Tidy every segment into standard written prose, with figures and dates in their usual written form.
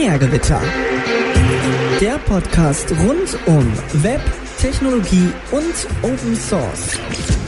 Binärgewitter. Der Podcast rund um Web, Technologie und Open Source.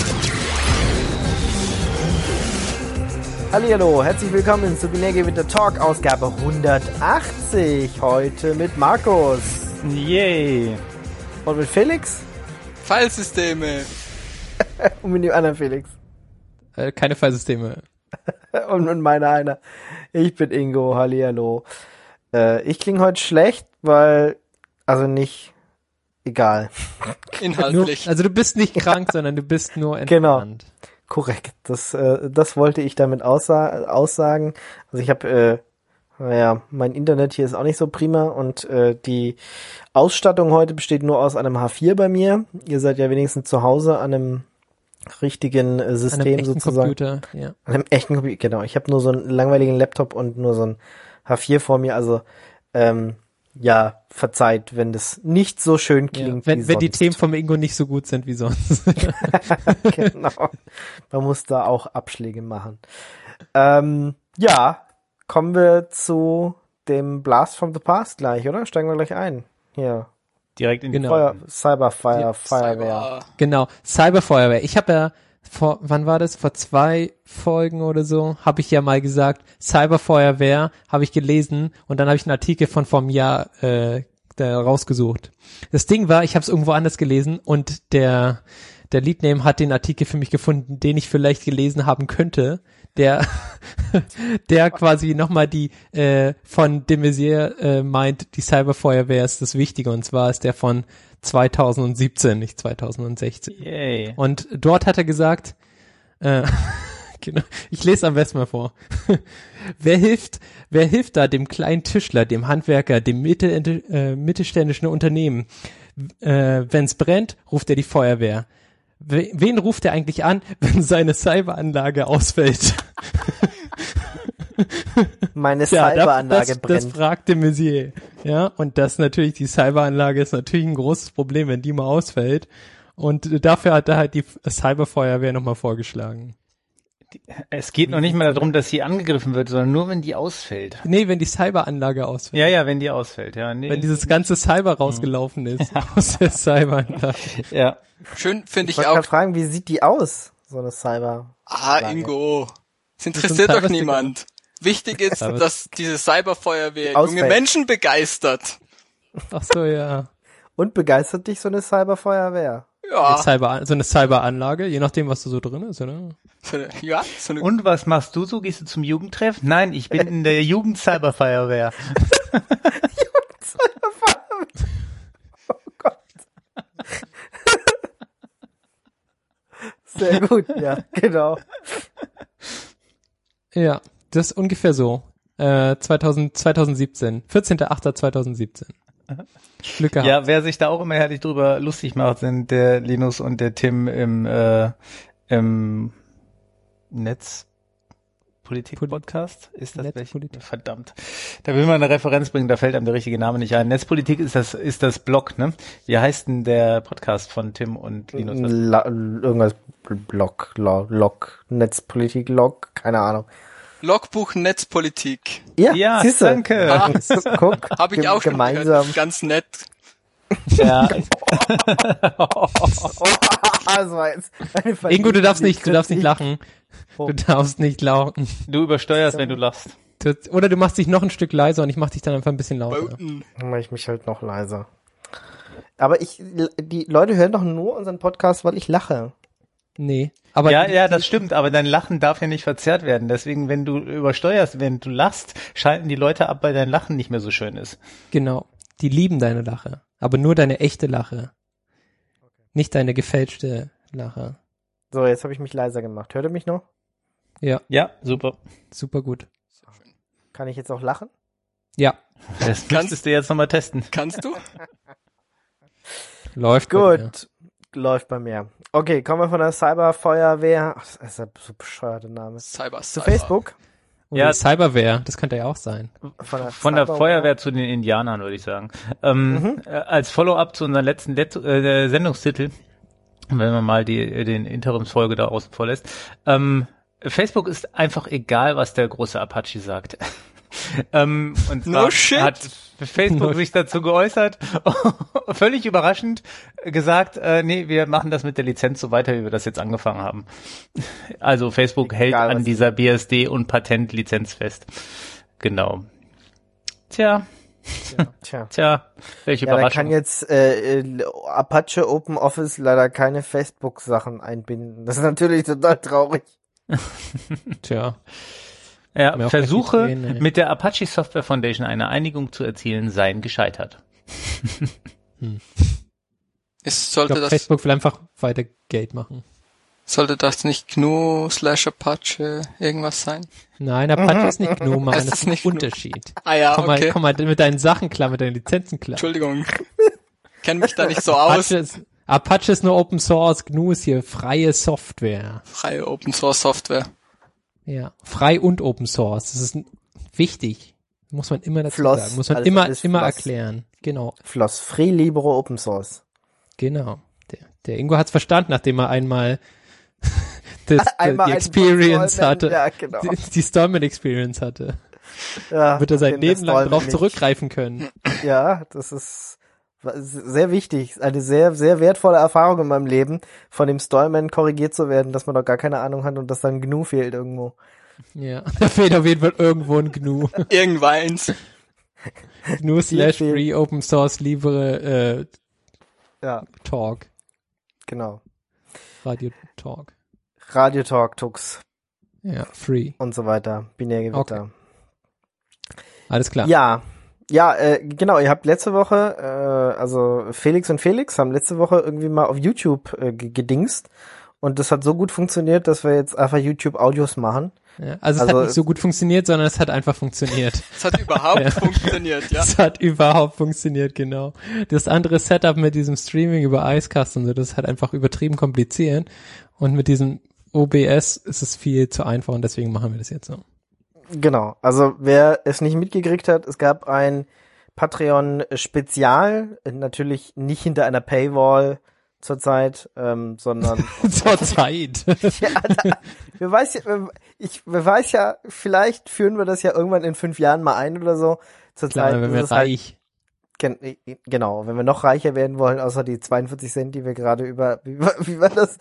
Hallihallo, herzlich willkommen zu Binärgewitter Talk, Ausgabe 180. Heute mit Markus. Yay. Und mit Felix. Filesysteme. Und mit dem anderen Felix. Keine Filesysteme. Und mit meiner einer. Ich bin Ingo, hallihallo. Ich klinge heute schlecht, weil, also nicht, egal. Inhaltlich. Also du bist nicht krank, sondern du bist nur Genau. entspannt. Korrekt. Das wollte ich damit aussagen. Also ich habe, mein Internet hier ist auch nicht so prima und die Ausstattung heute besteht nur aus einem H4 bei mir. Ihr seid ja wenigstens zu Hause an einem richtigen System, einem echten sozusagen. Computer, ja. An einem echten Computer, genau. Ich habe nur so einen langweiligen Laptop und nur so ein H4 vor mir, also verzeiht, wenn das nicht so schön klingt wie wenn sonst. die Themen vom Ingo nicht so gut sind wie sonst. Genau. Man muss da auch Abschläge machen. Kommen wir zu dem Blast from the Past gleich, oder? Steigen wir gleich ein. Hier. Direkt in die Feuerwehr. Feuerwehr. Genau, Cyberfeuerwehr. Ich habe ja wann war das? Vor 2 Folgen oder so, habe ich ja mal gesagt, Cyberfeuerwehr habe ich gelesen und dann habe ich einen Artikel von vor einem Jahr da rausgesucht. Das Ding war, ich habe es irgendwo anders gelesen und der Leadname hat den Artikel für mich gefunden, den ich vielleicht gelesen haben könnte, der quasi nochmal die von de Maizière meint, die Cyberfeuerwehr ist das Wichtige, und zwar ist der von 2017, nicht 2016. Yay. Und dort hat er gesagt, genau, ich lese am besten mal vor. Wer hilft da dem kleinen Tischler, dem Handwerker, dem mittelständischen Unternehmen? Wenn's brennt, ruft er die Feuerwehr. Wen ruft er eigentlich an, wenn seine Cyberanlage ausfällt? Meine Cyberanlage brennt. Das fragte Maizière. Ja, und die Cyberanlage ist natürlich ein großes Problem, wenn die mal ausfällt. Und dafür hat er halt die Cyberfeuerwehr nochmal vorgeschlagen. Es geht noch nicht mal darum, dass sie angegriffen wird, sondern nur, wenn die ausfällt. Nee, wenn die Cyberanlage ausfällt. Ja, wenn die ausfällt, ja. Nee. Wenn dieses ganze Cyber rausgelaufen ist aus der Cyberanlage. Ja. Schön finde Ich ich wollte auch. gerade fragen, wie sieht die aus, so eine Cyber? Ingo. Das interessiert doch niemand. Wichtig ist, dass diese Cyberfeuerwehr junge Menschen begeistert. Ach so, ja. Und begeistert dich so eine Cyberfeuerwehr? Ja. So eine Cyberanlage, je nachdem, was da so drin ist, oder? So eine Und was machst du so? Gehst du zum Jugendtreff? Nein, ich bin in der Jugend-Cyberfeuerwehr. Jugend-Cyberfeuerwehr. Oh Gott. Sehr gut, ja, genau. Ja, das ist ungefähr so. 2017. 14.08.2017. Glück gehabt. Ja, wer sich da auch immer herrlich drüber lustig macht, sind der Linus und der Tim im Netzpolitik-Podcast. Ist das Netzpolitik? Verdammt. Da will man eine Referenz bringen, da fällt einem der richtige Name nicht ein. Netzpolitik ist das Blog, ne? Wie heißt denn der Podcast von Tim und Linus? Irgendwas Log, Netzpolitik, Log, keine Ahnung. Logbuch Netzpolitik. Ja, siehste. danke. Guck, Habe ich auch schon gemeinsam. gehört. Ganz nett. Ja. Das war jetzt eine Ingo, du darfst nicht lachen. Oh. Du darfst nicht lachen. Du übersteuerst, wenn du lachst. Oder du machst dich noch ein Stück leiser und ich mach dich dann einfach ein bisschen lauter. Dann mache ich mich halt noch leiser. Aber die Leute hören doch nur unseren Podcast, weil ich lache. Nee. Aber Ja, das stimmt, aber dein Lachen darf ja nicht verzerrt werden. Deswegen, wenn du übersteuerst, wenn du lachst, schalten die Leute ab, weil dein Lachen nicht mehr so schön ist. Genau. Die lieben deine Lache. Aber nur deine echte Lache. Nicht deine gefälschte Lache. So, jetzt habe ich mich leiser gemacht. Hört ihr mich noch? Ja. Ja, super. Super gut. Kann ich jetzt auch lachen? Ja. Das müsstest du jetzt nochmal testen. Kannst du? Läuft Gut. Läuft bei mir. Okay, kommen wir von der Cyberfeuerwehr. Ach, das ist ja so bescheuerte Name. Cyber. Zu Facebook. Ja, Ja. Cyberwehr, das könnte ja auch sein. Von der Feuerwehr zu den Indianern, würde ich sagen. Als Follow-up zu unserem letzten Sendungstitel, wenn man mal den Interimsfolge da außen vor lässt. Facebook ist einfach egal, was der große Apache sagt. Und zwar hat Facebook sich dazu geäußert, völlig überraschend gesagt, nee, wir machen das mit der Lizenz so weiter, wie wir das jetzt angefangen haben. Also Facebook hält an dieser BSD- und Patentlizenz fest. Genau. Tja, welche Überraschung. Da kann jetzt Apache OpenOffice leider keine Facebook-Sachen einbinden. Das ist natürlich total traurig. Tja. Ja, Versuche mit der Apache Software Foundation eine Einigung zu erzielen seien gescheitert. Facebook will einfach weiter Geld machen. Sollte das nicht GNU/Apache irgendwas sein? Nein, Apache ist nicht GNU, Mann. Das ist ein Unterschied. Ah ja, okay. Komm mal mit deinen Sachen klar, mit deinen Lizenzen klar. Entschuldigung. Kenn mich da nicht so aus. Apache ist nur Open Source, GNU ist hier freie Software. Freie Open Source Software. Ja, frei und Open Source. Das ist wichtig. Muss man immer dazu sagen. Muss man alles immer erklären. Genau. Floss Free Libre Open Source. Genau. Der Ingo hat's verstanden, nachdem er einmal die Experience hatte. Ja, genau. Die Stallman Experience hatte. Ja, wird er sein Leben lang darauf zurückgreifen können. Ja, das ist sehr wichtig. Eine sehr, sehr wertvolle Erfahrung in meinem Leben, von dem Stallman korrigiert zu werden, dass man doch gar keine Ahnung hat und dass dann GNU fehlt irgendwo. Ja, da fehlt auf jeden Fall irgendwo ein GNU. Irgendwanns. GNU/Free Open Source Libre Talk. Genau. Radio Talk, Tux. Ja, free. Und so weiter. Binärgewitter. Okay. Alles klar. Ja, genau, ihr habt letzte Woche, also Felix und Felix haben letzte Woche irgendwie mal auf YouTube gedingst und das hat so gut funktioniert, dass wir jetzt einfach YouTube-Audios machen. Ja, also es hat nicht so gut funktioniert, sondern es hat einfach funktioniert. Es hat überhaupt funktioniert, ja. Es hat überhaupt funktioniert, genau. Das andere Setup mit diesem Streaming über Icecast und so, das ist halt einfach übertrieben kompliziert und mit diesem OBS ist es viel zu einfach und deswegen machen wir das jetzt so. Genau, also wer es nicht mitgekriegt hat, es gab ein Patreon-Spezial, natürlich nicht hinter einer Paywall zurzeit, sondern zurzeit. Wer weiß ja, vielleicht führen wir das ja irgendwann in 5 Jahren mal ein oder so. Zurzeit wenn wir reich. Genau, wenn wir noch reicher werden wollen, außer die 42 Cent, die wir gerade wie war das?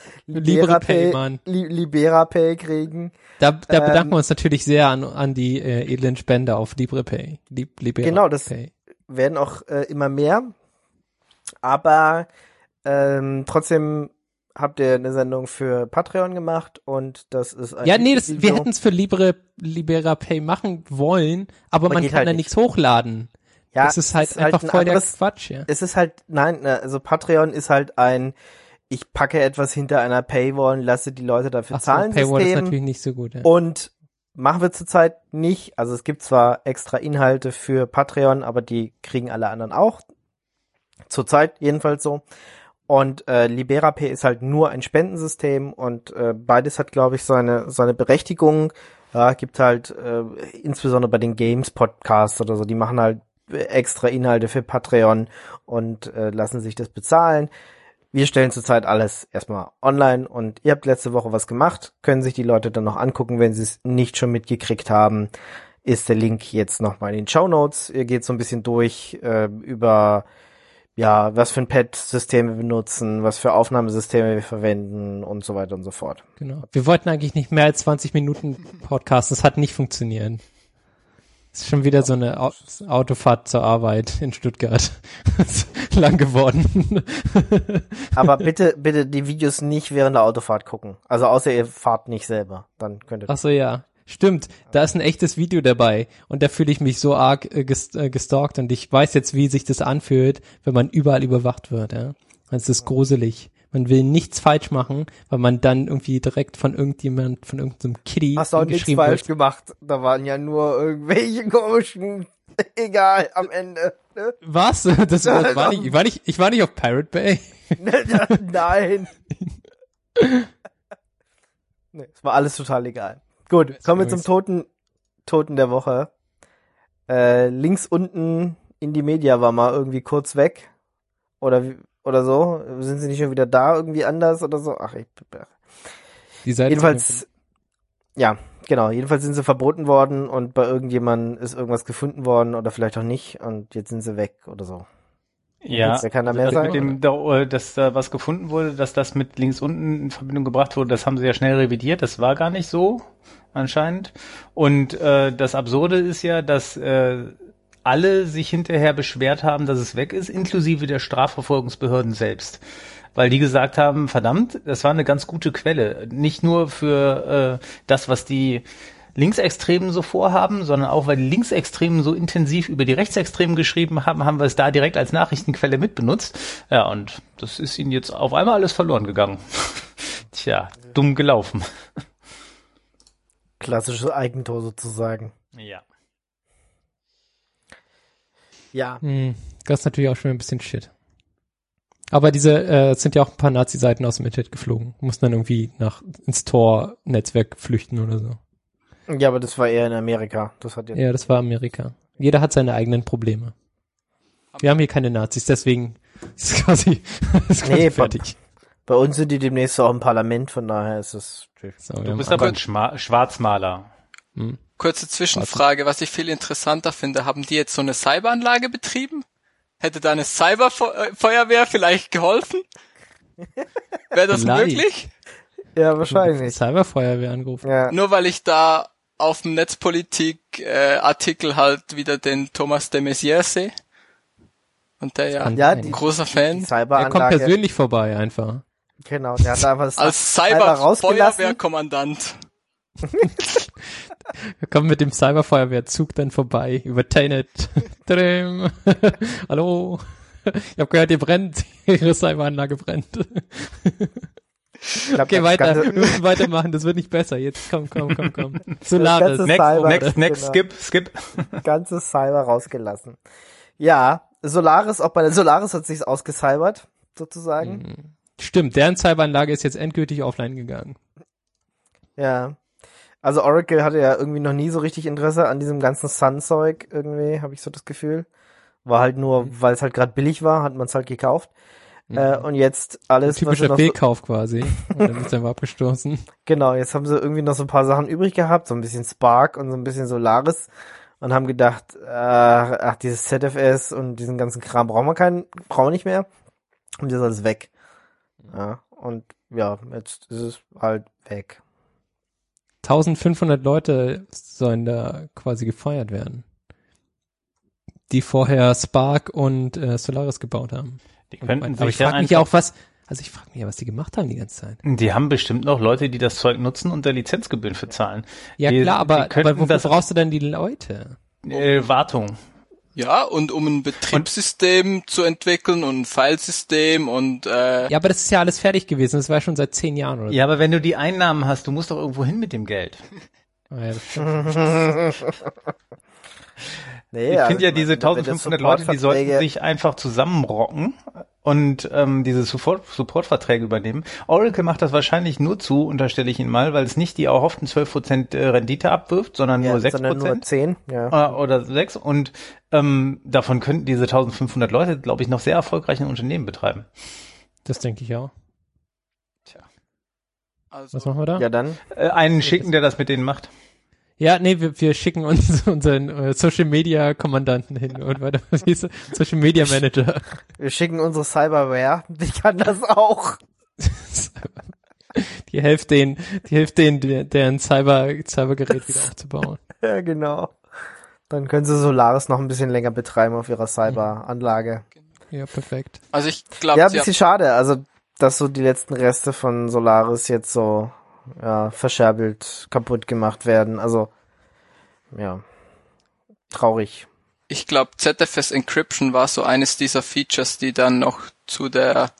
LiberaPay kriegen. Da bedanken wir uns natürlich sehr an die edlen Spender auf LibrePay. Genau, das werden auch immer mehr. Aber trotzdem habt ihr eine Sendung für Patreon gemacht und das ist ein wir hätten es für LiberaPay machen wollen, aber man kann halt da nichts hochladen. Ja, das ist halt einfach voll der Quatsch, ja. Es ist halt, also Patreon ist halt ich packe etwas hinter einer Paywall und lasse die Leute dafür zahlen. Paywall ist natürlich nicht so gut, ja. Und machen wir zurzeit nicht. Also es gibt zwar extra Inhalte für Patreon, aber die kriegen alle anderen auch. Zurzeit jedenfalls so. Und LiberaPay ist halt nur ein Spendensystem und beides hat, glaube ich, seine Berechtigung. Ja, gibt halt insbesondere bei den Games-Podcasts oder so, die machen halt extra Inhalte für Patreon und lassen sich das bezahlen. Wir stellen zurzeit alles erstmal online und ihr habt letzte Woche was gemacht, können sich die Leute dann noch angucken, wenn sie es nicht schon mitgekriegt haben, ist der Link jetzt nochmal in den Shownotes. Ihr geht so ein bisschen durch über was für ein Pad-System wir benutzen, was für Aufnahmesysteme wir verwenden und so weiter und so fort. Genau. Wir wollten eigentlich nicht mehr als 20 Minuten podcasten, das hat nicht funktioniert. Das ist schon wieder so eine Autofahrt zur Arbeit in Stuttgart. Lang geworden. Aber bitte die Videos nicht während der Autofahrt gucken. Also außer ihr fahrt nicht selber. Dann könnt ihr. Ach so, ja. Stimmt. Da ist ein echtes Video dabei. Und da fühle ich mich so arg gestalkt. Und ich weiß jetzt, wie sich das anfühlt, wenn man überall überwacht wird. Ja. Das ist gruselig. Man will nichts falsch machen, weil man dann irgendwie direkt von irgendeinem Kiddie hast auch nichts falsch gemacht. Da waren ja nur irgendwelche komischen, egal, am Ende. Ne? Was? Das war nicht, ich war nicht auf Pirate Bay. Nein. Nee, es war alles total egal. Gut, kommen wir zum Toten der Woche. Links unten in die Media war mal irgendwie kurz weg. Oder so. Sind sie nicht schon wieder da irgendwie anders oder so? Ach, die Seite Ja, genau. Jedenfalls sind sie verboten worden und bei irgendjemandem ist irgendwas gefunden worden oder vielleicht auch nicht und jetzt sind sie weg oder so. Ja, kann da mehr sagen. Dass da was gefunden wurde, dass das mit links unten in Verbindung gebracht wurde, das haben sie ja schnell revidiert. Das war gar nicht so, anscheinend. Und das Absurde ist ja, dass alle sich hinterher beschwert haben, dass es weg ist, inklusive der Strafverfolgungsbehörden selbst. Weil die gesagt haben, verdammt, das war eine ganz gute Quelle. Nicht nur für das, was die Linksextremen so vorhaben, sondern auch, weil die Linksextremen so intensiv über die Rechtsextremen geschrieben haben, haben wir es da direkt als Nachrichtenquelle mitbenutzt. Ja, und das ist ihnen jetzt auf einmal alles verloren gegangen. Tja, dumm gelaufen. Klassisches Eigentor sozusagen. Ja. Ja. Das ist natürlich auch schon ein bisschen shit. Aber diese sind ja auch ein paar Nazi-Seiten aus dem Internet geflogen. Mussten dann irgendwie ins Tor-Netzwerk flüchten oder so. Ja, aber das war eher in Amerika. Das war Amerika. Jeder hat seine eigenen Probleme. Wir haben hier keine Nazis, deswegen ist es quasi fertig. Bei uns sind die demnächst auch im Parlament, von daher ist es... So, du bist aber ein Schwarzmaler. Kurze Zwischenfrage, was ich viel interessanter finde. Haben die jetzt so eine Cyberanlage betrieben? Hätte da eine Cyberfeuerwehr vielleicht geholfen? Wäre das möglich? Ja, wahrscheinlich. Cyberfeuerwehr angerufen. Ja. Nur weil ich da auf dem Netzpolitik-Artikel halt wieder den Thomas de Maizière sehe. Und der ein großer Fan. Der kommt persönlich vorbei einfach. Genau, der hat einfach das als Cyberfeuerwehrkommandant. Wir kommen mit dem Cyberfeuerwehrzug dann vorbei über Tenet. Hallo. Ich habe gehört, Ihre Cyberanlage brennt. Okay, wir müssen weitermachen, das wird nicht besser. Jetzt komm. Solaris. Next, skip. Ganzes Cyber rausgelassen. Ja, Solaris, auch bei der Solaris hat sich's ausgecybert, sozusagen. Stimmt, deren Cyberanlage ist jetzt endgültig offline gegangen. Ja. Also Oracle hatte ja irgendwie noch nie so richtig Interesse an diesem ganzen Sun-Zeug irgendwie, habe ich so das Gefühl. War halt nur, weil es halt gerade billig war, hat man es halt gekauft. Und jetzt alles, typischer Fehlkauf quasi. Und dann ist er mal abgestoßen. Genau, jetzt haben sie irgendwie noch so ein paar Sachen übrig gehabt, so ein bisschen Spark und so ein bisschen Solaris und haben gedacht, dieses ZFS und diesen ganzen Kram brauchen wir nicht mehr. Und jetzt ist alles weg. Ja, und ja, jetzt ist es halt weg. 1500 Leute sollen da quasi gefeuert werden, die vorher Spark und Solaris gebaut haben. Die könnten aber ich frage mich ja auch, was die gemacht haben die ganze Zeit. Die haben bestimmt noch Leute, die das Zeug nutzen und da Lizenzgebühren für zahlen. Ja klar, aber wofür brauchst du denn die Leute? Wartung. Ja, und um ein Betriebssystem zu entwickeln und ein Filesystem und Ja, aber das ist ja alles fertig gewesen, das war schon seit 10 Jahren oder so. Ja, aber wenn du die Einnahmen hast, du musst doch irgendwo hin mit dem Geld. Ja, das stimmt. Nee, ich finde ja diese 1500 Leute, die sollten sich einfach zusammenrocken und diese Supportverträge übernehmen. Oracle macht das wahrscheinlich nur unterstelle ich Ihnen mal, weil es nicht die erhofften 12% Rendite abwirft, sondern nur 6%. Sondern nur 10, ja. Oder 6. Und davon könnten diese 1500 Leute, glaube ich, noch sehr erfolgreich ein Unternehmen betreiben. Das denke ich auch. Tja. Also, was machen wir da? Ja, dann. Einen schicken, der das mit denen macht. Ja, nee, wir schicken uns unseren Social Media Kommandanten hin und weiter. Social Media Manager. Wir schicken unsere Cyberware, die kann das auch. Die hilft denen, deren Cybergerät wieder aufzubauen. Ja, genau. Dann können sie Solaris noch ein bisschen länger betreiben auf ihrer Cyberanlage. Ja, perfekt. Also ich glaube, ja, ein bisschen schade, also dass so die letzten Reste von Solaris jetzt so verscherbelt, kaputt gemacht werden. Also, ja, traurig. Ich glaube, ZFS Encryption war so eines dieser Features, die dann noch zu der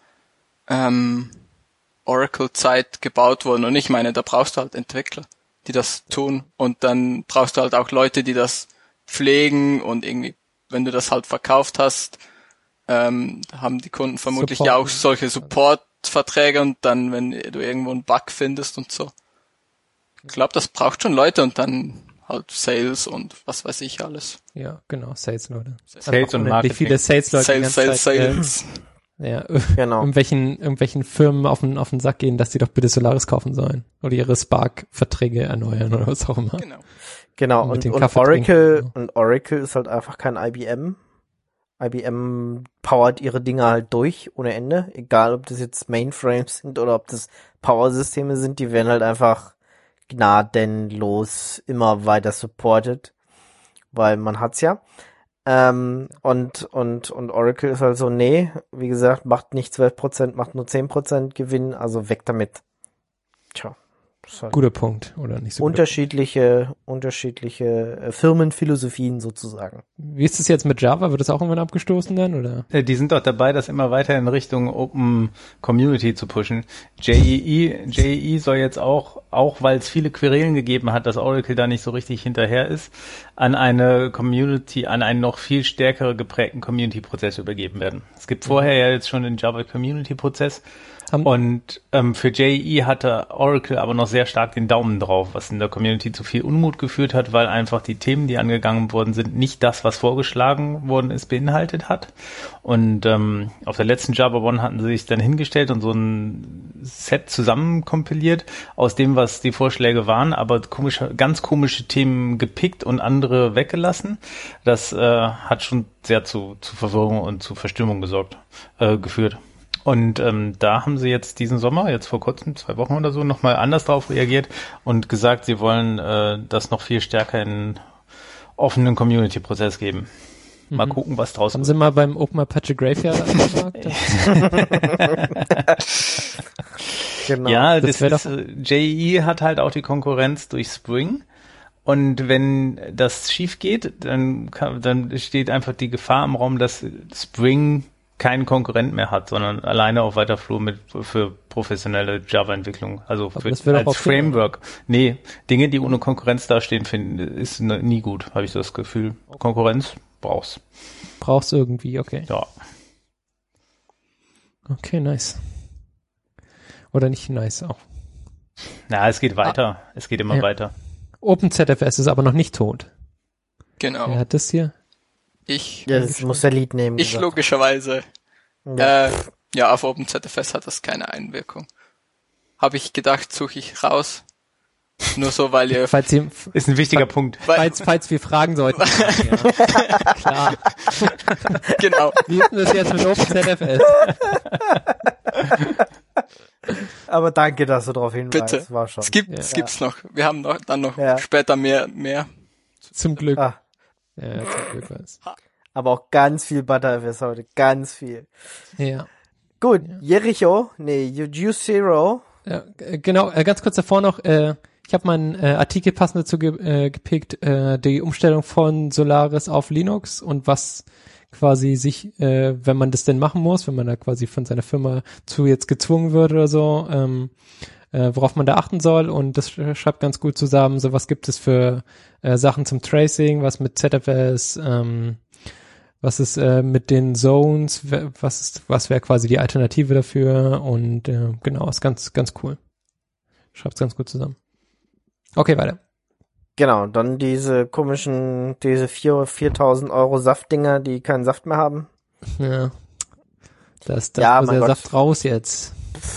Oracle-Zeit gebaut wurden. Und ich meine, da brauchst du halt Entwickler, die das tun. Und dann brauchst du halt auch Leute, die das pflegen. Und irgendwie, wenn du das halt verkauft hast, haben die Kunden vermutlich ja auch solche Support-Verträge und dann, wenn du irgendwo einen Bug findest und so. Ich glaube, das braucht schon Leute und dann halt Sales und was weiß ich alles. Ja, genau, Sales-Leute. Sales und Marketing. Wie viele Sales-Leute Sales. Ja, Genau. irgendwelchen Firmen auf den Sack gehen, dass die doch bitte Solaris kaufen sollen. Oder ihre Spark-Verträge erneuern oder was auch immer. Genau, Und und Oracle ist halt einfach kein IBM. IBM powert ihre Dinge halt durch ohne Ende. Egal, ob das jetzt Mainframes sind oder ob das Power-Systeme sind, die werden halt einfach gnadenlos immer weiter supported. Weil man hat's ja. Und Oracle ist halt so, nee, wie gesagt, macht nicht 12%, macht nur 10% Gewinn, also weg damit. Tja. Halt guter Punkt, oder nicht so unterschiedliche Firmenphilosophien sozusagen. Wie ist es jetzt mit Java? Wird das auch irgendwann abgestoßen dann, oder? Die sind doch dabei, das immer weiter in Richtung Open Community zu pushen. JEE soll jetzt auch weil es viele Querelen gegeben hat, dass Oracle da nicht so richtig hinterher ist, an einen noch viel stärker geprägten Community-Prozess übergeben werden. Es gibt vorher ja jetzt schon den Java Community-Prozess. Und für JEE hatte Oracle aber noch sehr stark den Daumen drauf, was in der Community zu viel Unmut geführt hat, weil einfach die Themen, die angegangen worden sind, nicht das, was vorgeschlagen worden ist, beinhaltet hat. Und auf der letzten Java One hatten sie sich dann hingestellt und so ein Set zusammenkompiliert aus dem, was die Vorschläge waren, aber ganz komische Themen gepickt und andere weggelassen. Das hat schon sehr zu Verwirrung und zu Verstimmung geführt. Und da haben sie jetzt diesen Sommer, jetzt vor kurzem, 2 Wochen oder so, nochmal anders drauf reagiert und gesagt, sie wollen das noch viel stärker in offenen Community-Prozess geben. Mal gucken, was draus wird. Haben Sie mal beim Open Apache Graveyard angefragt? Genau. Ja, JEE hat halt auch die Konkurrenz durch Spring. Und wenn das schief geht, dann steht einfach die Gefahr im Raum, dass Spring keinen Konkurrent mehr hat, sondern alleine auf weiter Flur für professionelle Java-Entwicklung, also als Framework. Nee, Dinge, die ohne Konkurrenz dastehen, ist nie gut, habe ich das Gefühl. Konkurrenz brauchst irgendwie, okay. Ja. Okay, nice. Oder nicht nice auch. Na, es geht weiter. Es geht immer weiter. OpenZFS ist aber noch nicht tot. Genau. Wer hat das hier? Das muss der Lied nehmen. Ich logischerweise. Auf OpenZFS hat das keine Einwirkung. Habe ich gedacht, suche ich raus. Nur so, weil ihr... ist ein wichtiger Punkt. Falls wir fragen sollten. Ja, klar. Genau. Wie ist denn das jetzt mit OpenZFS? Aber danke, dass du darauf hinweist. Bitte. War schon. Es gibt's noch. Wir haben dann noch später mehr. Zum Glück. Ah. Ja, zum Glück was. Aber auch ganz viel Butterfest heute. Ganz viel. Ja. Gut. Jericho. Juice Zero. Ja, genau. Ganz kurz davor noch. Ich habe mal einen Artikel passend dazu gepickt. Die Umstellung von Solaris auf Linux und was quasi sich, wenn man das denn machen muss, wenn man da quasi von seiner Firma zu jetzt gezwungen wird oder so, worauf man da achten soll, und das schreibt ganz gut zusammen, so was gibt es für Sachen zum Tracing, was mit ZFS, was ist mit den Zones, was wäre quasi die Alternative dafür, und genau, ist ganz, ganz cool. Schreibt es ganz gut zusammen. Okay, weiter. Genau, dann diese 4.000 Euro Saftdinger, die keinen Saft mehr haben. Ja. Das der Saft raus jetzt.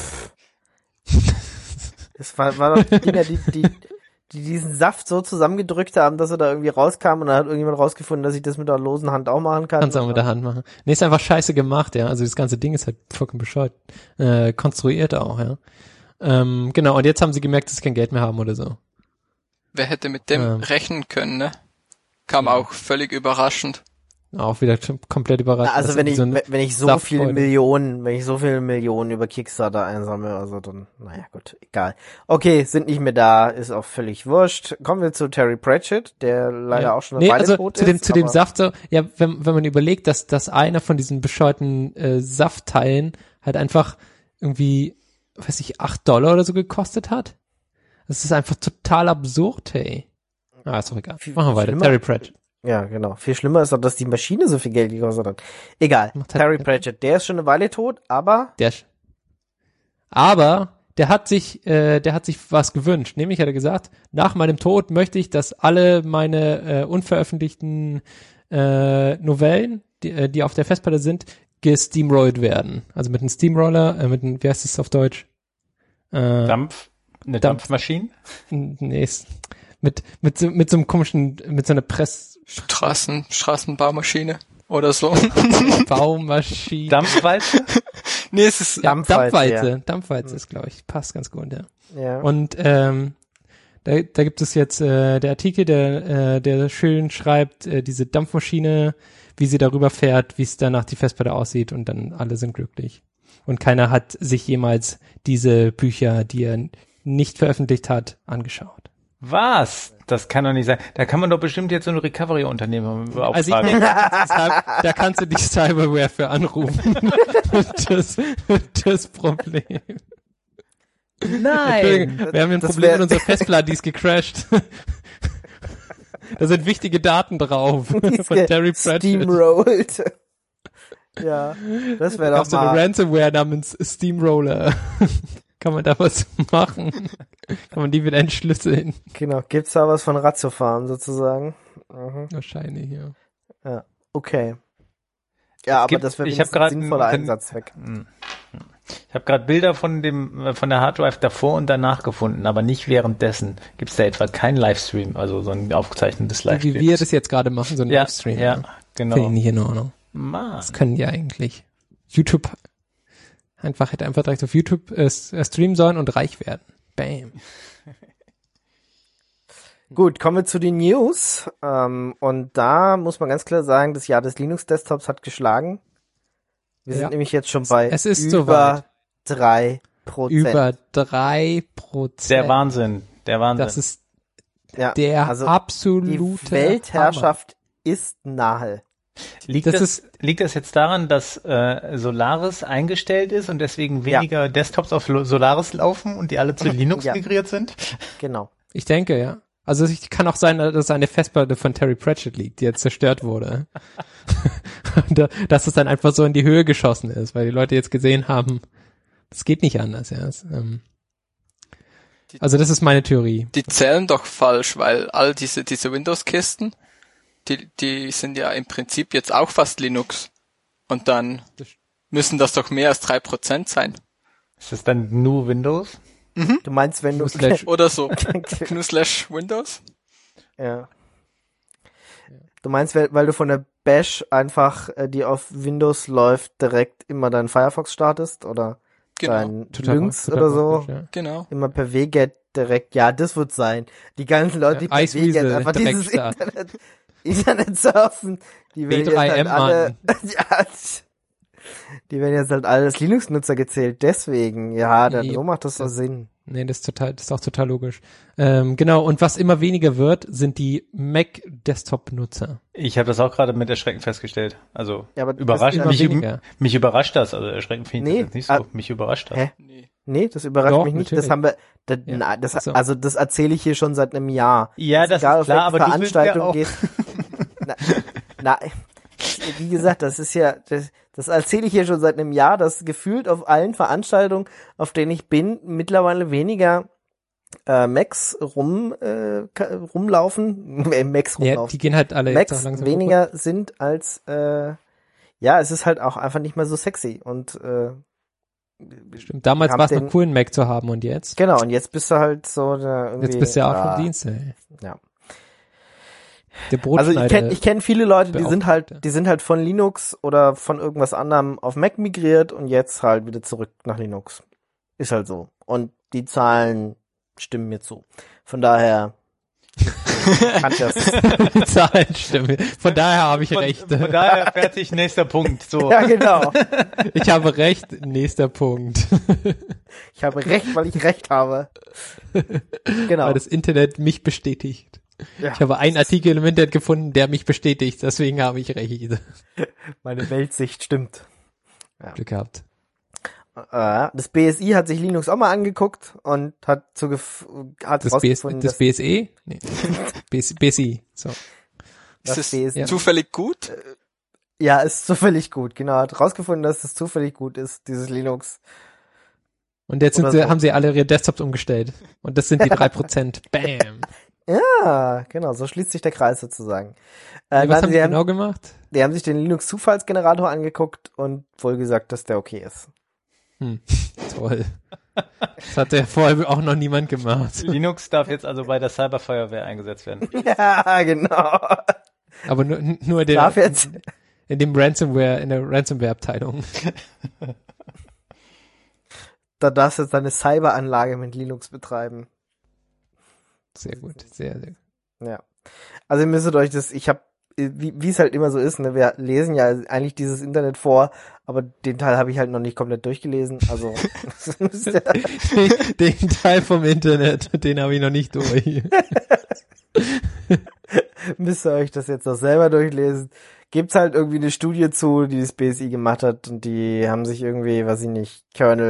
Das war doch die Dinger, die diesen Saft so zusammengedrückt haben, dass er da irgendwie rauskam, und dann hat irgendjemand rausgefunden, dass ich das mit der losen Hand auch machen kann. Kannst du auch mit der Hand machen. Nee, ist einfach scheiße gemacht, ja. Also das ganze Ding ist halt vollkommen bescheuert. Konstruiert auch, ja. Genau, und jetzt haben sie gemerkt, dass sie kein Geld mehr haben oder so. Wer hätte mit dem rechnen können, ne? Kam auch völlig überraschend. Auch wieder komplett überraschend. Also wenn ich so viele Millionen über Kickstarter einsammle, also dann, naja, gut, egal. Okay, sind nicht mehr da, ist auch völlig wurscht. Kommen wir zu Terry Pratchett, der leider auch schon eine Weile tot ist. Zu dem Saft so, ja, wenn man überlegt, dass einer von diesen bescheuerten Saftteilen halt einfach irgendwie, weiß ich, $8 oder so gekostet hat. Das ist einfach total absurd, hey. Ah, ist doch egal. Machen wir weiter. Terry Pratchett. Ja, genau. Viel schlimmer ist auch, dass die Maschine so viel Geld gekostet hat. Egal. Terry Pratchett, der ist schon eine Weile tot, aber... Der hat sich was gewünscht. Nämlich hat er gesagt, nach meinem Tod möchte ich, dass alle meine unveröffentlichten Novellen, die auf der Festplatte sind, gesteamrollt werden. Also mit einem Steamroller, wie heißt das auf Deutsch? Dampfmaschine? Nee, mit so einem komischen, mit so einer Straßenbaumaschine oder so. Baumaschine. Dampfwalze? Nee, es ist Dampfwalze ist, glaube ich, passt ganz gut, ja. Ja. Und da gibt es jetzt der Artikel, der schön schreibt, diese Dampfmaschine, wie sie darüber fährt, wie es danach die Festplatte aussieht und dann alle sind glücklich. Und keiner hat sich jemals diese Bücher, die er nicht veröffentlicht hat, angeschaut. Was? Das kann doch nicht sein. Da kann man doch bestimmt jetzt so ein Recovery-Unternehmen beauftragen. Also ich denke, da kannst du die Cyberware für anrufen. das Problem. Nein! Wir haben ein Problem mit unserer Festplatte, die ist gecrashed. Da sind wichtige Daten drauf. Von Terry Pratchett. Steamrolled. Ja, das wäre doch mal. Eine Ransomware namens Steamroller. Kann man da was machen? Kann man die wieder entschlüsseln? Genau, gibt's da was von Ratiofarm sozusagen? Mhm. Wahrscheinlich, ja. Ja, okay. Ja, aber das wäre ein sinnvoller Einsatzzweck. Ich habe gerade Bilder von der Harddrive davor und danach gefunden, aber nicht währenddessen. Gibt es da etwa keinen Livestream, also so ein aufgezeichnetes Livestream? Wie wir das jetzt gerade machen, so ein Livestream. Ja, genau. Finde ich nicht in Ordnung. Mann. Das können die eigentlich. YouTube hätte einfach direkt auf YouTube streamen sollen und reich werden. Bam. Gut, kommen wir zu den News. Und da muss man ganz klar sagen, das Jahr des Linux-Desktops hat geschlagen. Wir sind nämlich jetzt schon bei über 3%. Über 3%. Der Wahnsinn. Das ist der absolute Die Weltherrschaft ist nahe. Liegt das jetzt daran, dass Solaris eingestellt ist und deswegen weniger Desktops auf Solaris laufen und die alle zu Linux migriert sind? Genau. Ich denke, ja. Also es kann auch sein, dass eine Festplatte von Terry Pratchett liegt, die jetzt zerstört wurde. Dass es dann einfach so in die Höhe geschossen ist, weil die Leute jetzt gesehen haben, das geht nicht anders. Ja. Also das ist meine Theorie. Die zählen doch falsch, weil all diese Windows-Kisten, die sind ja im Prinzip jetzt auch fast Linux. Und dann müssen das doch mehr als 3% sein. Ist das dann nur Windows? Mhm. Du meinst, wenn du oder so /Windows? Ja. Du meinst, weil du von der Bash einfach, die auf Windows läuft, direkt immer deinen Firefox startest oder dein Lynx oder so? Ja. Genau. Immer per WGET direkt. Ja, das wird sein. Die ganzen Leute, die per WGET einfach dieses Internet surfen, die werden jetzt halt alle, die werden jetzt halt alles Linux-Nutzer gezählt. Deswegen, so macht das so Sinn. Nee, das ist auch total logisch. Genau, und was immer weniger wird, sind die Mac-Desktop-Nutzer. Ich habe das auch gerade mit Erschrecken festgestellt. Also aber überrascht mich überrascht das. Also Erschrecken finde ich das nicht so. Mich überrascht das. Nee, das überrascht mich nicht. Natürlich. Das haben wir, das erzähle ich hier schon seit einem Jahr. Ja, das egal, ist klar, aber Veranstaltung du willst geht. Wie gesagt, das erzähle ich hier schon seit einem Jahr, dass gefühlt auf allen Veranstaltungen, auf denen ich bin, mittlerweile weniger Macs rumlaufen. Macs rumlaufen. Ja, die gehen halt alle Macs jetzt langsam weniger sind als es ist halt auch einfach nicht mehr so sexy und stimmt. Damals war es noch cool, einen Mac zu haben und jetzt? Genau, und jetzt bist du halt so irgendwie. Jetzt bist du ja auch vom Dienst, ey. Ja. Also ich kenn viele Leute, die sind halt von Linux oder von irgendwas anderem auf Mac migriert und jetzt halt wieder zurück nach Linux. Ist halt so. Und die Zahlen stimmen mir zu. Von daher kann das. Die Zahlen stimmen. Von daher habe ich recht. Von daher fertig, nächster Punkt. So. Ja, genau. Ich habe recht, nächster Punkt. Ich habe recht, weil ich recht habe. Genau. Weil das Internet mich bestätigt. Ja, ich habe einen Artikel im Internet gefunden, der mich bestätigt, deswegen habe ich recht. Meine Weltsicht stimmt. Ja. Glück gehabt. Das BSI hat sich Linux auch mal angeguckt und hat rausgefunden, das BSE? Nee. BSI. So. Ist es zufällig gut? Ja, ist zufällig gut. Genau, hat rausgefunden, dass es zufällig gut ist, dieses Linux. Und jetzt haben sie alle ihre Desktops umgestellt. Und das sind die 3%. Bam. Ja, genau, so schließt sich der Kreis sozusagen. Was haben die genau gemacht? Die haben sich den Linux-Zufallsgenerator angeguckt und wohl gesagt, dass der okay ist. Toll. Das hat ja vorher auch noch niemand gemacht. Linux darf jetzt also bei der Cyberfeuerwehr eingesetzt werden. Ja, genau. Aber nur der, darf jetzt in der Ransomware-Abteilung. Da darfst du jetzt deine Cyberanlage mit Linux betreiben. Sehr gut, sehr, sehr gut. Ja. Also ihr müsstet euch wie es halt immer so ist, ne, wir lesen ja eigentlich dieses Internet vor, aber den Teil habe ich halt noch nicht komplett durchgelesen, also den Teil vom Internet, den habe ich noch nicht durch. Müsst ihr euch das jetzt noch selber durchlesen. Gibt's halt irgendwie eine Studie zu, die das BSI gemacht hat und die haben sich irgendwie, weiß ich nicht,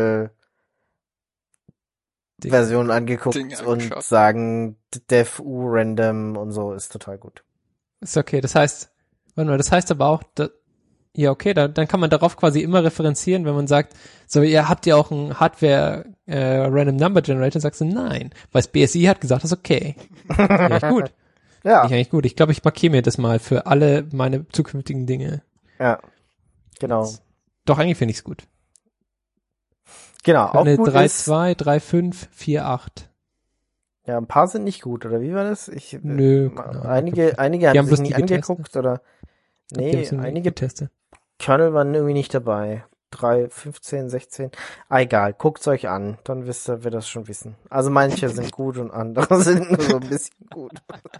Kernel-Version angeguckt und sagen defu random und so ist total gut. Ist okay, das heißt aber auch, ja okay, dann kann man darauf quasi immer referenzieren, wenn man sagt, so, ihr habt ja auch ein Hardware Random Number Generator, sagst du nein, weil das BSI hat gesagt, das ist okay. Ja, gut. Ja. Eigentlich gut. Ich glaube, ich markiere mir das mal für alle meine zukünftigen Dinge. Ja, genau. Doch, eigentlich finde ich es gut. Genau, auch gut 3.2, 3.5, 4.8. Ja, ein paar sind nicht gut, oder wie war das? Nö. Einige haben sich nicht angeguckt, oder? Nee, einige getestet. Kernel waren irgendwie nicht dabei. 3, 15, 16. Egal, guckt's euch an, dann wisst ihr, wir das schon wissen. Also manche sind gut und andere sind nur so ein bisschen gut.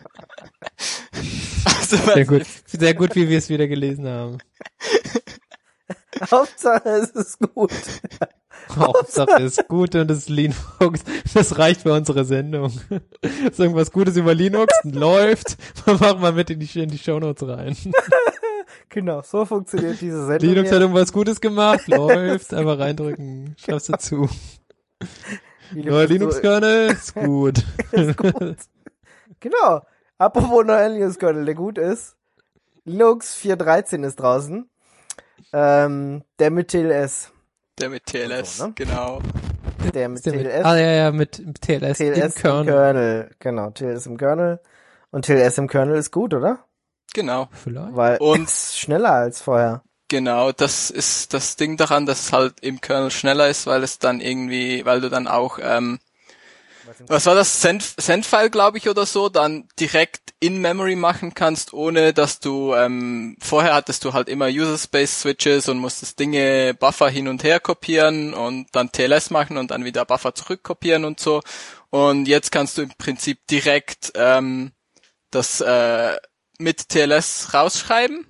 Also, sehr gut, wie wir es wieder gelesen haben. Hauptsache es ist gut. Hauptsache es ist gut und es ist Linux. Das reicht für unsere Sendung. Ist irgendwas Gutes über Linux läuft, machen wir mit in die Shownotes rein. Genau, so funktioniert diese Sendung. Linux hat irgendwas Gutes gemacht, läuft, einfach reindrücken, schreibst dazu. Neuer Linux-Kernel ist gut. Ist gut. Genau. Apropos neuer Linux-Kernel, der gut ist. Linux 4.13 ist draußen. Der mit TLS. Der mit TLS, so, ne? Genau. Der mit TLS. Mit TLS im Kernel. Genau, TLS im Kernel. Und TLS im Kernel ist gut, oder? Genau. Vielleicht. Weil es schneller als vorher. Genau, das ist das Ding daran, dass es halt im Kernel schneller ist, weil du dann auch, was war das, Sendfile, glaube ich, oder so, dann direkt in Memory machen kannst, ohne dass du, vorher hattest du halt immer User-Space-Switches und musstest Dinge, Buffer hin und her kopieren und dann TLS machen und dann wieder Buffer zurückkopieren und so. Und jetzt kannst du im Prinzip direkt das mit TLS rausschreiben.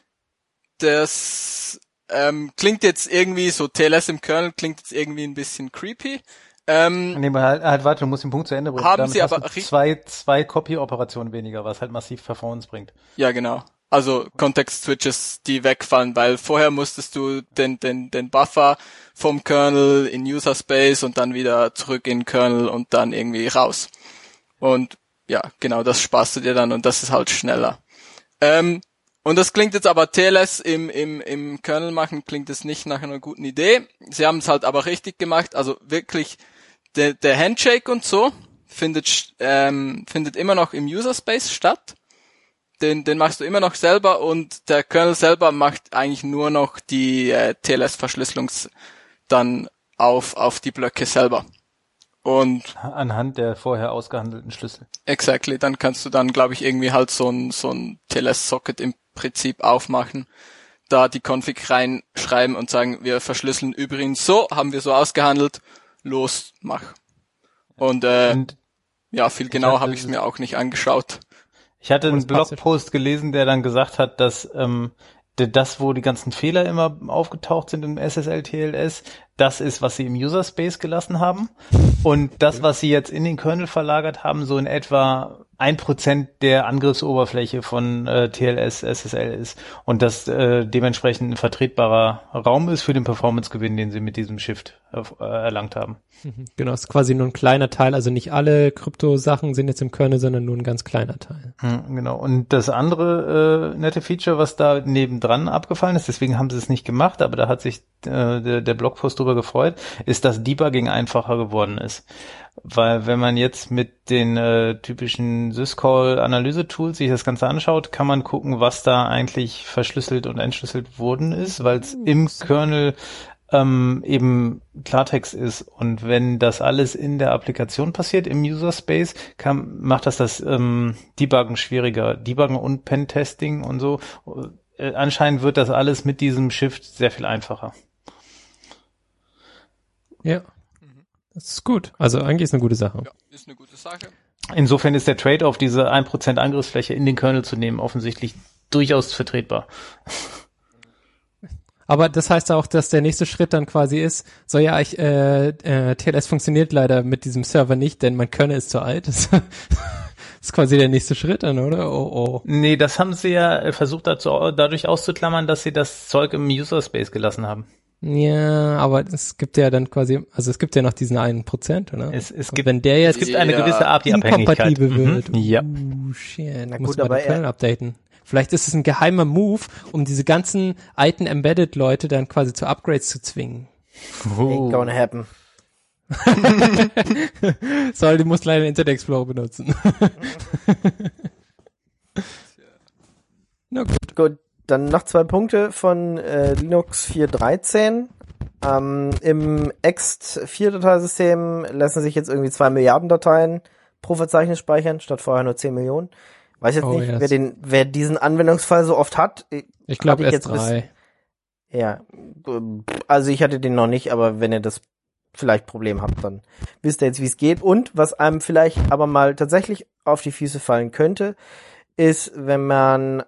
Das klingt jetzt irgendwie so, TLS im Kernel klingt jetzt irgendwie ein bisschen creepy. Nee, warte, du musst den Punkt zu Ende bringen. Haben damit sie hast aber du zwei Copy-Operationen weniger, was halt massiv Performance bringt. Ja, genau. Also Context-Switches, die wegfallen, weil vorher musstest du den Buffer vom Kernel in User Space und dann wieder zurück in Kernel und dann irgendwie raus. Und ja, genau, das sparst du dir dann und das ist halt schneller. Und das klingt jetzt aber TLS im Kernel machen, klingt es nicht nach einer guten Idee. Sie haben es halt aber richtig gemacht, also wirklich der Handshake und so findet immer noch im User Space statt. Den machst du immer noch selber und der Kernel selber macht eigentlich nur noch die TLS-Verschlüsselung dann auf die Blöcke selber. Und anhand der vorher ausgehandelten Schlüssel. Exactly, dann kannst du dann, glaube ich, irgendwie halt so ein TLS-Socket im Prinzip aufmachen, da die Config reinschreiben und sagen, wir verschlüsseln übrigens so, haben wir so ausgehandelt, los, mach. Und ja, viel genauer habe ich es mir auch nicht angeschaut. Ich hatte einen Blogpost gelesen, der dann gesagt hat, dass das, wo die ganzen Fehler immer aufgetaucht sind im SSL-TLS, das ist, was sie im User-Space gelassen haben. Und das, was sie jetzt in den Kernel verlagert haben, so in etwa 1% der Angriffsoberfläche von TLS, SSL ist. Und das dementsprechend ein vertretbarer Raum ist für den Performance-Gewinn, den sie mit diesem Shift erlangt haben. Genau, ist quasi nur ein kleiner Teil. Also nicht alle Krypto-Sachen sind jetzt im Kernel, sondern nur ein ganz kleiner Teil. Genau. Und das andere nette Feature, was da nebendran abgefallen ist, deswegen haben sie es nicht gemacht, aber da hat sich der Blogpost drüber gefreut, ist, dass Debugging einfacher geworden ist. Weil wenn man jetzt mit den typischen Syscall-Analyse-Tools sich das Ganze anschaut, kann man gucken, was da eigentlich verschlüsselt und entschlüsselt worden ist, weil es im Kernel eben Klartext ist. Und wenn das alles in der Applikation passiert, im User Space, macht das Debuggen schwieriger. Debuggen und Pentesting und so. Anscheinend wird das alles mit diesem Shift sehr viel einfacher. Ja. Das ist gut. Also eigentlich ist eine gute Sache. Ja, ist eine gute Sache. Insofern ist der Trade-off, diese 1% Angriffsfläche in den Kernel zu nehmen, offensichtlich durchaus vertretbar. Aber das heißt auch, dass der nächste Schritt dann quasi ist, so ja, TLS funktioniert leider mit diesem Server nicht, denn mein Kernel ist zu alt. Das ist quasi der nächste Schritt dann, oder? Oh. Nee, das haben sie ja versucht dadurch auszuklammern, dass sie das Zeug im User Space gelassen haben. Ja, aber es gibt ja dann quasi, also es gibt ja noch diesen 1%, oder? Es gibt, wenn der jetzt es gibt eine gewisse API-Abhängigkeit. Inkompatibel wird. Ja. Shit, Na muss gut, man den Kernel updaten. Vielleicht ist es ein geheimer Move, um diese ganzen alten Embedded-Leute dann quasi zu Upgrades zu zwingen. Ain't gonna happen. Sorry, du musst leider Internet Explorer benutzen. Na gut. Gut, dann noch 2 Punkte von Linux 4.13. Im ext4-Dateisystem lassen sich jetzt irgendwie 2 Milliarden Dateien pro Verzeichnis speichern, statt vorher nur 10 Millionen. Weiß jetzt nicht, yes. wer diesen Anwendungsfall so oft hat. Ich glaube S3. Ja, also ich hatte den noch nicht, aber wenn ihr das vielleicht Problem habt, dann wisst ihr jetzt, wie es geht. Und was einem vielleicht aber mal tatsächlich auf die Füße fallen könnte, ist, wenn man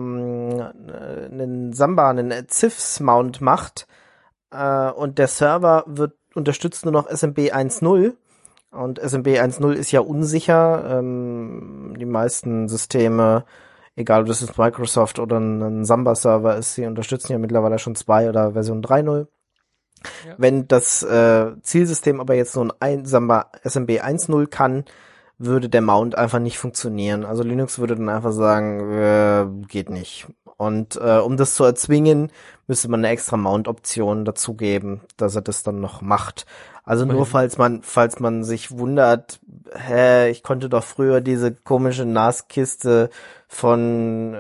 einen Samba, einen CIFS-Mount macht und der Server unterstützt nur noch SMB 1.0 und SMB 1.0 ist ja unsicher. Die meisten Systeme, egal ob das jetzt Microsoft oder ein Samba-Server ist, sie unterstützen ja mittlerweile schon 2 oder Version 3.0. Ja. Wenn das Zielsystem aber jetzt nur ein Samba SMB 1.0 kann, würde der Mount einfach nicht funktionieren. Also Linux würde dann einfach sagen, geht nicht. Und um das zu erzwingen, müsste man eine extra Mount-Option dazugeben, dass er das dann noch macht. Also nur falls man sich wundert, ich konnte doch früher diese komische NAS-Kiste von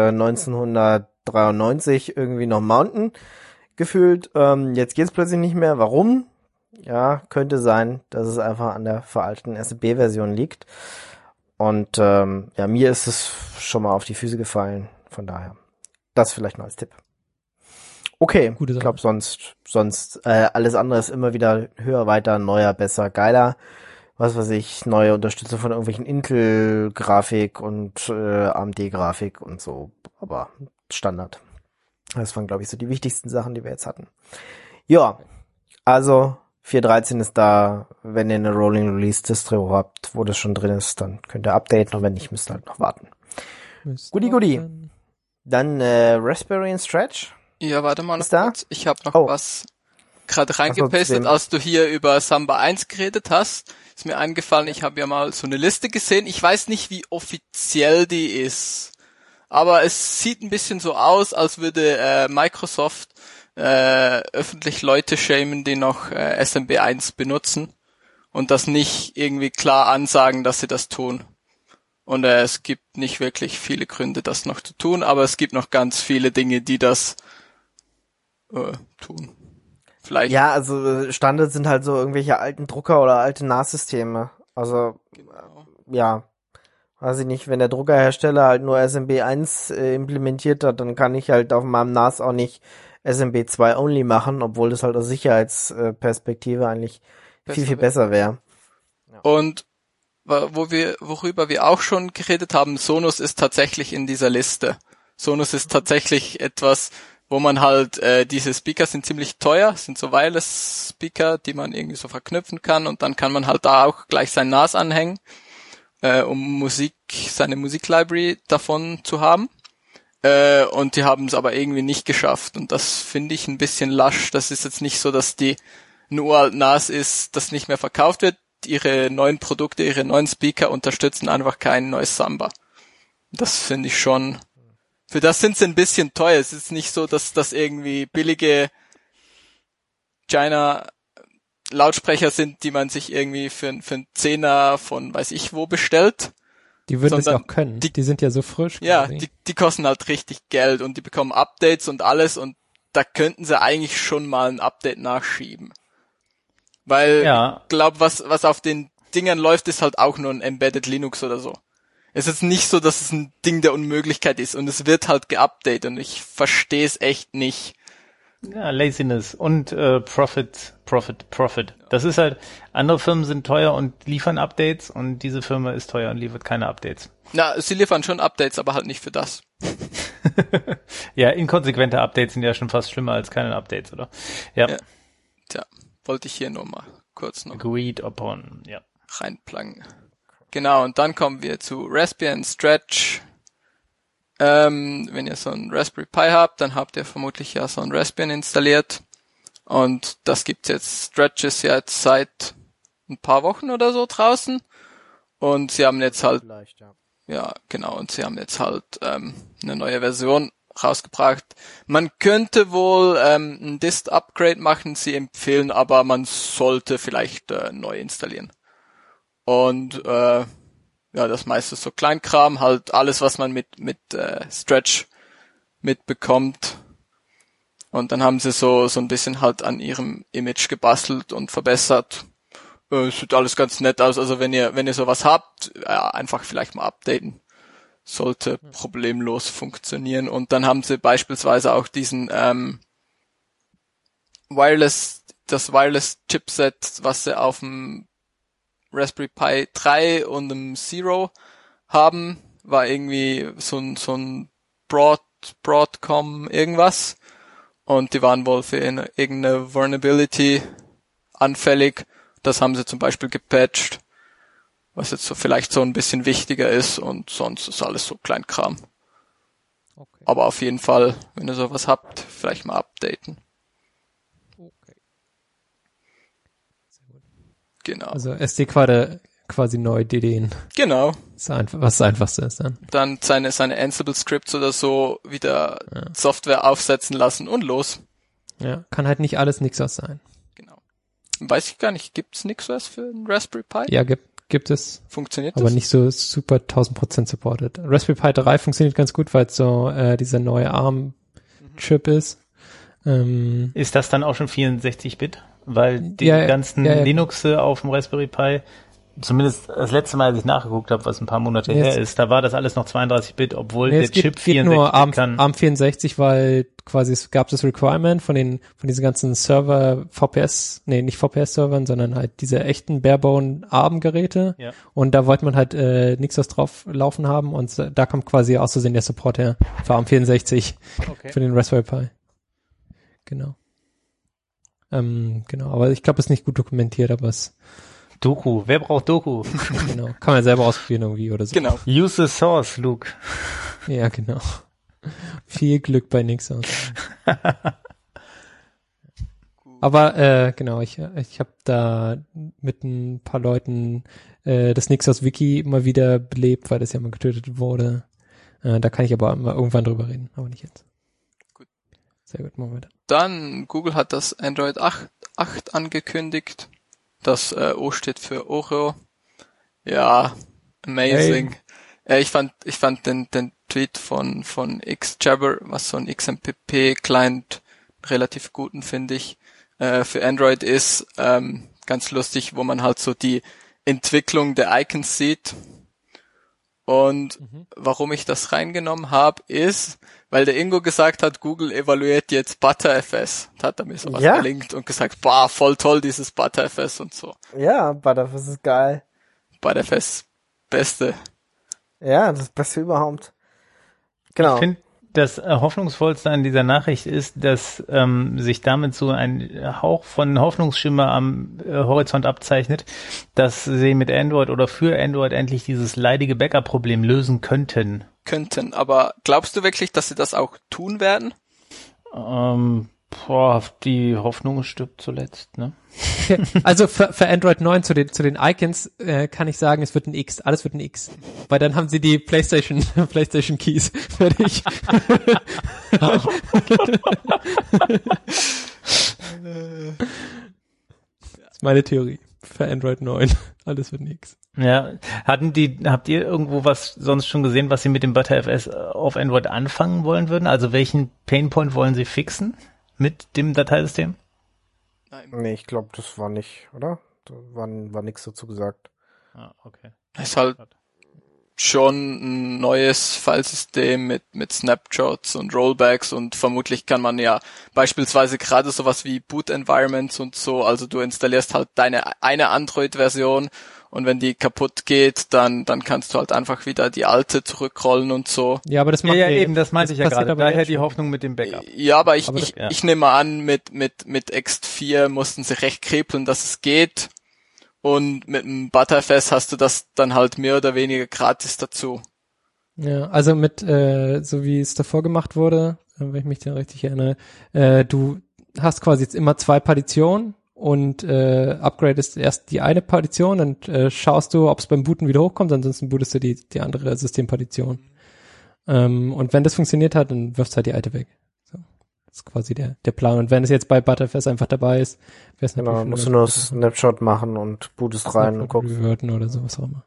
1993 irgendwie noch mounten, gefühlt. Jetzt geht's plötzlich nicht mehr. Warum? Ja, könnte sein, dass es einfach an der veralteten SMB-Version liegt. Und mir ist es schon mal auf die Füße gefallen. Von daher, das vielleicht mal als Tipp. Okay, ich glaube sonst alles andere ist immer wieder höher, weiter, neuer, besser, geiler. Was weiß ich, neue Unterstützung von irgendwelchen Intel-Grafik und AMD-Grafik und so. Aber Standard. Das waren, glaube ich, so die wichtigsten Sachen, die wir jetzt hatten. Ja, also 4.13 ist da. Wenn ihr eine Rolling Release Distro habt, wo das schon drin ist, dann könnt ihr updaten und wenn nicht, müsst ihr halt noch warten. Goodie. Dann Raspberry and Stretch. Ja, warte mal noch kurz. Ich habe noch was gerade reingepastet, als du hier über Samba 1 geredet hast. Ist mir eingefallen, ich habe ja mal so eine Liste gesehen. Ich weiß nicht, wie offiziell die ist. Aber es sieht ein bisschen so aus, als würde Microsoft öffentlich Leute shamen, die noch SMB 1 benutzen und das nicht irgendwie klar ansagen, dass sie das tun. Und es gibt nicht wirklich viele Gründe, das noch zu tun, aber es gibt noch ganz viele Dinge, die das tun. Vielleicht. Ja, also Standard sind halt so irgendwelche alten Drucker oder alte NAS-Systeme. Also, ja, weiß ich nicht, wenn der Druckerhersteller halt nur SMB 1 implementiert hat, dann kann ich halt auf meinem NAS auch nicht SMB 2 only machen, obwohl das halt aus Sicherheitsperspektive eigentlich viel besser wäre. Ja. Und worüber wir auch schon geredet haben, Sonos ist tatsächlich in dieser Liste. Sonos ist tatsächlich etwas, wo man halt, diese Speaker sind ziemlich teuer, sind so Wireless-Speaker, die man irgendwie so verknüpfen kann und dann kann man halt da auch gleich sein NAS anhängen, um seine Musiklibrary davon zu haben. Und die haben es aber irgendwie nicht geschafft und das finde ich ein bisschen lasch. Das ist jetzt nicht so, dass die ein uralt NAS ist, das nicht mehr verkauft wird. Ihre neuen Produkte, ihre neuen Speaker unterstützen einfach kein neues Samba. Das finde ich schon. Für das sind sie ein bisschen teuer. Es ist nicht so, dass das irgendwie billige China Lautsprecher sind, die man sich irgendwie für einen Zehner von weiß ich wo bestellt. Die würden es auch können. Die sind ja so frisch. Ja, die kosten halt richtig Geld und die bekommen Updates und alles und da könnten sie eigentlich schon mal ein Update nachschieben. Weil ich glaube, was auf den Dingern läuft, ist halt auch nur ein Embedded Linux oder so. Es ist nicht so, dass es ein Ding der Unmöglichkeit ist und es wird halt geupdatet und ich verstehe es echt nicht. Ja, Laziness und Profit. Das ist halt, andere Firmen sind teuer und liefern Updates und diese Firma ist teuer und liefert keine Updates. Na, sie liefern schon Updates, aber halt nicht für das. Ja, inkonsequente Updates sind ja schon fast schlimmer als keine Updates, oder? Ja. Tja, wollte ich hier nur mal kurz noch agreed upon, ja. Reinplagen. Genau, und dann kommen wir zu Raspbian Stretch. Wenn ihr so ein Raspberry Pi habt, dann habt ihr vermutlich ja so ein Raspbian installiert. Und das gibt's jetzt, Stretch ist ja jetzt seit ein paar Wochen oder so draußen. Und sie haben jetzt halt, ja genau, und sie haben jetzt halt eine neue Version rausgebracht. Man könnte wohl ein Dist-Upgrade machen, sie empfehlen, aber man sollte vielleicht neu installieren. Und ja, das meiste so Kleinkram, halt alles, was man mit Stretch mitbekommt. Und dann haben sie so ein bisschen halt an ihrem Image gebastelt und verbessert. Sieht alles ganz nett aus. Also wenn ihr sowas habt, ja, einfach vielleicht mal updaten. Sollte problemlos funktionieren. Und dann haben sie beispielsweise auch diesen Wireless Chipset, was sie auf dem Raspberry Pi 3 und einem Zero haben, war irgendwie so ein Broadcom irgendwas. Und die waren wohl für irgendeine Vulnerability anfällig. Das haben sie zum Beispiel gepatcht, was jetzt so vielleicht so ein bisschen wichtiger ist und sonst ist alles so Kleinkram. Okay. Aber auf jeden Fall, wenn ihr sowas habt, vielleicht mal updaten. Okay. Sehr gut. Genau. Also SD-Quadre quasi neu DDen. Genau. Was das Einfachste ist dann. Dann seine Ansible-Scripts oder so wieder Software aufsetzen lassen und los. Ja, kann halt nicht alles Nixos sein. Genau. Weiß ich gar nicht, gibt's Nixos für einen Raspberry Pi? Ja, gibt es. Funktioniert aber das? Nicht so super 1000% supported. Raspberry Pi 3 funktioniert ganz gut, weil es so dieser neue ARM-Chip ist. Ist das dann auch schon 64-Bit? Weil die ganzen Linuxe auf dem Raspberry Pi, zumindest das letzte Mal, als ich nachgeguckt habe, was ein paar Monate her ist, da war das alles noch 32-Bit, obwohl der Chip 64 nur kann. ARM 64, weil quasi es gab das Requirement von diesen ganzen Server nicht VPS-Servern, sondern halt diese echten Barebone ARM-Geräte. Ja. Und da wollte man halt Nixos drauf laufen haben und da kommt quasi auszusehen der Support her für ARM 64 für den Raspberry Pi. Genau. Genau, aber ich glaube, es ist nicht gut dokumentiert, aber es Doku. Wer braucht Doku? Genau. Kann man selber ausprobieren irgendwie oder so. Genau. Use the source, Luke. Ja, genau. Viel Glück bei Nixos. Aber genau, ich habe da mit ein paar Leuten das Nixos Wiki immer wieder belebt, weil das ja mal getötet wurde. Da kann ich aber mal irgendwann drüber reden, aber nicht jetzt. Gut. Sehr gut, machen wir weiter. Dann, Google hat das Android 8 angekündigt. Das O steht für Oreo. Ja, amazing. Hey. Ich fand den Tweet von Xjabber, was so ein XMPP-Client relativ guten, finde ich, für Android ist, ganz lustig, wo man halt so die Entwicklung der Icons sieht. Und warum ich das reingenommen habe, ist, weil der Ingo gesagt hat, Google evaluiert jetzt ButterFS. Da hat er mir sowas verlinkt und gesagt, boah, voll toll dieses ButterFS und so. Ja, ButterFS ist geil. ButterFS, Beste. Ja, das Beste überhaupt. Genau. Ich finde, das Hoffnungsvollste an dieser Nachricht ist, dass sich damit so ein Hauch von Hoffnungsschimmer am Horizont abzeichnet, dass sie mit Android oder für Android endlich dieses leidige Backup-Problem lösen könnten. Aber glaubst du wirklich, dass sie das auch tun werden? Die Hoffnung stirbt zuletzt, ne? Also für Android 9 zu den Icons kann ich sagen, es wird ein X, alles wird ein X. Weil dann haben sie die PlayStation Keys fertig. Das Meine Theorie. Für Android 9. Alles wird nix. Ja, habt ihr irgendwo was sonst schon gesehen, was sie mit dem ButterFS auf Android anfangen wollen würden? Also welchen Painpoint wollen sie fixen mit dem Dateisystem? Nein. Nee, ich glaube, das war nicht, oder? Da war nichts dazu gesagt. Ah, okay. Es ist halt schon ein neues Filesystem mit Snapshots und Rollbacks und vermutlich kann man ja beispielsweise gerade sowas wie Boot Environments und so, also du installierst halt deine eine Android-Version und wenn die kaputt geht, dann kannst du halt einfach wieder die alte zurückrollen und so. Ja, aber das macht eben, das meinte ich ja gerade. Daher die schon. Hoffnung mit dem Backup. Ja, aber ich nehme an, mit Ext4 mussten sie recht krepeln, dass es geht. Und mit dem ButterFS hast du das dann halt mehr oder weniger gratis dazu. Ja, also mit, so wie es davor gemacht wurde, wenn ich mich da richtig erinnere, du hast quasi jetzt immer 2 Partitionen und upgradest erst die eine Partition und schaust du, ob es beim Booten wieder hochkommt, ansonsten bootest du die andere Systempartition. Und wenn das funktioniert hat, dann wirfst du halt die alte weg. So. Das ist quasi der Plan. Und wenn es jetzt bei ButterFS einfach dabei ist, wäre es natürlich... Genau, musst du nur Snapshot machen und bootest rein und guckst. Oder sowas auch immer.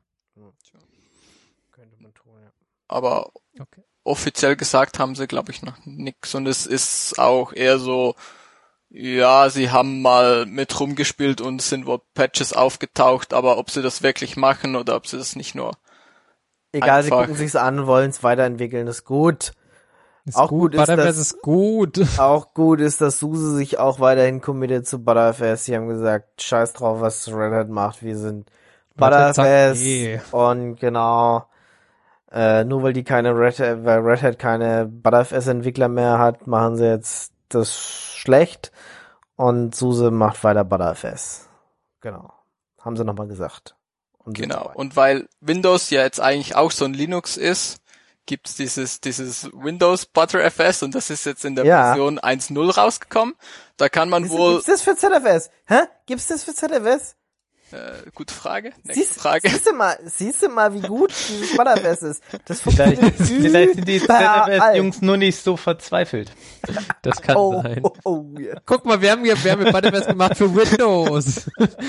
Könnte man tun, ja. Aber Okay. offiziell gesagt haben sie, glaube ich, noch nix. Und es ist auch eher so, ja, sie haben mal mit rumgespielt und sind wohl Patches aufgetaucht, aber ob sie das wirklich machen oder ob sie das nicht nur Egal, sie einfach gucken sich's an, wollen es weiterentwickeln, ist gut. Ist Auch gut ist ButterFS das- ist gut. Auch gut ist, dass SUSE sich auch weiterhin committet zu ButterFS. Sie haben gesagt, scheiß drauf, was Red Hat macht, wir sind Red Hat sagt ButterFS eh. und genau, nur weil Red Hat keine ButterFS-Entwickler mehr hat, machen sie jetzt das schlecht und SUSE macht weiter ButterFS. Genau. Haben sie nochmal gesagt. Und sind Genau. dabei. Und weil Windows ja jetzt eigentlich auch so ein Linux ist, gibt's dieses Windows ButterFS und das ist jetzt in der Ja. Version 1.0 rausgekommen. Da kann man wohl, Gibt's das für ZFS? Hä? Gibt's das für ZFS? gute Frage, nächste Frage. Siehst du mal, wie gut dieses ButterFS ist? Das Vielleicht funktioniert sind die überall. ZFS-Jungs nur nicht so verzweifelt. Das kann Oh, sein. oh, oh, ja. Guck mal, wir haben mit ButterFS gemacht für Windows.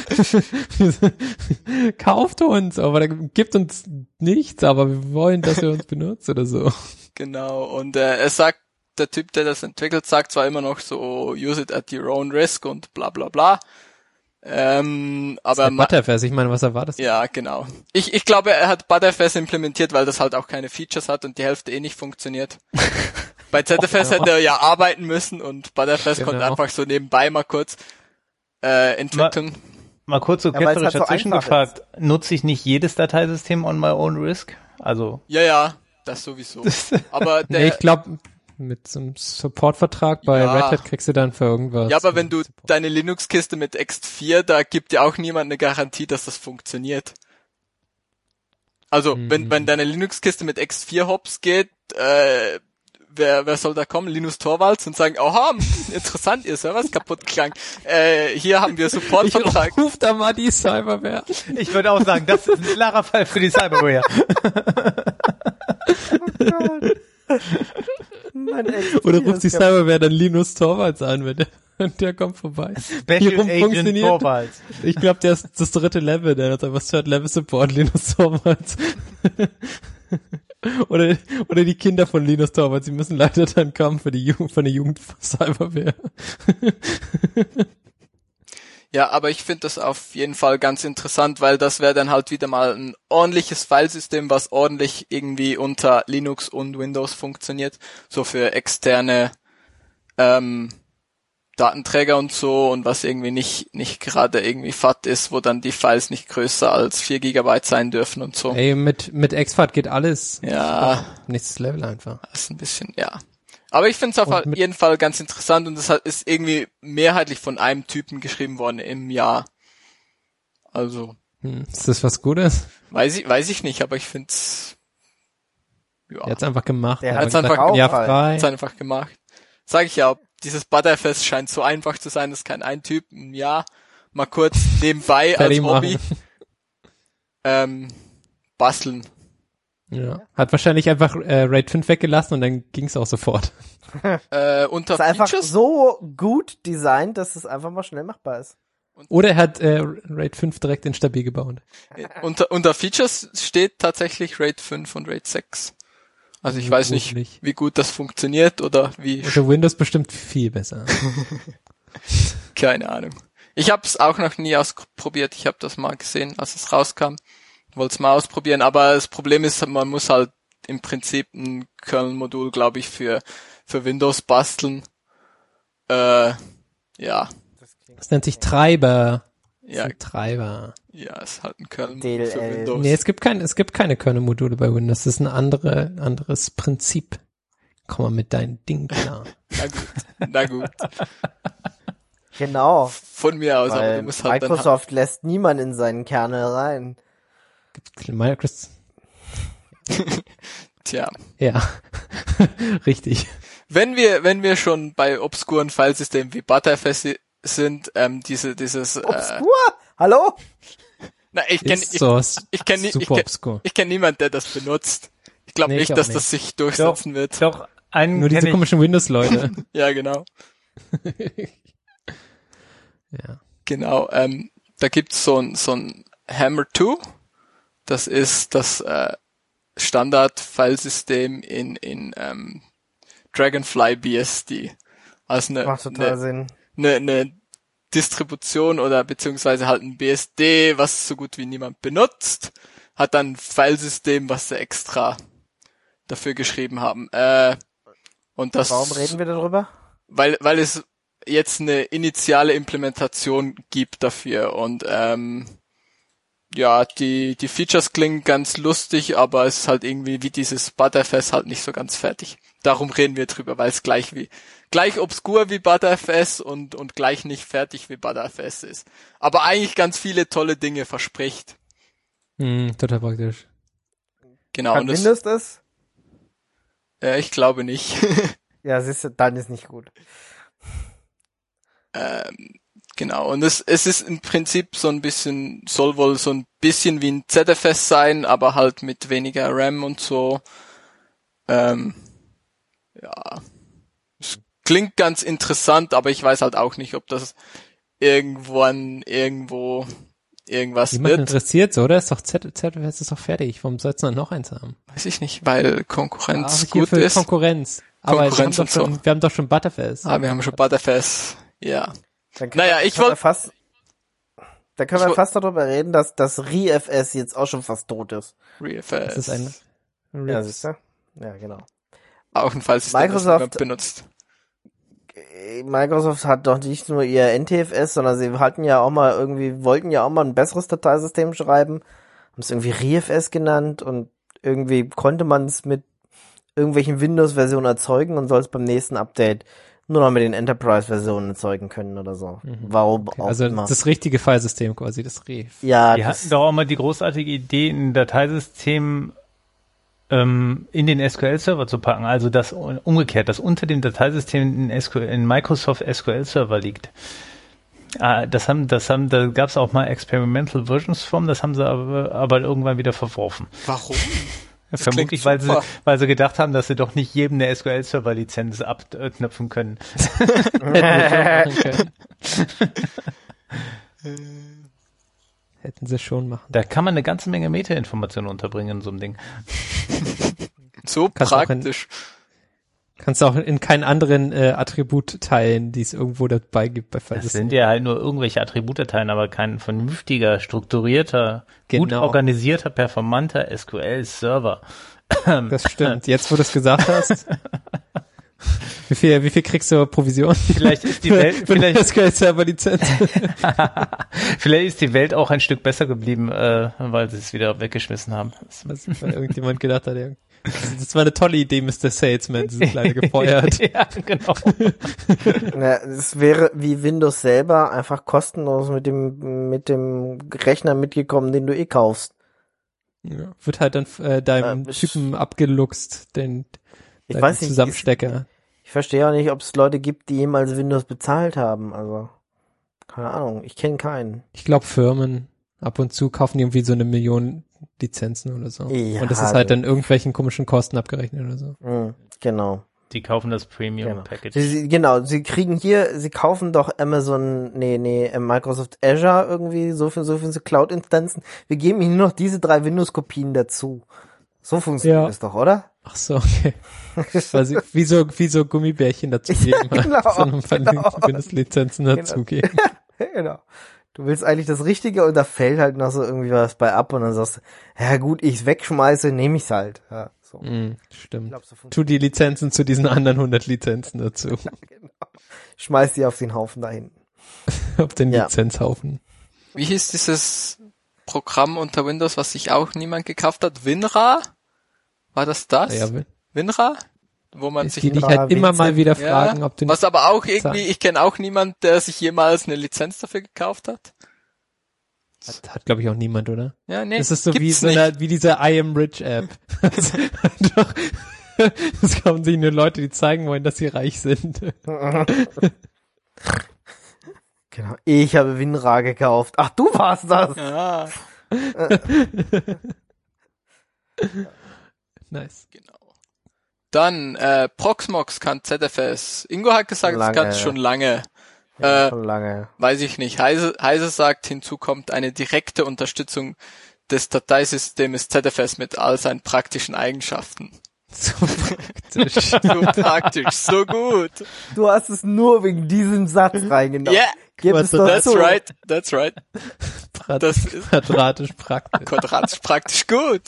Kauft uns, aber gibt uns nichts, aber wir wollen, dass ihr uns benutzt oder so. Genau. Und er sagt, der Typ, der das entwickelt, sagt zwar immer noch so, use it at your own risk und bla bla bla. Aber ButterFS, ich meine, was erwartest du? ja, genau. Ich glaube, er hat ButterFS implementiert, weil das halt auch keine Features hat und die Hälfte nicht funktioniert. Bei ZFS hätte er ja arbeiten müssen und ButterFS konnte einfach so nebenbei mal kurz entwickeln. Mal kurz so Ja, weil es ketzerisch halt so dazwischen einfach gefragt, nutze ich nicht jedes Dateisystem on my own risk? Also, Ja, das sowieso. Aber Nee, ich glaube, mit so einem Supportvertrag bei Ja. Red Hat kriegst du dann für irgendwas. ja, aber wenn du deine Linux-Kiste mit Ext4, da gibt ja auch niemand eine Garantie, dass das funktioniert. Also, wenn deine Linux-Kiste mit Ext4 hops geht, wer soll da kommen? Linus Torvalds und sagen, oha, interessant, ihr Server ist kaputt gegangen. Hier haben wir Supportvertrag. Ruf da mal die Cyberware. ich würde auch sagen, das ist ein klarer Fall für die Cyberware. Mein Ex- Oder ruft die ist Cyberware dann Linus Torvalds an, wenn der kommt vorbei. Special Hierum Agent funktioniert- Torvalds. Ich glaube, der ist das 3. Level, der hat einfach Third Level Support, Linus Torvalds. oder die Kinder von Linus Torvalds, die müssen leider dann kommen für die Jugend von Cyberware. Ja, aber ich finde das auf jeden Fall ganz interessant, weil das wäre dann halt wieder mal ein ordentliches Filesystem, was ordentlich irgendwie unter Linux und Windows funktioniert. So für externe Datenträger und so und was irgendwie nicht gerade irgendwie FAT ist, wo dann die Files nicht größer als 4 GB sein dürfen und so. Ey, mit exFAT geht alles. Ja, Nächstes Level einfach. das ist ein bisschen, ja. Aber ich finde es auf jeden Fall ganz interessant und es ist irgendwie mehrheitlich von einem Typen geschrieben worden im Jahr. Also, Ist das was Gutes? weiß ich nicht, aber ich finde es, ja, Er hat's einfach gemacht. Der Er hat hat's einfach gesagt, ja, gemacht. frei. hat's einfach gemacht. Sag ich ja, dieses ButterFS scheint so einfach zu sein, das kann ein Typ im Jahr mal kurz nebenbei als Fertig Hobby basteln. Ja. Hat wahrscheinlich einfach RAID 5 weggelassen und dann ging's auch sofort. Unter ist einfach Features so gut designt, dass es einfach mal schnell machbar ist. Oder er hat RAID 5 direkt in stabil gebaut. Unter Features steht tatsächlich RAID 5 und RAID 6. Also ich weiß nicht, wie gut das funktioniert oder wie... Unter Windows bestimmt viel besser. Keine Ahnung. Ich habe es auch noch nie ausprobiert. Ich habe das mal gesehen, als es rauskam. Wollte es mal ausprobieren, aber das Problem ist, man muss halt im Prinzip ein Kernel-Modul, glaube ich, für Windows basteln. Ja. Das nennt sich Treiber. Ja. Treiber. Ja, es ist halt ein Kernel-Modul für Windows. Nee, es gibt keine Kernel-Module bei Windows. Das ist ein anderes Prinzip. Komm mal mit deinen Dingen klar. Na gut. Genau. Von mir aus, Weil aber du musst halt Microsoft lässt niemand in seinen Kernel rein. Microsoft. Tja. Ja. Richtig. Wenn wir schon bei obskuren Filesystemen wie Butterfs sind, dieses Obskur? Hallo? Na, ich kenne niemand, der das benutzt. Ich glaube nicht, dass das sich durchsetzen wird. Doch, nur diese komischen Windows-Leute. Ja, genau. Ja. Genau, da gibt's so ein Hammer 2. Das ist das Standard-Filesystem in Dragonfly BSD. Also macht total Sinn. Eine Distribution oder beziehungsweise halt ein BSD, was so gut wie niemand benutzt, hat dann ein Filesystem, was sie extra dafür geschrieben haben. Und das, warum reden wir darüber? Weil es jetzt eine initiale Implementation gibt dafür und ja, die Features klingen ganz lustig, aber es ist halt irgendwie wie dieses Butterfs halt nicht so ganz fertig. Darum reden wir drüber, weil es gleich obskur wie Butterfs und gleich nicht fertig wie Butterfs ist. Aber eigentlich ganz viele tolle Dinge verspricht. Total praktisch. Genau. Kann Windows das? Ich glaube nicht. Ja, siehst du, dann ist nicht gut. Genau, und es ist im Prinzip soll wohl so ein bisschen wie ein ZFS sein, aber halt mit weniger RAM und so. Ja, es klingt ganz interessant, aber ich weiß halt auch nicht, ob das irgendwo irgendwas Jemand wird. Interessiert, oder? Ist doch ZFS ist doch fertig. Warum soll's dann noch eins haben? Weiß ich nicht, weil Konkurrenz gut ist. Konkurrenz. Aber Konkurrenz wir haben doch schon Butterfs. Wir haben schon Butterfs, ja. Da können wir fast darüber reden, dass das ReFS jetzt auch schon fast tot ist. ReFS. Das ist ein Ja, siehst du? Ja, genau. Auch ein Fallsystem, das niemand benutzt. Microsoft hat doch nicht nur ihr NTFS, sondern sie wollten ja auch mal ein besseres Dateisystem schreiben, haben es irgendwie ReFS genannt und irgendwie konnte man es mit irgendwelchen Windows-Versionen erzeugen und soll es beim nächsten Update nur noch mit den Enterprise-Versionen erzeugen können oder so. Warum auch also immer. das richtige Filesystem quasi, das REF. Ja, die hatten doch auch mal die großartige Idee, ein Dateisystem in den SQL-Server zu packen, also das umgekehrt, das unter dem Dateisystem in Microsoft SQL-Server liegt. Da gab es auch mal Experimental Versions von, das haben sie aber irgendwann wieder verworfen. Warum? Vermutlich, weil sie gedacht haben, dass sie doch nicht jedem eine SQL-Server-Lizenz abknöpfen können. Hätten sie schon machen. Da kann man eine ganze Menge Metainformationen unterbringen in so einem Ding. So praktisch. Kannst du auch in keinen anderen Attribut teilen, die es irgendwo dabei gibt bei Files. Das sind ja halt nur irgendwelche Attribute-Teilen, aber kein vernünftiger, strukturierter, gut organisierter, performanter SQL-Server. Das stimmt. Jetzt, wo du es gesagt hast. Wie viel kriegst du Provision? Vielleicht ist die Welt, SQL-Server-Lizenz. Vielleicht ist die Welt auch ein Stück besser geblieben, weil sie es wieder weggeschmissen haben. Was irgendjemand gedacht hat, ja. Das war eine tolle Idee, Mr. Salesman, sie sind leider gefeuert. Ja, genau. Ja, es wäre wie Windows selber einfach kostenlos mit dem Rechner mitgekommen, den du kaufst. Ja, wird halt dann deinem Typen abgeluchst, den Zusammenstecker. Ich verstehe auch nicht, ob es Leute gibt, die jemals Windows bezahlt haben, also keine Ahnung, ich kenne keinen. Ich glaube Firmen ab und zu kaufen irgendwie so 1 Million Lizenzen oder so. Ja, und das ist halt dann irgendwelchen komischen Kosten abgerechnet oder so. Genau. Die kaufen das Premium-Package. Sie kriegen hier, sie kaufen doch Microsoft Azure irgendwie, so für so Cloud-Instanzen. Wir geben ihnen noch diese 3 Windows-Kopien dazu. So funktioniert es doch, oder? Ach so, okay. Also, wie so Gummibärchen dazugeben. Windows-Lizenzen dazugeben. Genau. Du willst eigentlich das Richtige und da fällt halt noch so irgendwie was bei ab und dann sagst du, ja gut, ich's wegschmeiße, nehme ich's halt. Ja, so. Stimmt. Tu die Lizenzen zu diesen anderen 100 Lizenzen dazu. Ja, genau. Schmeiß die auf den Haufen da hinten. Auf den Lizenzhaufen. Wie hieß dieses Programm unter Windows, was sich auch niemand gekauft hat? WinRAR? War das? Ja, WinRAR? Wo man sich dich halt immer mal wieder fragen, ob du was aber auch irgendwie, ich kenne auch niemand, der sich jemals eine Lizenz dafür gekauft hat. Hat glaube ich auch niemand, oder? Ja, nee. Das ist so wie diese I Am Rich App. Das kaufen sich nur Leute, die zeigen wollen, dass sie reich sind. Genau. Ich habe WinRAR gekauft. Ach, du warst das. Ja. Nice. Genau. Dann, Proxmox kann ZFS. Ingo hat gesagt, es kann es schon lange. Schon lange. Weiß ich nicht. Heise sagt, hinzu kommt eine direkte Unterstützung des Dateisystems ZFS mit all seinen praktischen Eigenschaften. So praktisch. So praktisch, so gut. Du hast es nur wegen diesem Satz reingenommen. Yeah, that's right. Das ist quadratisch praktisch. Quadratisch praktisch gut.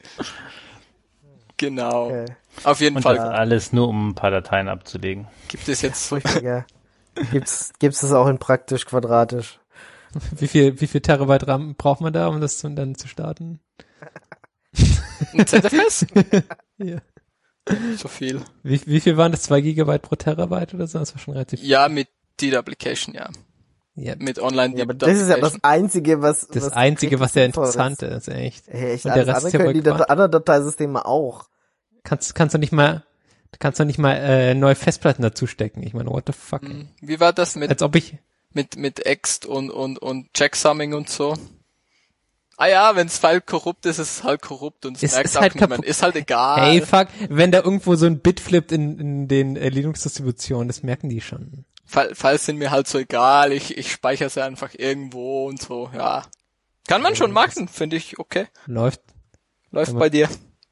Genau. Okay. Auf jeden Fall. Das alles nur, um ein paar Dateien abzulegen. Gibt es jetzt so. Gibt's es auch in praktisch quadratisch? Wie viel Terabyte RAM braucht man da, um das dann zu starten? Ein ZFS? Ja. So viel. Wie viel waren das? 2 Gigabyte pro Terabyte oder so? Das war schon relativ viel. Ja, mit Deed-Application, ja. Mit Online. Ja, aber das ist ja das Einzige, was sehr interessant ist, echt. Echt, und der Rest andere können die anderen Dateisysteme auch. Kannst du nicht mal neue Festplatten dazu stecken. Ich meine, what the fuck? Wie war das mit als ob ich mit Ext und Checksumming und so? Ah ja, wenn's File korrupt ist, ist es halt korrupt und es merkt auch halt niemand. Ist halt egal. Hey, fuck, wenn da irgendwo so ein Bit flippt in den Linux-Distributionen, das merken die schon. Files sind mir halt so egal, ich speichere sie einfach irgendwo und so, ja. Kann man schon machen, finde ich okay. Läuft bei dir.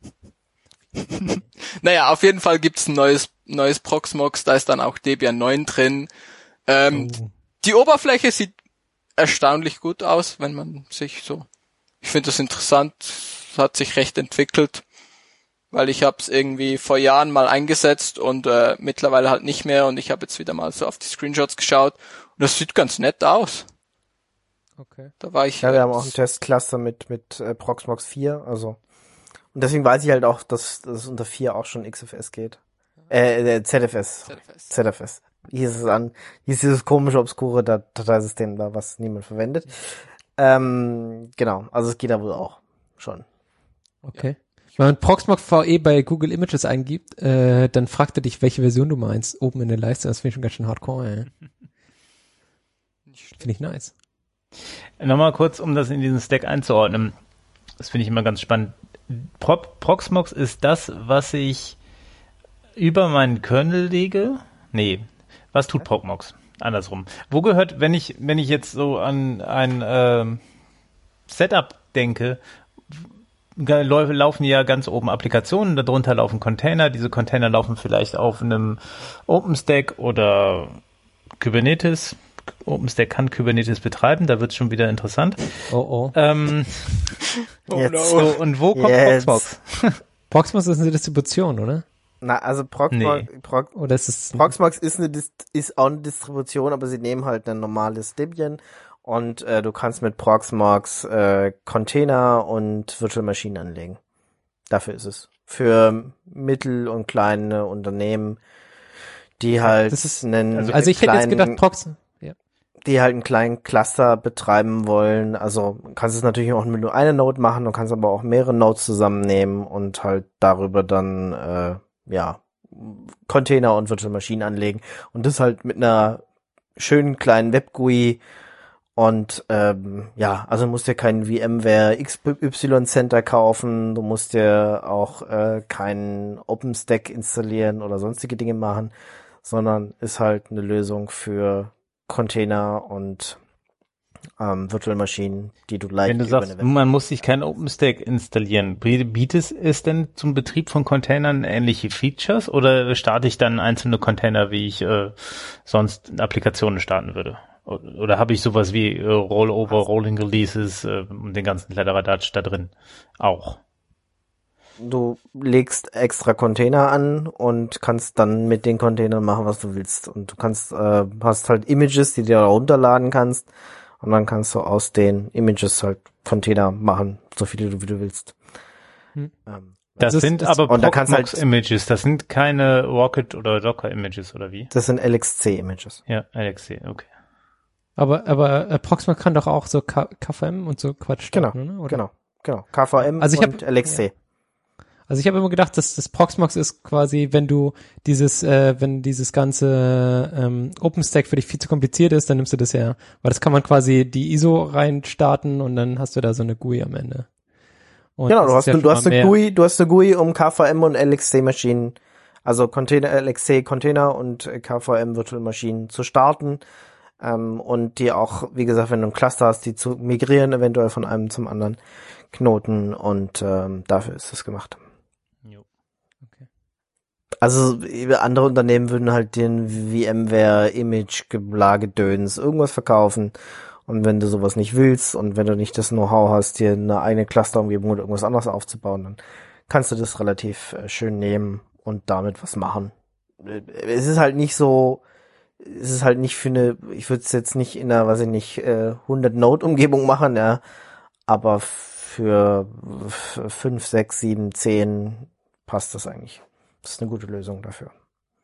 Naja, auf jeden Fall gibt's ein neues Proxmox, da ist dann auch Debian 9 drin. Die Oberfläche sieht erstaunlich gut aus, wenn man sich so... Ich finde das interessant, es hat sich recht entwickelt, weil ich habe es irgendwie vor Jahren mal eingesetzt und mittlerweile halt nicht mehr und ich habe jetzt wieder mal so auf die Screenshots geschaut und das sieht ganz nett aus. Okay. Da war ich. Ja, wir haben auch einen Testcluster mit Proxmox 4, also und deswegen weiß ich halt auch, dass es unter 4 auch schon XFS geht. ZFS. Hier ist dieses komische, obskure Dateisystem da, was niemand verwendet. Genau, also es geht da wohl auch schon. Okay. Wenn man Proxmox VE bei Google Images eingibt, dann fragt er dich, welche Version du meinst, oben in der Leiste. Das finde ich schon ganz schön hardcore, ey. Finde ich nice. Nochmal kurz, um das in diesen Stack einzuordnen. Das finde ich immer ganz spannend. Proxmox ist das, was ich über meinen Kernel lege? Nee. Was tut Proxmox? Andersrum. Wo gehört, wenn ich jetzt so an ein Setup denke, laufen ja ganz oben Applikationen, darunter laufen Container. Diese Container laufen vielleicht auf einem OpenStack oder Kubernetes. OpenStack kann Kubernetes betreiben, da wird's schon wieder interessant. Oh. Jetzt. So, und wo kommt Proxmox? Proxmox ist eine Distribution, oder? Na, also Proxmox ist auch eine Distribution, aber sie nehmen halt ein normales Debian und du kannst mit Proxmox Container und Virtual Machine anlegen. Dafür ist es. Für mittel- und kleine Unternehmen, die halt ich hätte jetzt gedacht Proxmox. Die halt einen kleinen Cluster betreiben wollen. Also kannst es natürlich auch mit nur einer Node machen, du kannst aber auch mehrere Nodes zusammennehmen und halt darüber dann Container und Virtual Machine anlegen. Und das halt mit einer schönen kleinen Web-GUI Und also musst dir keinen VMware XY Center kaufen, du musst dir auch keinen OpenStack installieren oder sonstige Dinge machen, sondern ist halt eine Lösung für Container und Virtual Maschinen, die du leicht Wenn du sagst, man muss sich kein OpenStack installieren, bietet es denn zum Betrieb von Containern ähnliche Features oder starte ich dann einzelne Container, wie ich sonst Applikationen starten würde? Oder habe ich sowas wie Rollover, Rolling Releases und den ganzen Kladderadatsch da drin auch? Du legst extra Container an und kannst dann mit den Containern machen, was du willst. Und du kannst hast halt Images, die du da runterladen kannst. Und dann kannst du aus den Images halt Container machen, so viele wie du willst. Das sind aber Proxmox-Images, das sind keine Rocket- oder Docker-Images, oder wie? Das sind LXC-Images. Ja, LXC, okay. Aber Proxmox kann doch auch so KVM und so Quatsch starten, Genau. KVM und LXC. Ja. Also ich habe immer gedacht, dass das Proxmox ist quasi, wenn dieses ganze OpenStack für dich viel zu kompliziert ist, dann nimmst du das her. Weil das kann man quasi die ISO rein starten und dann hast du da so eine GUI am Ende. Und genau, du hast eine GUI, um KVM und LXC-Maschinen, also LXC Container und KVM Virtual Maschinen zu starten. Und die auch, wie gesagt, wenn du ein Cluster hast, die zu migrieren, eventuell von einem zum anderen Knoten und dafür ist das gemacht. Jo. Okay. Also andere Unternehmen würden halt den VMware Image Gedöns irgendwas verkaufen und wenn du sowas nicht willst und wenn du nicht das Know-how hast, dir eine eigene Clusterumgebung oder irgendwas anderes aufzubauen, dann kannst du das relativ schön nehmen und damit was machen. Es ist halt nicht für ich würde es jetzt nicht in einer, 100 Node-Umgebung machen, ja, aber für 5, 6, 7, 10 passt das eigentlich. Das ist eine gute Lösung dafür.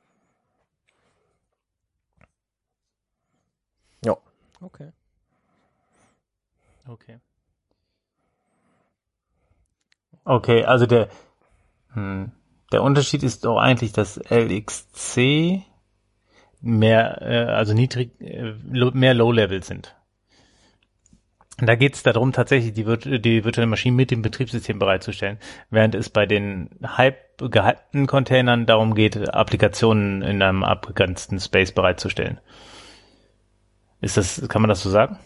Ja. Okay. Okay, also der Unterschied ist doch eigentlich, dass LXC mehr Low-Level sind. Da geht es darum, tatsächlich die virtuelle Maschine mit dem Betriebssystem bereitzustellen, während es bei den gehypten Containern darum geht, Applikationen in einem abgegrenzten Space bereitzustellen. Kann man das so sagen?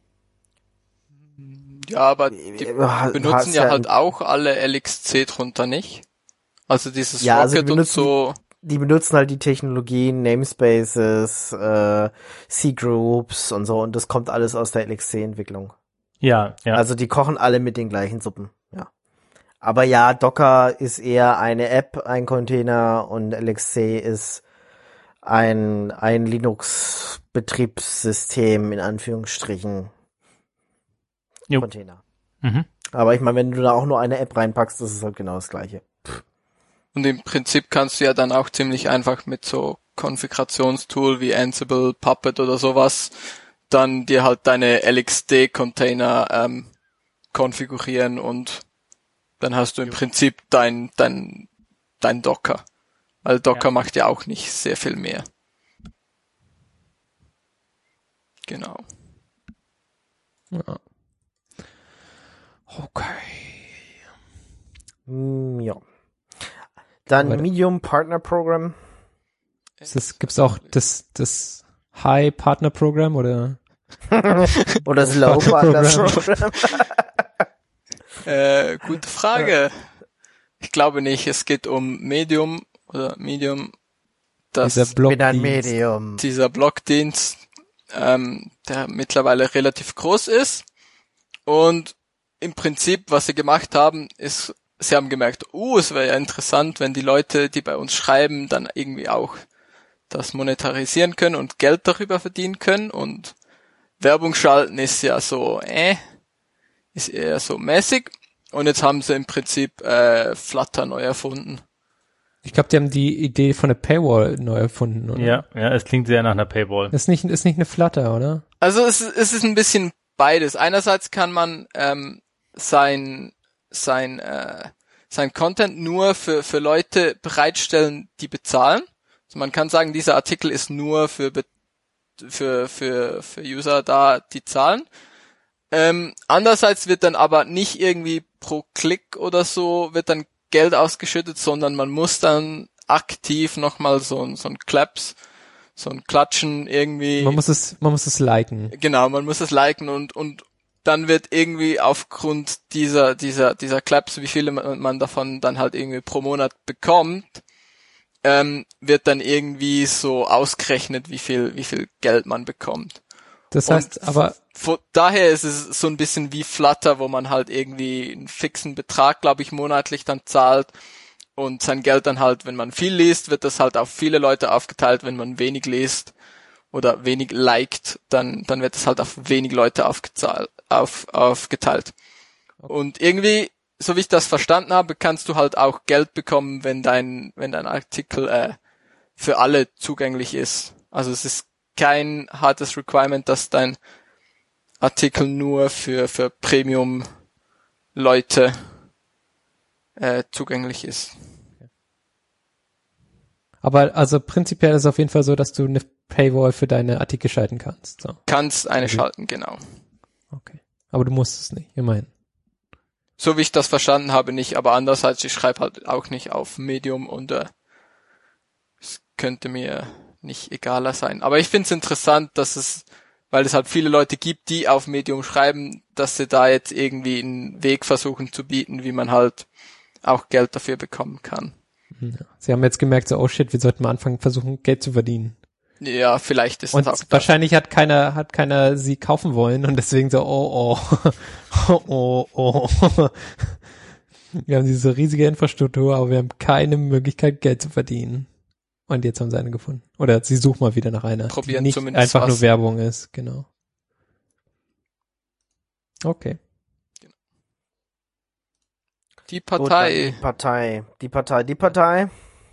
Ja, aber die benutzen ja halt auch alle LXC drunter, nicht? Also dieses Rocket und so. Die benutzen halt die Technologien, Namespaces, C-Groups und so, und das kommt alles aus der LXC-Entwicklung. Ja. Also die kochen alle mit den gleichen Suppen, ja. Aber ja, Docker ist eher eine App, ein Container, und LXC ist ein Linux-Betriebssystem, in Anführungsstrichen, Container. Mhm. Aber ich meine, wenn du da auch nur eine App reinpackst, das ist halt genau das Gleiche. Und im Prinzip kannst du ja dann auch ziemlich einfach mit so Konfigurationstool wie Ansible, Puppet oder sowas dann dir halt deine LXD-Container konfigurieren und dann hast du im Prinzip dein Docker. Weil Docker macht ja auch nicht sehr viel mehr. Genau. Ja. Okay. Ja. Dann Medium Partner Program. Gibt's auch das High Partner Program oder? Oder das Low Partner Program? Gute Frage. Ich glaube nicht. Es geht um Medium oder Medium. Dieser Blogdienst, der mittlerweile relativ groß ist. Und im Prinzip, was sie gemacht haben, ist, sie haben gemerkt, es wäre ja interessant, wenn die Leute, die bei uns schreiben, dann irgendwie auch das monetarisieren können und Geld darüber verdienen können. Und Werbung schalten ist ja so, ist eher so mäßig. Und jetzt haben sie im Prinzip Flutter neu erfunden. Ich glaube, die haben die Idee von der Paywall neu erfunden, oder? Ja, es klingt sehr nach einer Paywall. Ist nicht eine Flutter, oder? Also es ist ein bisschen beides. Einerseits kann man sein Content nur für Leute bereitstellen, die bezahlen. Also man kann sagen, dieser Artikel ist nur für für User da, die zahlen. Andererseits wird dann aber nicht irgendwie pro Klick oder so wird dann Geld ausgeschüttet, sondern man muss dann aktiv nochmal so ein Claps, so ein Klatschen irgendwie. Man muss es liken. Genau, man muss es liken und dann wird irgendwie aufgrund dieser Claps, wie viele man davon dann halt irgendwie pro Monat bekommt, wird dann irgendwie so ausgerechnet, wie viel Geld man bekommt. Das heißt, aber daher ist es so ein bisschen wie Flutter, wo man halt irgendwie einen fixen Betrag, glaube ich, monatlich dann zahlt und sein Geld dann halt, wenn man viel liest, wird das halt auf viele Leute aufgeteilt, wenn man wenig liest oder wenig liked, dann wird das halt auf wenig Leute aufgeteilt. Und irgendwie, so wie ich das verstanden habe, kannst du halt auch Geld bekommen, wenn dein Artikel für alle zugänglich ist. Also es ist kein hartes Requirement, dass dein Artikel nur für Premium-Leute zugänglich ist. Aber also prinzipiell ist es auf jeden Fall so, dass du eine Paywall für deine Artikel schalten kannst. So. Kannst eine schalten, genau. Okay. Aber du musst es nicht, immerhin. So wie ich das verstanden habe, nicht, aber andererseits, ich schreibe halt auch nicht auf Medium und es könnte mir nicht egaler sein. Aber ich finde es interessant, weil es halt viele Leute gibt, die auf Medium schreiben, dass sie da jetzt irgendwie einen Weg versuchen zu bieten, wie man halt auch Geld dafür bekommen kann. Ja. Sie haben jetzt gemerkt, so, oh shit, wir sollten mal anfangen, versuchen, Geld zu verdienen. Ja, vielleicht ist und das auch das. Wahrscheinlich hat keiner sie kaufen wollen und deswegen so, oh. Wir haben diese riesige Infrastruktur, aber wir haben keine Möglichkeit, Geld zu verdienen. Und jetzt haben sie eine gefunden. Oder sie suchen mal wieder nach einer, probieren die nicht zumindest einfach was. nur Werbung ist, genau. Okay. Die Partei. Die Partei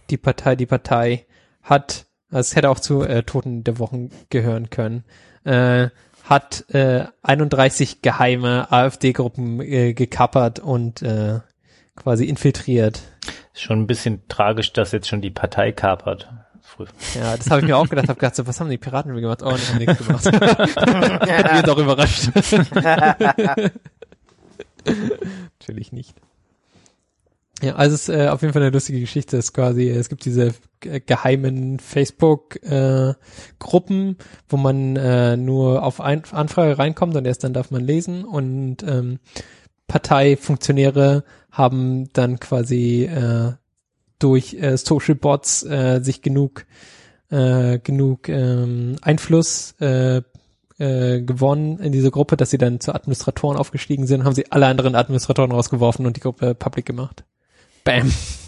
hat, es hätte auch zu Toten der Wochen gehören können, hat 31 geheime AfD-Gruppen gekappert und quasi infiltriert. Schon ein bisschen tragisch, dass jetzt schon die Partei kapert. Früh. Ja, das habe ich mir auch gedacht. Habe gedacht, so, was haben die Piraten schon gemacht? Oh, die haben nichts gemacht. Hat mich doch überrascht. Natürlich nicht. Ja, also es ist auf jeden Fall eine lustige Geschichte. Es ist quasi, es gibt diese geheimen Facebook-Gruppen, wo man nur auf Anfrage reinkommt und erst dann darf man lesen. Und Parteifunktionäre haben dann quasi durch Social Bots sich genug Einfluss gewonnen in diese Gruppe, dass sie dann zu Administratoren aufgestiegen sind, haben sie alle anderen Administratoren rausgeworfen und die Gruppe public gemacht. Bam.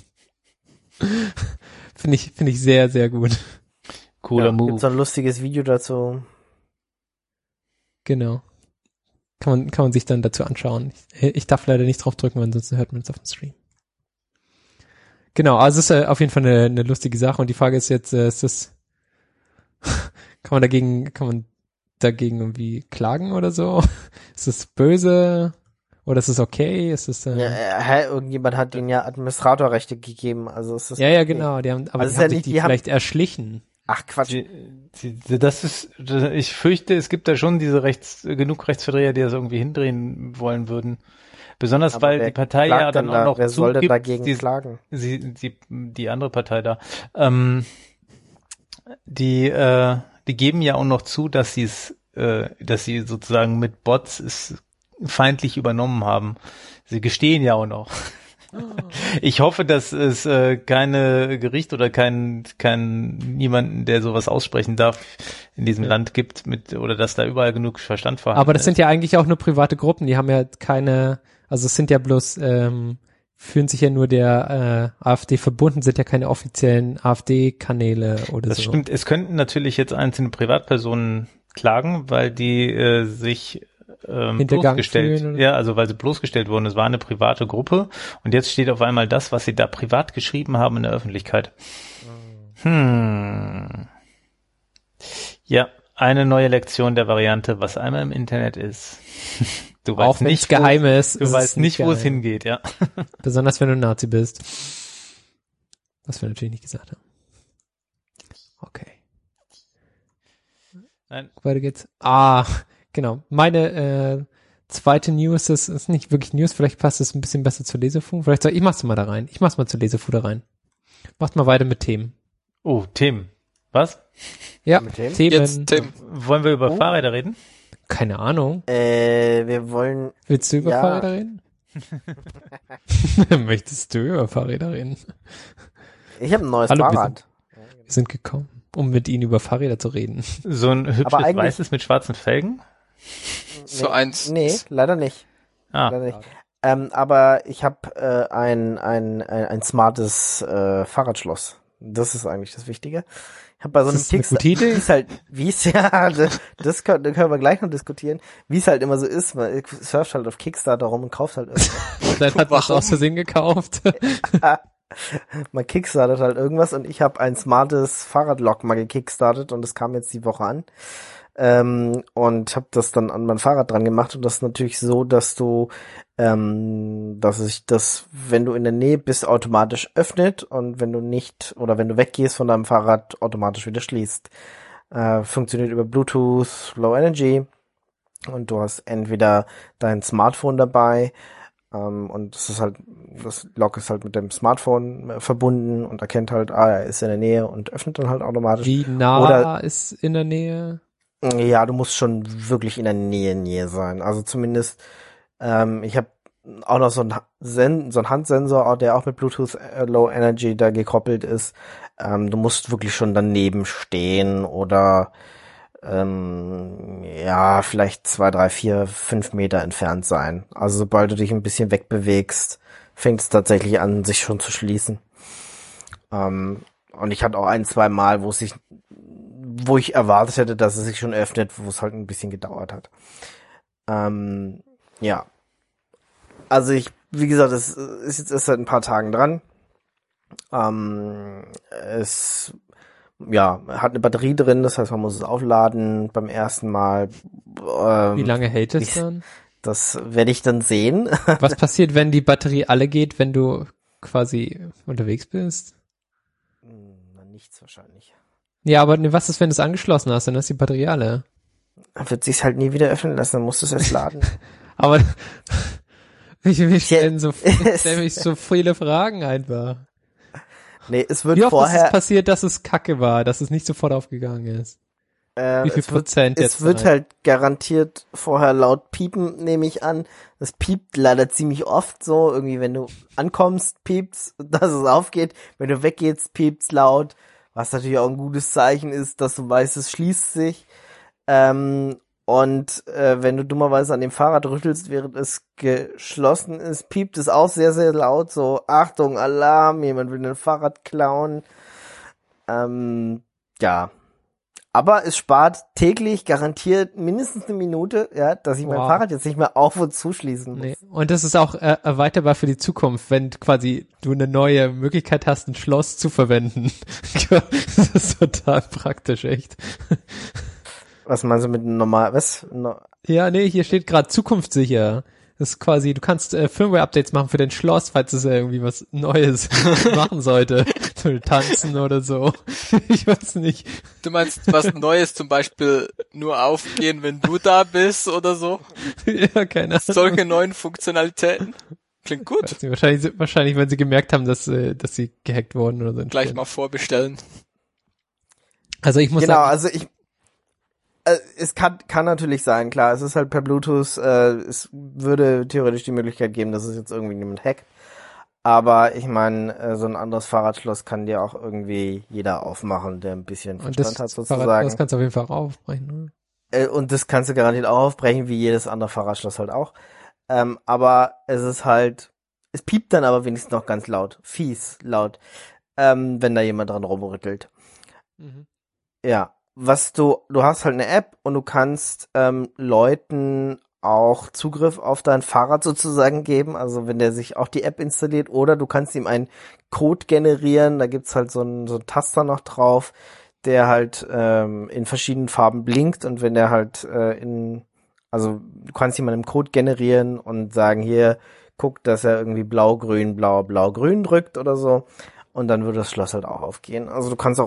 Finde ich sehr, sehr gut. Cooler Move. Gibt so ein lustiges Video dazu. Genau. Kann man sich dann dazu anschauen. Ich darf leider nicht drauf drücken, weil ansonsten hört man es auf dem Stream. Genau, also es ist auf jeden Fall eine lustige Sache und die Frage ist jetzt, kann man dagegen irgendwie klagen oder so? Ist es böse oder ist es okay? Ist es irgendjemand hat ihnen ja Administratorrechte gegeben, also ist das ja, genau, die haben sich die vielleicht erschlichen. Ach Quatsch. Ich fürchte, es gibt da schon genug Rechtsverdreher, die das irgendwie hindrehen wollen würden. Besonders aber weil die Partei ja dann auch noch wer soll denn zugibt, dagegen klagen? Die andere Partei da. Die geben ja auch noch zu, dass sie sozusagen mit Bots es feindlich übernommen haben. Sie gestehen ja auch noch. Ich hoffe, dass es keine Gericht oder niemanden, der sowas aussprechen darf, in diesem Land gibt, oder dass da überall genug Verstand vorhanden ist. Aber das sind ja eigentlich auch nur private Gruppen, die haben ja also es sind ja bloß, fühlen sich ja nur der AfD verbunden, sind ja keine offiziellen AfD-Kanäle oder das so. Das stimmt, es könnten natürlich jetzt einzelne Privatpersonen klagen, weil die sich bloßgestellt, also weil sie bloßgestellt wurden. Es war eine private Gruppe und jetzt steht auf einmal das, was sie da privat geschrieben haben, in der Öffentlichkeit. Ja, eine neue Lektion der Variante, was einmal im Internet ist. Du weißt nicht, du weißt nicht, wo es hingeht, ja. Besonders wenn du Nazi bist. Was wir natürlich nicht gesagt haben. Okay. Nein. Weiter geht's. Genau. Meine zweite News, das ist nicht wirklich News, vielleicht passt es ein bisschen besser zur Lesefu. Vielleicht ich mach's mal da rein. Ich mach's mal zur Lesefu da rein. Macht mal weiter mit Themen. Oh, Themen. Was? Ja, Mit Themen? Themen. Jetzt Tim. Wollen wir über Fahrräder reden? Keine Ahnung. Wir wollen, Willst du über Ja. Fahrräder reden? Möchtest du über Fahrräder reden? ich habe ein neues Hallo, Fahrrad. Wir sind gekommen, um mit Ihnen über Fahrräder zu reden. So ein hübsches Aber eigentlich- weißes mit schwarzen Felgen? So eins. Nee, leider nicht. Leider nicht. Aber ich habe ein smartes Fahrradschloss. Das ist eigentlich das Wichtige. Ich habe bei so einem Ist das eine Kickstarter, gute Idee? wie es ja, das können wir gleich noch diskutieren, wie es halt immer so ist. Man surft halt auf Kickstarter rum und kauft halt irgendwas. Dann hat man es aus Versehen gekauft. Man kickstartet halt irgendwas und ich habe ein smartes Fahrradlock mal gekickstartet und das kam jetzt die Woche an. Und habe das dann an mein Fahrrad dran gemacht und das ist natürlich so, dass du, dass sich das, wenn du in der Nähe bist, automatisch öffnet und wenn du nicht oder wenn du weggehst von deinem Fahrrad, automatisch wieder schließt. Funktioniert über Bluetooth, Low Energy und du hast entweder dein Smartphone dabei und das Lock ist halt mit dem Smartphone verbunden und erkennt halt, er ist in der Nähe und öffnet dann halt automatisch. Wie nah Oder- ist in der Nähe? Ja, du musst schon wirklich in der Nähe sein. Also zumindest, ich habe auch noch so ein Handsensor, der auch mit Bluetooth Low Energy da gekoppelt ist. Du musst wirklich schon daneben stehen oder vielleicht 2, 3, 4, 5 Meter entfernt sein. Also sobald du dich ein bisschen wegbewegst, fängt es tatsächlich an, sich schon zu schließen. Und ich hatte auch 1, 2 Mal, wo ich erwartet hätte, dass es sich schon öffnet, wo es halt ein bisschen gedauert hat. Ja. Also wie gesagt, es ist jetzt erst seit ein paar Tagen dran. Es hat eine Batterie drin, das heißt, man muss es aufladen beim ersten Mal. Wie lange hält es dann? Das werde ich dann sehen. Was passiert, wenn die Batterie alle geht, wenn du quasi unterwegs bist? Nichts wahrscheinlich. Ja, aber was ist, wenn du es angeschlossen hast? Dann ist die Batterie alle. Dann wird sich's halt nie wieder öffnen lassen, dann musst du es erst laden. Aber ich stelle mich so viele Fragen einfach. Nee, es wird Wie oft ist vorher... es passiert, dass es kacke war, dass es nicht sofort aufgegangen ist? Wie viel Prozent jetzt? Es wird halt garantiert vorher laut piepen, nehme ich an. Das piept leider ziemlich oft so. Irgendwie, wenn du ankommst, piept's, dass es aufgeht. Wenn du weggehst, piept's laut. Was natürlich auch ein gutes Zeichen ist, dass du weißt, es schließt sich. Und wenn du dummerweise an dem Fahrrad rüttelst, während es geschlossen ist, piept es auch sehr, sehr laut. So, Achtung, Alarm, jemand will ein Fahrrad klauen. Ja. Aber es spart täglich garantiert mindestens 1 Minute, ja, dass ich mein Fahrrad jetzt nicht mehr auf- und zuschließen muss. Nee. Und das ist auch erweiterbar für die Zukunft, wenn quasi du eine neue Möglichkeit hast, ein Schloss zu verwenden. Das ist total praktisch, echt. Was meinst du mit normal, was? Ja, nee, hier steht gerade zukunftssicher. Das ist quasi, du kannst Firmware-Updates machen für dein Schloss, falls es irgendwie was Neues machen sollte. Zum Tanzen oder so. Ich weiß nicht. Du meinst was Neues, zum Beispiel nur aufgehen, wenn du da bist oder so? Ja, keine Ahnung. Solche neuen Funktionalitäten? Klingt gut. Weiß nicht, wahrscheinlich, wenn sie gemerkt haben, dass sie gehackt wurden oder so. Gleich mal vorbestellen. Also ich muss Genau, sagen, also es kann natürlich sein, klar, es ist halt per Bluetooth, es würde theoretisch die Möglichkeit geben, dass es jetzt irgendwie niemand hackt. Aber ich meine, so ein anderes Fahrradschloss kann dir auch irgendwie jeder aufmachen, der ein bisschen und Verstand das hat Fahrrad, sozusagen. das kannst du auf jeden Fall auch aufbrechen. Und das kannst du garantiert auch aufbrechen, wie jedes andere Fahrradschloss halt auch. Aber es ist halt, es piept dann aber wenigstens noch ganz laut, fies laut, wenn da jemand dran rumrüttelt. Mhm. Ja, du hast halt eine App und du kannst Leuten auch Zugriff auf dein Fahrrad sozusagen geben, also wenn der sich auch die App installiert, oder du kannst ihm einen Code generieren, da gibt's halt so einen Taster noch drauf, der halt in verschiedenen Farben blinkt, und wenn der halt also du kannst ihm einen Code generieren und sagen, hier, guck, dass er irgendwie blau-grün, blau-grün drückt oder so, und dann würde das Schloss halt auch aufgehen. Also du kannst auch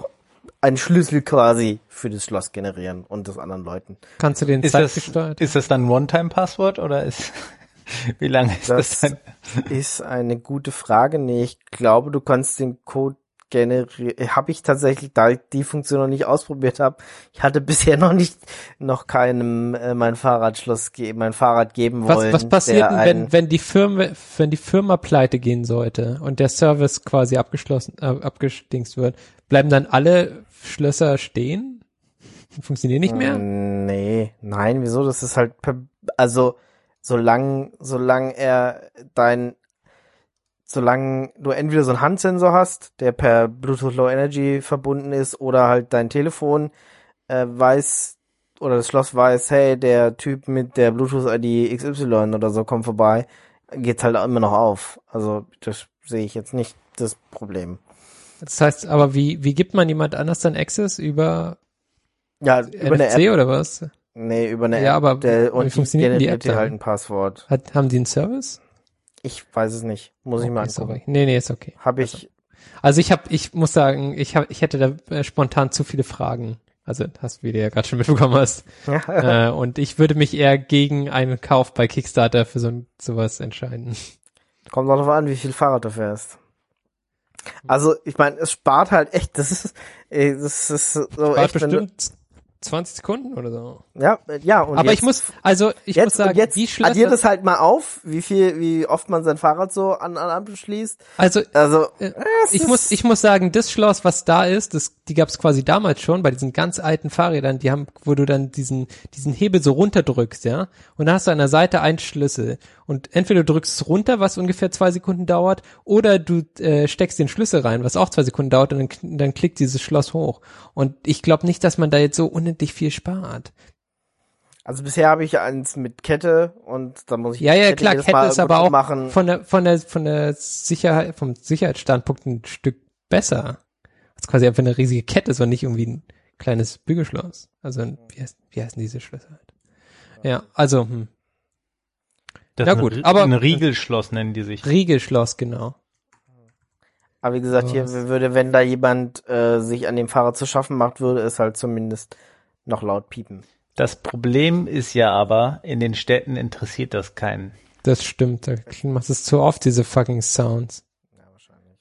einen Schlüssel quasi für das Schloss generieren und das anderen Leuten. Kannst du den zeitgesteuert? Ist das dann ein One-Time-Passwort oder ist, wie lange ist das dann? Das ist eine gute Frage. Nee, ich glaube, du kannst den Code generieren. Habe ich tatsächlich, da ich die Funktion noch nicht ausprobiert habe, ich hatte bisher noch keinem mein Fahrrad geben wollen. Was passiert denn, wenn die Firma pleite gehen sollte und der Service quasi abgedingst wird? Bleiben dann alle Schlösser stehen? Funktionieren nicht mehr? Nein, wieso? Das ist halt solange du entweder so einen Handsensor hast, der per Bluetooth Low Energy verbunden ist, oder halt dein Telefon weiß, oder das Schloss weiß, hey, der Typ mit der Bluetooth-ID XY oder so kommt vorbei, geht's halt immer noch auf. Also das sehe ich jetzt nicht das Problem. Das heißt, aber wie gibt man jemand anders dann Access über über NFC eine App oder was? Nee, über eine Ja, App. aber Und wie funktioniert die App dir dann? halt ein Passwort. Haben die einen Service? Ich weiß es nicht. Muss ich mal Ist angucken. okay. Nee, ist okay. Also ich muss sagen, ich hätte da spontan zu viele Fragen. Also hast, wie du ja gerade schon mitbekommen hast. Und ich würde mich eher gegen einen Kauf bei Kickstarter für sowas entscheiden. Kommt darauf an, wie viel Fahrrad du fährst. Also, ich meine, es spart halt echt, das ist so Spart echt, bestimmt 20 Sekunden oder so. Ja, und aber jetzt, ich muss sagen, jetzt die Schlösser, addiert es halt mal auf, wie oft man sein Fahrrad so an Ampel schließt. Also ich ich muss sagen, das Schloss, was da ist, die gab es quasi damals schon bei diesen ganz alten Fahrrädern, wo du dann diesen Hebel so runterdrückst, ja, und dann hast du an der Seite einen Schlüssel und entweder du drückst es runter, was ungefähr 2 Sekunden dauert, oder du steckst den Schlüssel rein, was auch 2 Sekunden dauert, und dann klickt dieses Schloss hoch. Und ich glaube nicht, dass man da jetzt so unendlich viel spart. Also bisher habe ich eins mit Kette und da muss ich Kette ist aber auch machen. von der Sicherheit, vom Sicherheitsstandpunkt ein Stück besser. Das ist quasi einfach eine riesige Kette, ist und nicht irgendwie ein kleines Bügelschloss. Also wie heißen diese Schlösser halt? Ja, also Ja gut, aber ein Riegelschloss nennen die sich. Riegelschloss, genau. Aber wie gesagt, hier würde, wenn da jemand sich an dem Fahrrad zu schaffen macht, würde es halt zumindest noch laut piepen. Das Problem ist ja aber, in den Städten interessiert das keinen. Das stimmt, da machst du es zu oft, diese fucking Sounds. Ja, wahrscheinlich.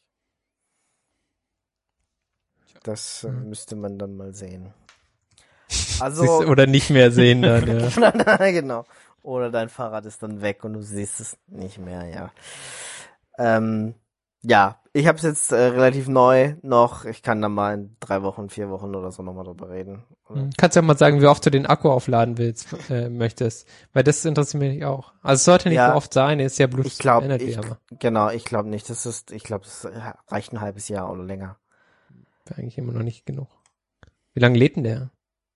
Das müsste man dann mal sehen. Also oder nicht mehr sehen dann, ja. Genau. Oder dein Fahrrad ist dann weg und du siehst es nicht mehr, ja. Ja, ich habe es jetzt relativ neu noch. Ich kann da mal in 3 Wochen, 4 Wochen oder so nochmal drüber reden. Kannst ja mal sagen, wie oft du den Akku aufladen möchtest. Weil das interessiert mich auch. Also es sollte nicht so oft sein, ist ja Bluetooth Energy. Genau, ich glaube nicht. Das reicht ein halbes Jahr oder länger. Wäre eigentlich immer noch nicht genug. Wie lange lädt denn der?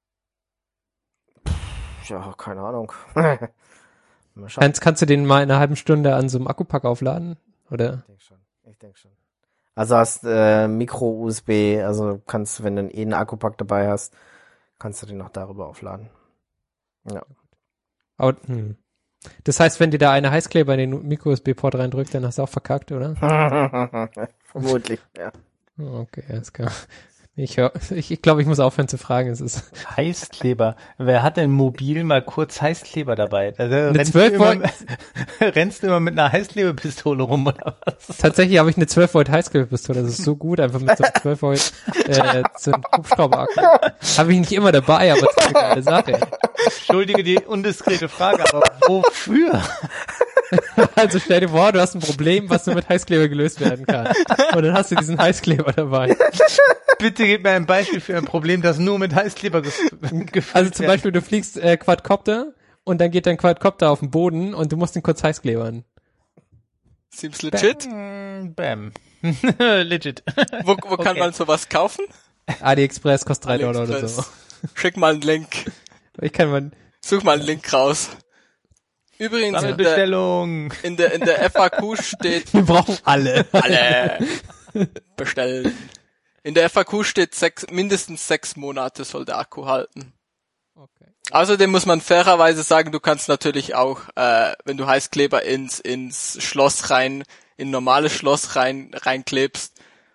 Ja, keine Ahnung. Kannst du den mal in einer halben Stunde an so einem Akkupack aufladen? Oder? Ich denke schon. Also hast Micro-USB, also kannst, wenn du einen Akkupack dabei hast, kannst du den noch darüber aufladen. Ja. Aber, das heißt, wenn dir da eine Heißkleber in den Micro-USB-Port reindrückt, dann hast du auch verkackt, oder? Vermutlich, ja. Okay, alles klar. Ich glaube, ich muss aufhören zu fragen. Es ist Heißkleber. Wer hat denn mobil mal kurz Heißkleber dabei? Also rennst du immer mit einer Heißklebepistole rum oder was? Tatsächlich habe ich eine 12 Volt Heißklebepistole. Das ist so gut, einfach mit so einem 12 Volt so einem Hubschrauberakku. Habe ich nicht immer dabei, aber das ist eine geile Sache. Entschuldige die undiskrete Frage, aber wofür? Also stell dir vor, du hast ein Problem, was nur mit Heißkleber gelöst werden kann. Und dann hast du diesen Heißkleber dabei. Bitte gib mir ein Beispiel für ein Problem, das nur mit Heißkleber gefüllt wird. Also zum Beispiel, du fliegst Quadcopter und dann geht dein Quadcopter auf den Boden und du musst ihn kurz heißklebern. Seems legit. Bam. Legit. Wo kann man sowas kaufen? AliExpress kostet $3 oder so. Schick mal einen Link. Such mal einen Link raus. Übrigens, in der FAQ steht... Wir brauchen alle bestellen. In der FAQ steht mindestens 6 Monate soll der Akku halten. Okay. Außerdem muss man fairerweise sagen, du kannst natürlich auch, wenn du Heißkleber ins Schloss in normales Schloss reinklebst,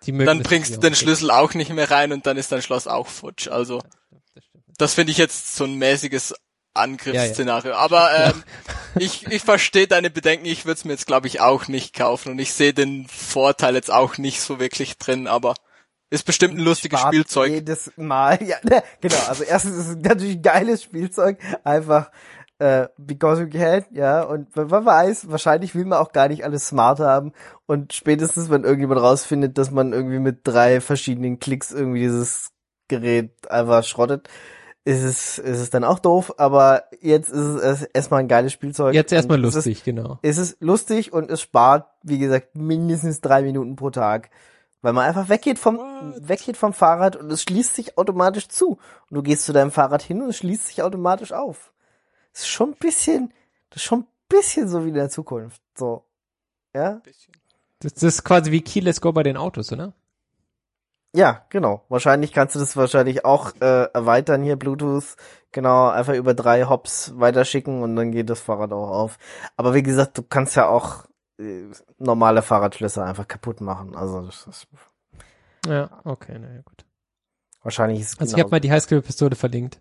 dann bringst du den Schlüssel auch nicht mehr rein und dann ist dein Schloss auch futsch. Also das finde ich jetzt so ein mäßiges Angriffsszenario. Ja. Aber ich verstehe deine Bedenken, ich würde es mir jetzt, glaube ich, auch nicht kaufen und ich sehe den Vorteil jetzt auch nicht so wirklich drin, aber ist bestimmt ein lustiges Spielzeug. Jedes Mal, ja, genau, also erstens ist es natürlich ein geiles Spielzeug, einfach because you can, ja, und wenn man weiß, wahrscheinlich will man auch gar nicht alles smart haben und spätestens, wenn irgendjemand rausfindet, dass man irgendwie mit 3 verschiedenen Klicks irgendwie dieses Gerät einfach schrottet, ist es dann auch doof, aber jetzt ist es erstmal ein geiles Spielzeug. Jetzt erstmal lustig, genau. Es ist lustig und es spart, wie gesagt, mindestens 3 Minuten pro Tag, weil man einfach weggeht vom Fahrrad und es schließt sich automatisch zu. Und du gehst zu deinem Fahrrad hin und es schließt sich automatisch auf. Das ist schon ein bisschen so wie in der Zukunft, so. Ja? Das ist quasi wie Keyless Go bei den Autos, oder? Ja, genau. Wahrscheinlich kannst du das auch erweitern hier, Bluetooth, genau, einfach über 3 Hops weiterschicken und dann geht das Fahrrad auch auf. Aber wie gesagt, du kannst ja auch normale Fahrradschlösser einfach kaputt machen. Also das ist ja, okay, naja, gut. Wahrscheinlich ist es also ich habe mal die Highscale-Pistole verlinkt.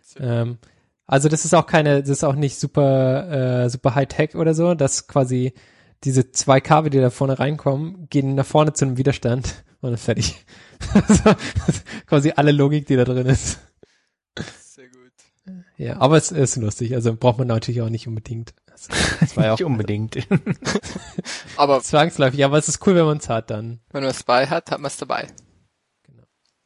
Also das ist auch nicht super High-Tech oder so, dass quasi diese 2 Kabel, die da vorne reinkommen, gehen nach vorne zu einem Widerstand und dann fertig. Also, quasi alle Logik, die da drin ist. Sehr gut. Ja, aber es ist lustig, also braucht man natürlich auch nicht unbedingt. Also, das war ja auch nicht unbedingt. aber zwangsläufig, aber es ist cool, wenn man es hat dann. Wenn man es dabei hat, hat man es dabei. Genau.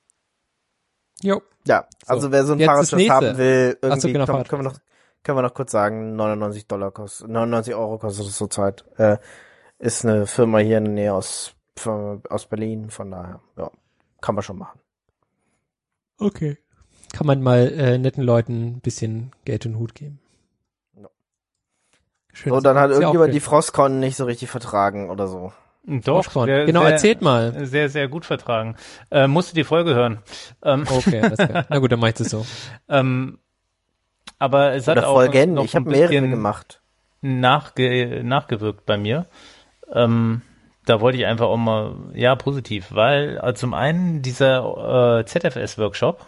Jo. Ja, also so. wer so ein Fahrradschloss haben will, irgendwie genau, können wir noch kurz sagen, $99 kostet, 99 € kostet es zurzeit. Ist eine Firma hier in der Nähe aus Berlin, von daher, ja, kann man schon machen. Okay. Kann man mal netten Leuten ein bisschen Geld und Hut geben. Ja. Schön, so, dann hat irgendjemand die Frostcon nicht so richtig vertragen oder so. Doch, genau, erzählt mal. Sehr, sehr gut vertragen. Musst du die Folge hören. Okay, alles klar. Na gut, dann mach ich das so. Aber es hat oder auch Folgen. noch ich habe mehrere gemacht. Nachgewirkt bei mir. Da wollte ich einfach auch mal, ja, positiv, weil zum einen dieser ZFS-Workshop,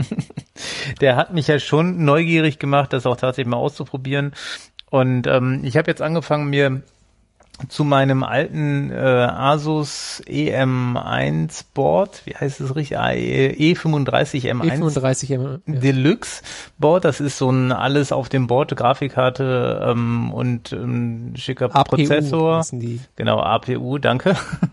der hat mich ja schon neugierig gemacht, das auch tatsächlich mal auszuprobieren. Und ich habe jetzt angefangen, mir zu meinem alten Asus EM1 Board, wie heißt es richtig? E35 M1 E35 M1 Deluxe Board, das ist so ein alles auf dem Board, Grafikkarte und schicker APU Prozessor. Die. Genau, APU, danke.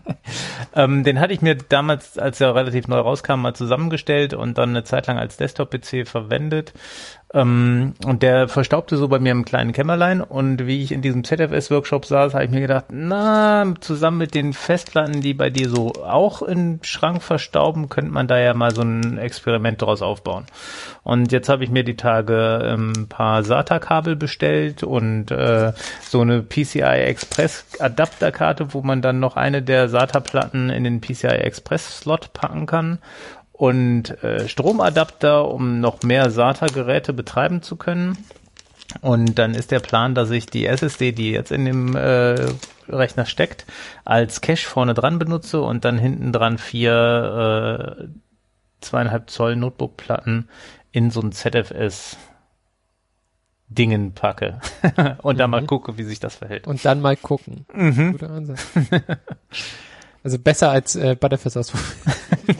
Den hatte ich mir damals, als er relativ neu rauskam, mal zusammengestellt und dann eine Zeit lang als Desktop-PC verwendet. Und der verstaubte so bei mir im kleinen Kämmerlein und wie ich in diesem ZFS-Workshop saß, habe ich mir gedacht, zusammen mit den Festplatten, die bei dir so auch im Schrank verstauben, könnte man da ja mal so ein Experiment draus aufbauen. Und jetzt habe ich mir die Tage ein paar SATA-Kabel bestellt und so eine PCI Express Adapterkarte, wo man dann noch eine der SATA-Platten in den PCI Express Slot packen kann. Und Stromadapter, um noch mehr SATA-Geräte betreiben zu können. Und dann ist der Plan, dass ich die SSD, die jetzt in dem Rechner steckt, als Cache vorne dran benutze und dann hinten dran 4 2,5 Zoll Notebook-Platten in so ein ZFS Dingen packe und dann mal gucke, wie sich das verhält. Und dann mal gucken. Guter Ansatz. Also besser als Butterfest ausprobieren.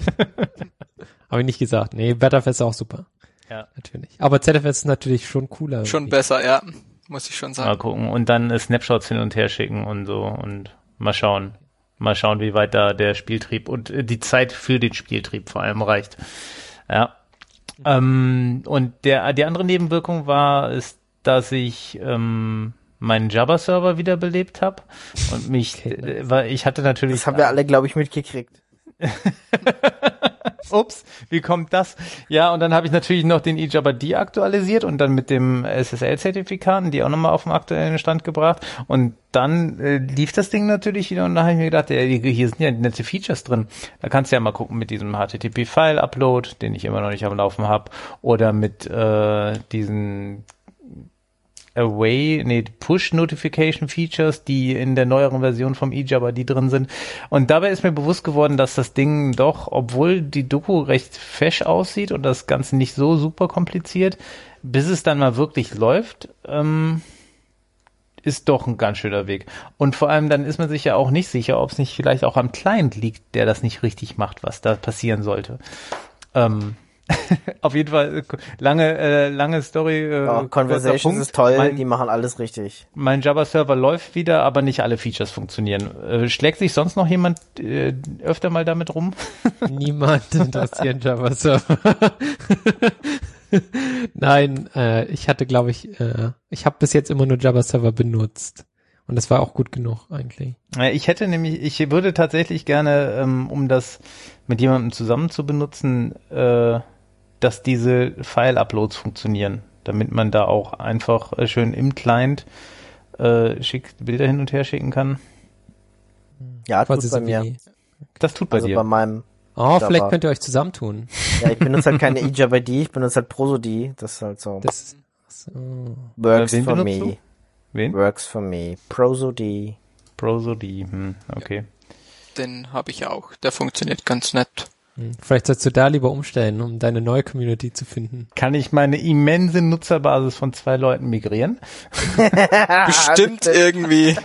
Habe ich nicht gesagt. Nee, Butterfest ist auch super. Ja. Natürlich. Aber ZFS ist natürlich schon cooler. Schon besser, ja. Muss ich schon sagen. Mal gucken. Und dann Snapshots hin und her schicken und so und mal schauen. Mal schauen, wie weit da der Spieltrieb und die Zeit für den Spieltrieb vor allem reicht. Ja. Und die andere Nebenwirkung ist, dass ich meinen Jabber-Server wiederbelebt habe und weil ich hatte natürlich... Das haben wir alle, glaube ich, mitgekriegt. Ups, wie kommt das? Ja, und dann habe ich natürlich noch den eJabber deaktualisiert und dann mit dem SSL-Zertifikaten die auch nochmal auf den aktuellen Stand gebracht und dann lief das Ding natürlich wieder und da habe ich mir gedacht, hier sind ja nette Features drin. Da kannst du ja mal gucken mit diesem HTTP-File-Upload, den ich immer noch nicht am Laufen habe, oder mit diesen Push-Notification-Features, die in der neueren Version vom eJabba.d drin sind. Und dabei ist mir bewusst geworden, dass das Ding doch, obwohl die Doku recht fesch aussieht und das Ganze nicht so super kompliziert, bis es dann mal wirklich läuft, ist doch ein ganz schöner Weg. Und vor allem dann ist man sich ja auch nicht sicher, ob es nicht vielleicht auch am Client liegt, der das nicht richtig macht, was da passieren sollte. Auf jeden Fall lange Story. Conversations ist toll, die machen alles richtig. Mein Java-Server läuft wieder, aber nicht alle Features funktionieren. Schlägt sich sonst noch jemand öfter mal damit rum? Niemand interessiert Java-Server. Nein, ich hatte, glaube ich habe bis jetzt immer nur Java-Server benutzt. Und das war auch gut genug eigentlich. Ich würde tatsächlich gerne, um das mit jemandem zusammen zu benutzen, dass diese File-Uploads funktionieren, damit man da auch einfach schön im Client Bilder hin und her schicken kann. Ja, tut bei mir. Das tut bei dir. Bei meinem Java. Vielleicht könnt ihr euch zusammentun. Ja, ich benutze halt keine eJabba.d, ich benutze halt Prosody. Das ist halt so. Works for me. Wen? Works for me. Prosody. Okay. Den habe ich auch. Der funktioniert ganz nett. Vielleicht sollst du da lieber umstellen, um deine neue Community zu finden. Kann ich meine immense Nutzerbasis von 2 Leuten migrieren? Bestimmt irgendwie.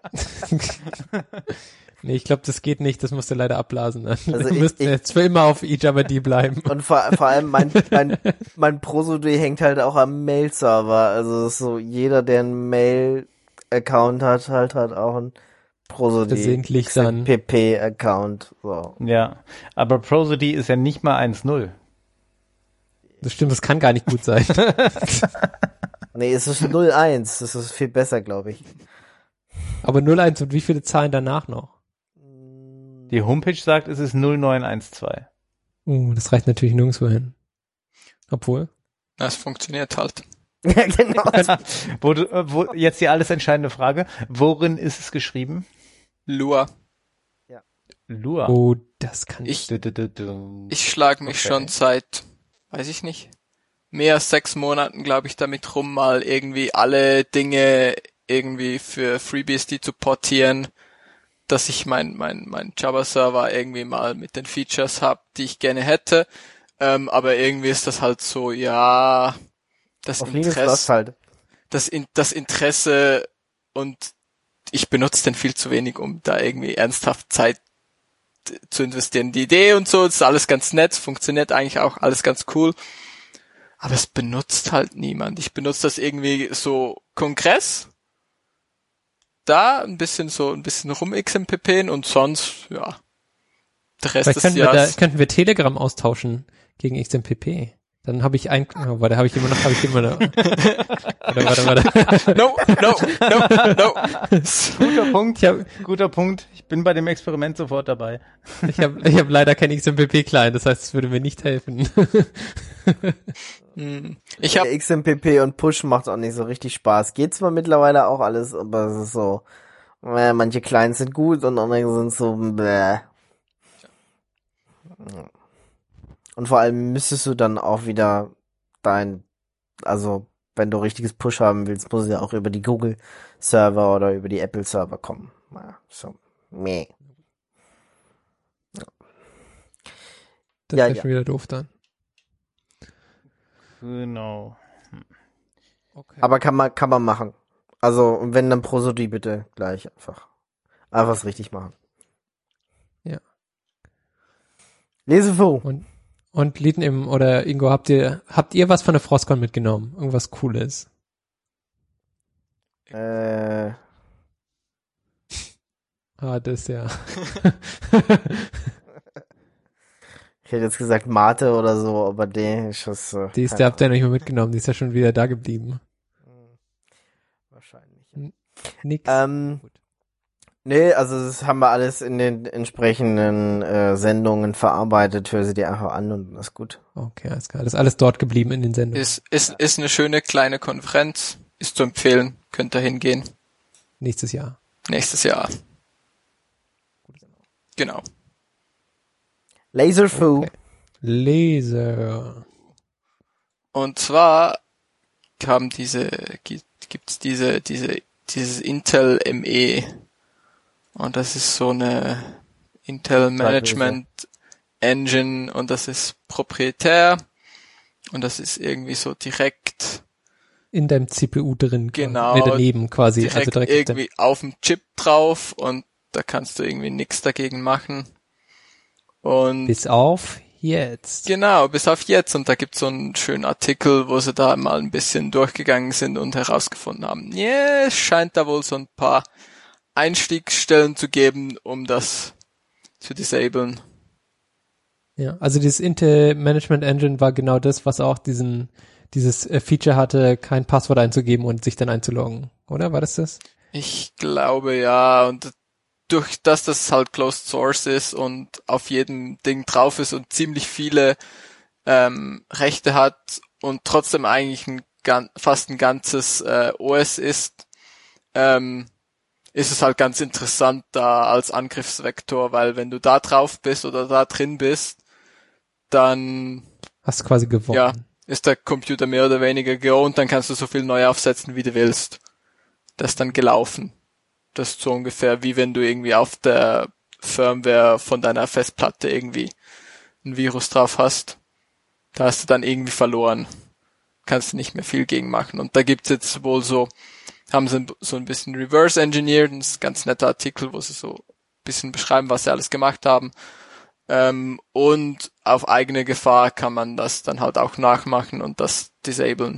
Nee, ich glaube, das geht nicht. Das musst du leider abblasen. Also du müsst jetzt für immer auf eJabba.d bleiben. Und vor allem mein Prosody hängt halt auch am Mail-Server. Also so jeder, der einen Mail-Account hat, halt auch ein Prosody. Versehentlich dann. PP-Account. So. Ja, aber Prosody ist ja nicht mal 1.0. Das stimmt, das kann gar nicht gut sein. Nee, es ist 0.1. Das ist viel besser, glaube ich. Aber 0.1 und wie viele Zahlen danach noch? Die Homepage sagt, es ist 0912. Das reicht natürlich nirgendwo hin. Obwohl. Das funktioniert halt. Ja, genau. Wo jetzt die alles entscheidende Frage. Worin ist es geschrieben? Lua. Ja. Lua. Oh, das kann ich. Ich schlage mich schon seit, weiß ich nicht, mehr als 6 Monaten, glaube ich, damit rum, mal irgendwie alle Dinge irgendwie für FreeBSD zu portieren, dass ich mein Java-Server irgendwie mal mit den Features habe, die ich gerne hätte. Aber irgendwie ist das halt so, ja, das Interesse und ich benutze den viel zu wenig, um da irgendwie ernsthaft Zeit zu investieren. Die Idee und so, das ist alles ganz nett, funktioniert eigentlich auch alles ganz cool. Aber es benutzt halt niemand. Ich benutze das irgendwie so Kongress, da ein bisschen rum-XMPPen und sonst, ja, der Rest des Jahres. Könnten wir Telegram austauschen gegen XMPP. Dann habe ich warte. No. Guter Punkt. Ich bin bei dem Experiment sofort dabei. Ich hab leider kein XMPP-Client, das heißt, es würde mir nicht helfen. XMPP und Push macht auch nicht so richtig Spaß. Geht zwar mittlerweile auch alles, aber es ist so, manche Clients sind gut und andere sind so, bläh. Und vor allem müsstest du dann auch wieder also wenn du richtiges Push haben willst, muss es ja auch über die Google-Server oder über die Apple-Server kommen. So, meh. Das wäre schon wieder doof dann. Genau. Okay. Aber kann man machen. Also, und wenn, dann Prosody bitte gleich einfach es richtig machen. Ja. Lesefo. Und Lieden oder Ingo, habt ihr was von der Frostcon mitgenommen? Irgendwas Cooles? Das ja. Ich hätte jetzt gesagt Mate oder so, aber der habt ihr noch nicht mehr mitgenommen, die ist ja schon wieder da geblieben. Wahrscheinlich. Nix. Gut. Nee, also das haben wir alles in den entsprechenden Sendungen verarbeitet, hör sie dir einfach an und das ist gut. Okay, alles klar. Das ist alles dort geblieben in den Sendungen. Ist eine schöne kleine Konferenz, ist zu empfehlen, könnt ihr hingehen. Nächstes Jahr. Genau. Laserfoo. Okay. Laser. Und zwar haben diese gibt's dieses Intel ME. Und das ist so eine Intel Management Engine und das ist proprietär und das ist irgendwie so direkt in deinem CPU drin. Genau. Daneben quasi. Direkt, also direkt irgendwie auf dem Chip drauf und da kannst du irgendwie nichts dagegen machen. Und bis auf jetzt. Genau, bis auf jetzt. Und da gibt's so einen schönen Artikel, wo sie da mal ein bisschen durchgegangen sind und herausgefunden haben, es scheint da wohl so ein paar Einstiegsstellen zu geben, um das zu disablen. Ja, also dieses Intel Management Engine war genau das, was auch dieses Feature hatte, kein Passwort einzugeben und sich dann einzuloggen, oder? War das? Ich glaube ja, und durch das halt Closed Source ist und auf jedem Ding drauf ist und ziemlich viele Rechte hat und trotzdem eigentlich fast ein ganzes OS ist es halt ganz interessant da als Angriffsvektor, weil wenn du da drauf bist oder da drin bist, dann hast du quasi gewonnen. Ja, ist der Computer mehr oder weniger go und dann kannst du so viel neu aufsetzen, wie du willst. Das ist dann gelaufen. Das ist so ungefähr wie wenn du irgendwie auf der Firmware von deiner Festplatte irgendwie ein Virus drauf hast. Da hast du dann irgendwie verloren. Kannst du nicht mehr viel gegen machen. Und da gibt's jetzt wohl so, haben sie so ein bisschen reverse engineert, das ist ein ganz netter Artikel, wo sie so ein bisschen beschreiben, was sie alles gemacht haben. Und auf eigene Gefahr kann man das dann halt auch nachmachen und das disablen.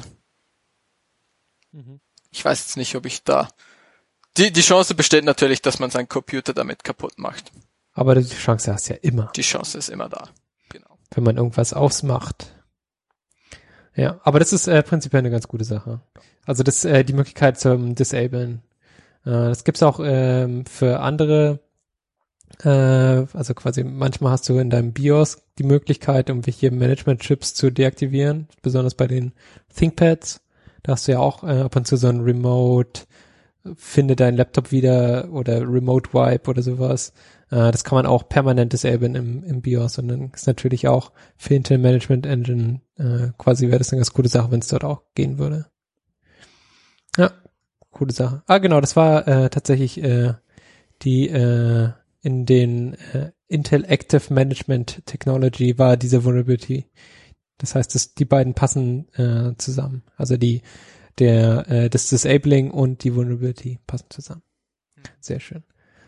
Ich weiß jetzt nicht, ob ich da... Die Chance besteht natürlich, dass man seinen Computer damit kaputt macht. Aber die Chance hast du ja immer. Die Chance ist immer da, genau. Wenn man irgendwas ausmacht. Ja, aber das ist prinzipiell eine ganz gute Sache. Also das die Möglichkeit zum Disablen. Das gibt's auch für andere, also quasi manchmal hast du in deinem BIOS die Möglichkeit, irgendwelche Management-Chips zu deaktivieren, besonders bei den ThinkPads. Da hast du ja auch ab und zu so ein Remote, finde deinen Laptop wieder oder Remote Wipe oder sowas. Das kann man auch permanent disablen im BIOS und dann ist natürlich auch für Intel Management Engine quasi wäre das eine ganz gute Sache, wenn es dort auch gehen würde. Ja, coole Sache. Genau, das war tatsächlich die in den Intel Active Management Technology war diese Vulnerability. Das heißt, die beiden passen zusammen. Also das Disabling und die Vulnerability passen zusammen. Sehr schön.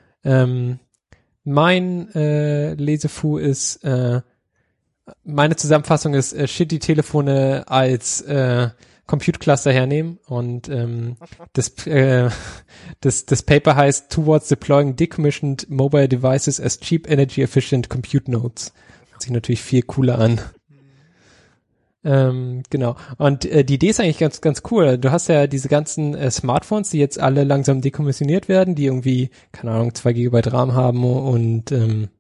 Mein Lesefu ist meine Zusammenfassung ist shitty Telefone als Compute Cluster hernehmen und das Paper heißt Towards Deploying Decommissioned Mobile Devices as Cheap Energy Efficient Compute Nodes. Hört sich natürlich viel cooler an. Genau. Und die Idee ist eigentlich ganz, ganz cool. Du hast ja diese ganzen Smartphones, die jetzt alle langsam dekommissioniert werden, die irgendwie, keine Ahnung, 2 GB RAM haben und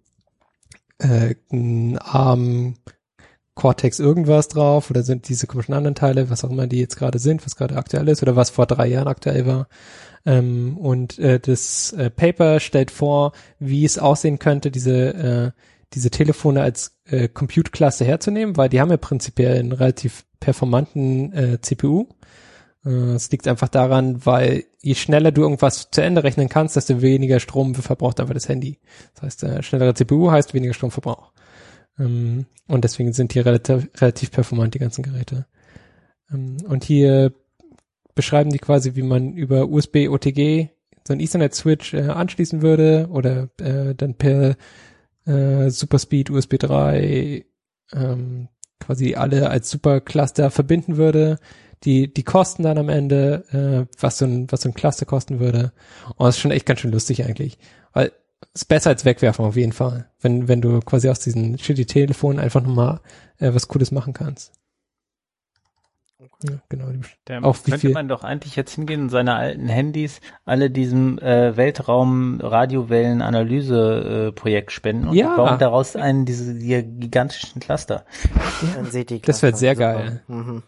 ein ARM Cortex irgendwas drauf oder sind diese komischen anderen Teile, was auch immer die jetzt gerade sind, was gerade aktuell ist oder was vor 3 Jahren aktuell war. Und das Paper stellt vor, wie es aussehen könnte, diese Telefone als Compute-Klasse herzunehmen, weil die haben ja prinzipiell einen relativ performanten CPU. Es liegt einfach daran, weil je schneller du irgendwas zu Ende rechnen kannst, desto weniger Strom verbraucht einfach das Handy. Das heißt, schnellere CPU heißt weniger Stromverbrauch. Und deswegen sind die relativ performant, die ganzen Geräte. Und hier beschreiben die quasi, wie man über USB OTG so einen Ethernet-Switch anschließen würde oder dann per Superspeed USB 3 quasi alle als Supercluster verbinden würde, die Kosten dann am Ende, was so ein Cluster kosten würde. Und das ist schon echt ganz schön lustig eigentlich. Weil es ist besser als wegwerfen auf jeden Fall, wenn du quasi aus diesen shitty Telefonen einfach nochmal was Cooles machen kannst. Ja, genau. Auch könnte man doch eigentlich jetzt hingehen und seine alten Handys alle diesem Weltraum-Radiowellen-Analyse-Projekt spenden und bauen daraus die gigantischen Cluster. Dann seht ihr das wird sehr geil. Mhm.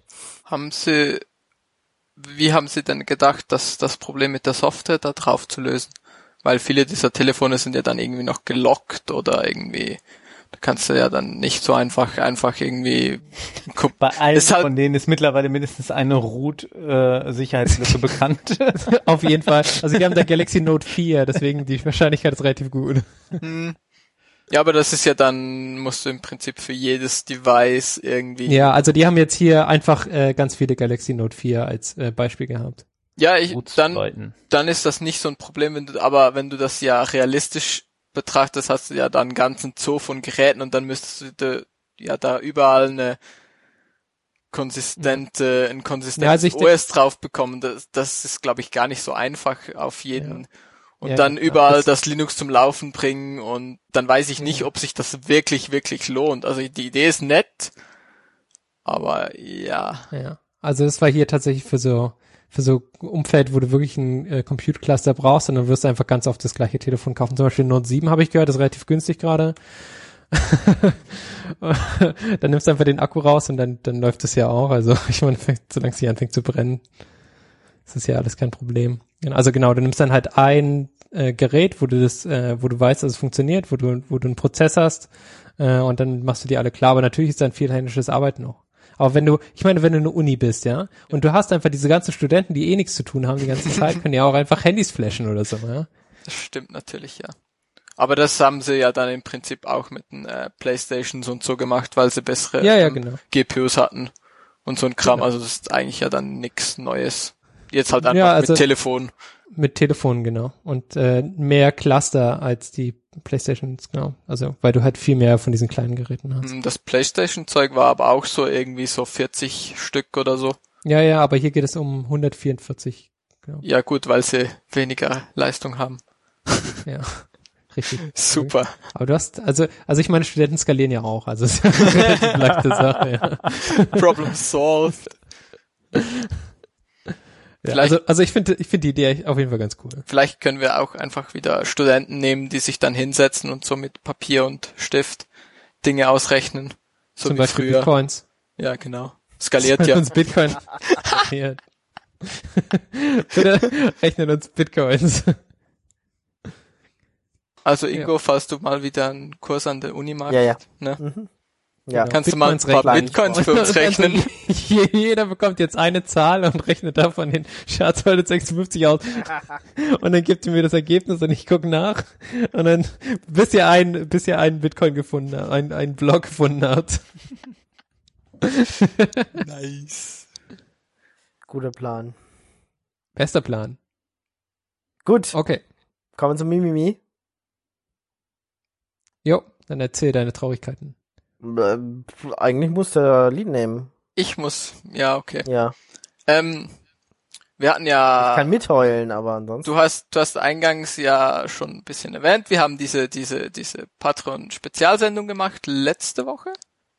Wie haben Sie denn gedacht, dass das Problem mit der Software da drauf zu lösen? Weil viele dieser Telefone sind ja dann irgendwie noch gelockt oder irgendwie Da kannst du ja dann nicht so einfach irgendwie Bei allen von denen ist mittlerweile mindestens eine Root-Sicherheitslücke bekannt. Auf jeden Fall. Also die haben der Galaxy Note 4, deswegen die Wahrscheinlichkeit ist relativ gut. Ja, aber das ist ja dann, musst du im Prinzip für jedes Device irgendwie... Ja, also die haben jetzt hier einfach ganz viele Galaxy Note 4 als Beispiel gehabt. Ja, dann ist das nicht so ein Problem, wenn du das ja realistisch betrachtest, hast du ja dann einen ganzen Zoo von Geräten und dann müsstest du ja da überall ein konsistentes OS drauf bekommen. Das ist, glaube ich, gar nicht so einfach auf jeden. Ja. Und dann überall das Linux zum Laufen bringen und dann weiß ich nicht, ob sich das wirklich, wirklich lohnt. Also die Idee ist nett, aber ja. Ja, also das war hier tatsächlich für so Umfeld, wo du wirklich ein Compute-Cluster brauchst und dann wirst du einfach ganz oft das gleiche Telefon kaufen. Zum Beispiel Note 7 habe ich gehört, das ist relativ günstig gerade. Dann nimmst du einfach den Akku raus und dann läuft es ja auch. Also ich meine, solange es hier anfängt zu brennen, ist das ja alles kein Problem. Also genau, du nimmst dann halt ein Gerät, wo du weißt, dass es funktioniert, wo du einen Prozess hast und dann machst du die alle klar. Aber natürlich ist da ein viel händisches Arbeiten noch. Aber wenn du eine Uni bist, ja, und du hast einfach diese ganzen Studenten, die nichts zu tun haben die ganze Zeit, können ja auch einfach Handys flashen oder so, ja. Das stimmt natürlich, ja. Aber das haben sie ja dann im Prinzip auch mit den Playstations und so gemacht, weil sie bessere genau. GPUs hatten und so ein Kram. Genau. Also das ist eigentlich ja dann nichts Neues. Jetzt halt einfach mit Telefon. Mit Telefon, genau. Und mehr Cluster als die Playstations, genau. Also, weil du halt viel mehr von diesen kleinen Geräten hast. Das Playstation-Zeug war aber auch so irgendwie so 40 Stück oder so. Ja, aber hier geht es um 144. Genau. Ja gut, weil sie weniger Leistung haben. Ja, richtig. Super. Aber du hast, also ich meine, Studenten skalieren ja auch, also es ist eine relativ leichte Sache, ja. Problem solved. Ja, also ich finde die Idee auf jeden Fall ganz cool. Vielleicht können wir auch einfach wieder Studenten nehmen, die sich dann hinsetzen und so mit Papier und Stift Dinge ausrechnen. So zum wie Beispiel früher. Bitcoins. Ja, genau. Skaliert ja. Uns Bitcoin. Bitte rechnen uns Bitcoins. Also Ingo, falls du mal wieder einen Kurs an der Uni machst, ne? Mhm. Ja. Kannst Bitcoins du mal ein paar Bitcoins für uns rechnen? Also, jeder bekommt jetzt eine Zahl und rechnet davon den Schatz 256 aus. Und dann gibt ihr mir das Ergebnis und ich gucke nach. Und dann, bis ihr einen Bitcoin gefunden habt, einen Block gefunden habt. Nice. Guter Plan. Bester Plan. Gut. Okay. Kommen wir zum Mimimi. Jo, dann erzähl deine Traurigkeiten. Eigentlich muss der Lied nehmen. Ich muss, ja, okay. Ja. Wir hatten ja... Ich kann mitheulen, aber ansonsten... Du hast eingangs ja schon ein bisschen erwähnt, wir haben diese Patreon-Spezialsendung gemacht, letzte Woche.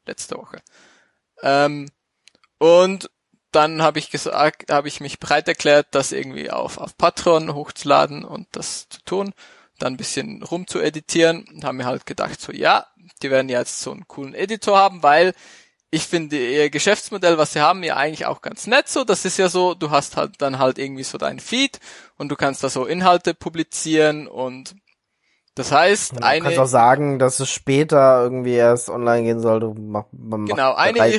Und dann habe ich mich bereit erklärt, das irgendwie auf Patreon hochzuladen und das zu tun, dann ein bisschen rumzueditieren und haben mir halt gedacht, so ja, die werden ja jetzt so einen coolen Editor haben, weil ich finde ihr Geschäftsmodell, was sie haben, ja eigentlich auch ganz nett so. Das ist ja so, du hast halt dann halt irgendwie so dein Feed und du kannst da so Inhalte publizieren und das heißt, du kannst auch sagen, dass es später irgendwie erst online gehen soll. Genau,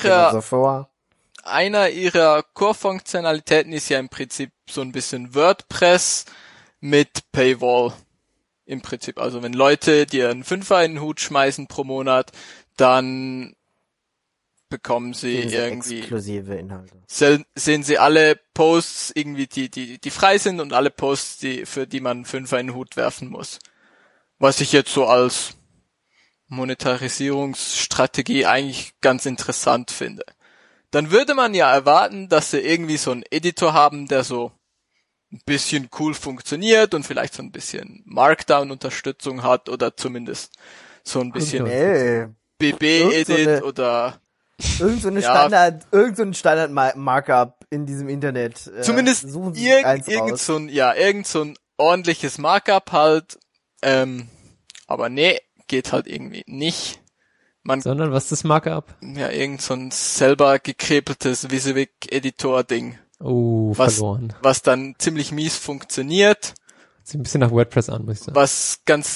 einer ihrer Core-Funktionalitäten ist ja im Prinzip so ein bisschen WordPress mit Paywall. Im Prinzip, also wenn Leute dir einen Fünfer in den Hut schmeißen pro Monat, dann bekommen sie irgendwie exklusive Inhalte. Sehen sie alle Posts irgendwie, die frei sind und alle Posts, für die man einen Fünfer in den Hut werfen muss. Was ich jetzt so als Monetarisierungsstrategie eigentlich ganz interessant finde. Dann würde man ja erwarten, dass sie irgendwie so einen Editor haben, der so ein bisschen cool funktioniert und vielleicht so ein bisschen Markdown-Unterstützung hat oder zumindest so ein bisschen BB-Edit oder irgend so ein Standard-Markup in diesem Internet. Zumindest irgend so ein ordentliches Markup halt. Aber nee, geht halt irgendwie nicht. Sondern was ist das Markup? Ja, irgend so ein selber gekrepeltes WYSIWYG-Editor-Ding. Oh, verloren. Was dann ziemlich mies funktioniert. Sieht ein bisschen nach WordPress an, muss ich sagen. Was ganz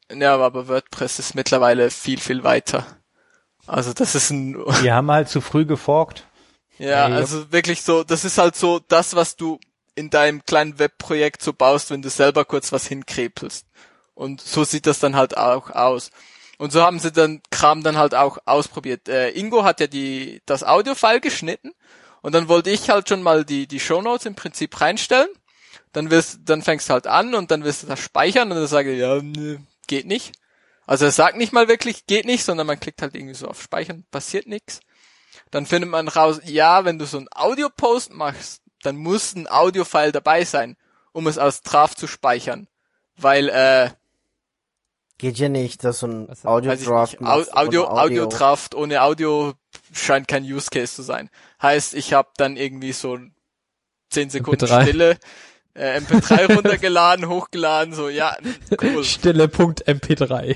Ja, aber WordPress ist mittlerweile viel, viel weiter. Also das ist Die haben halt zu früh geforkt. Ja, also wirklich so, das ist halt so das, was du in deinem kleinen Webprojekt so baust, wenn du selber kurz was hinkrepelst. Und so sieht das dann halt auch aus. Und so haben sie dann Kram dann halt auch ausprobiert. Ingo hat ja das Audio-File geschnitten und dann wollte ich halt schon mal die Shownotes im Prinzip reinstellen. Dann fängst du halt an und dann wirst du das speichern und dann sage ich, ja, nö, geht nicht. Also er sagt nicht mal wirklich, geht nicht, sondern man klickt halt irgendwie so auf Speichern, passiert nichts. Dann findet man raus, ja, wenn du so einen Audio-Post machst, dann muss ein Audio-File dabei sein, um es als Draft zu speichern. Weil, geht ja nicht, dass so ein Audio-Draft Audio-Draft ohne Audio scheint kein Use Case zu sein. Heißt, ich habe dann irgendwie so 10 Sekunden MP3. Stille, MP3 runtergeladen, hochgeladen, so, ja, cool. Stille.mp3.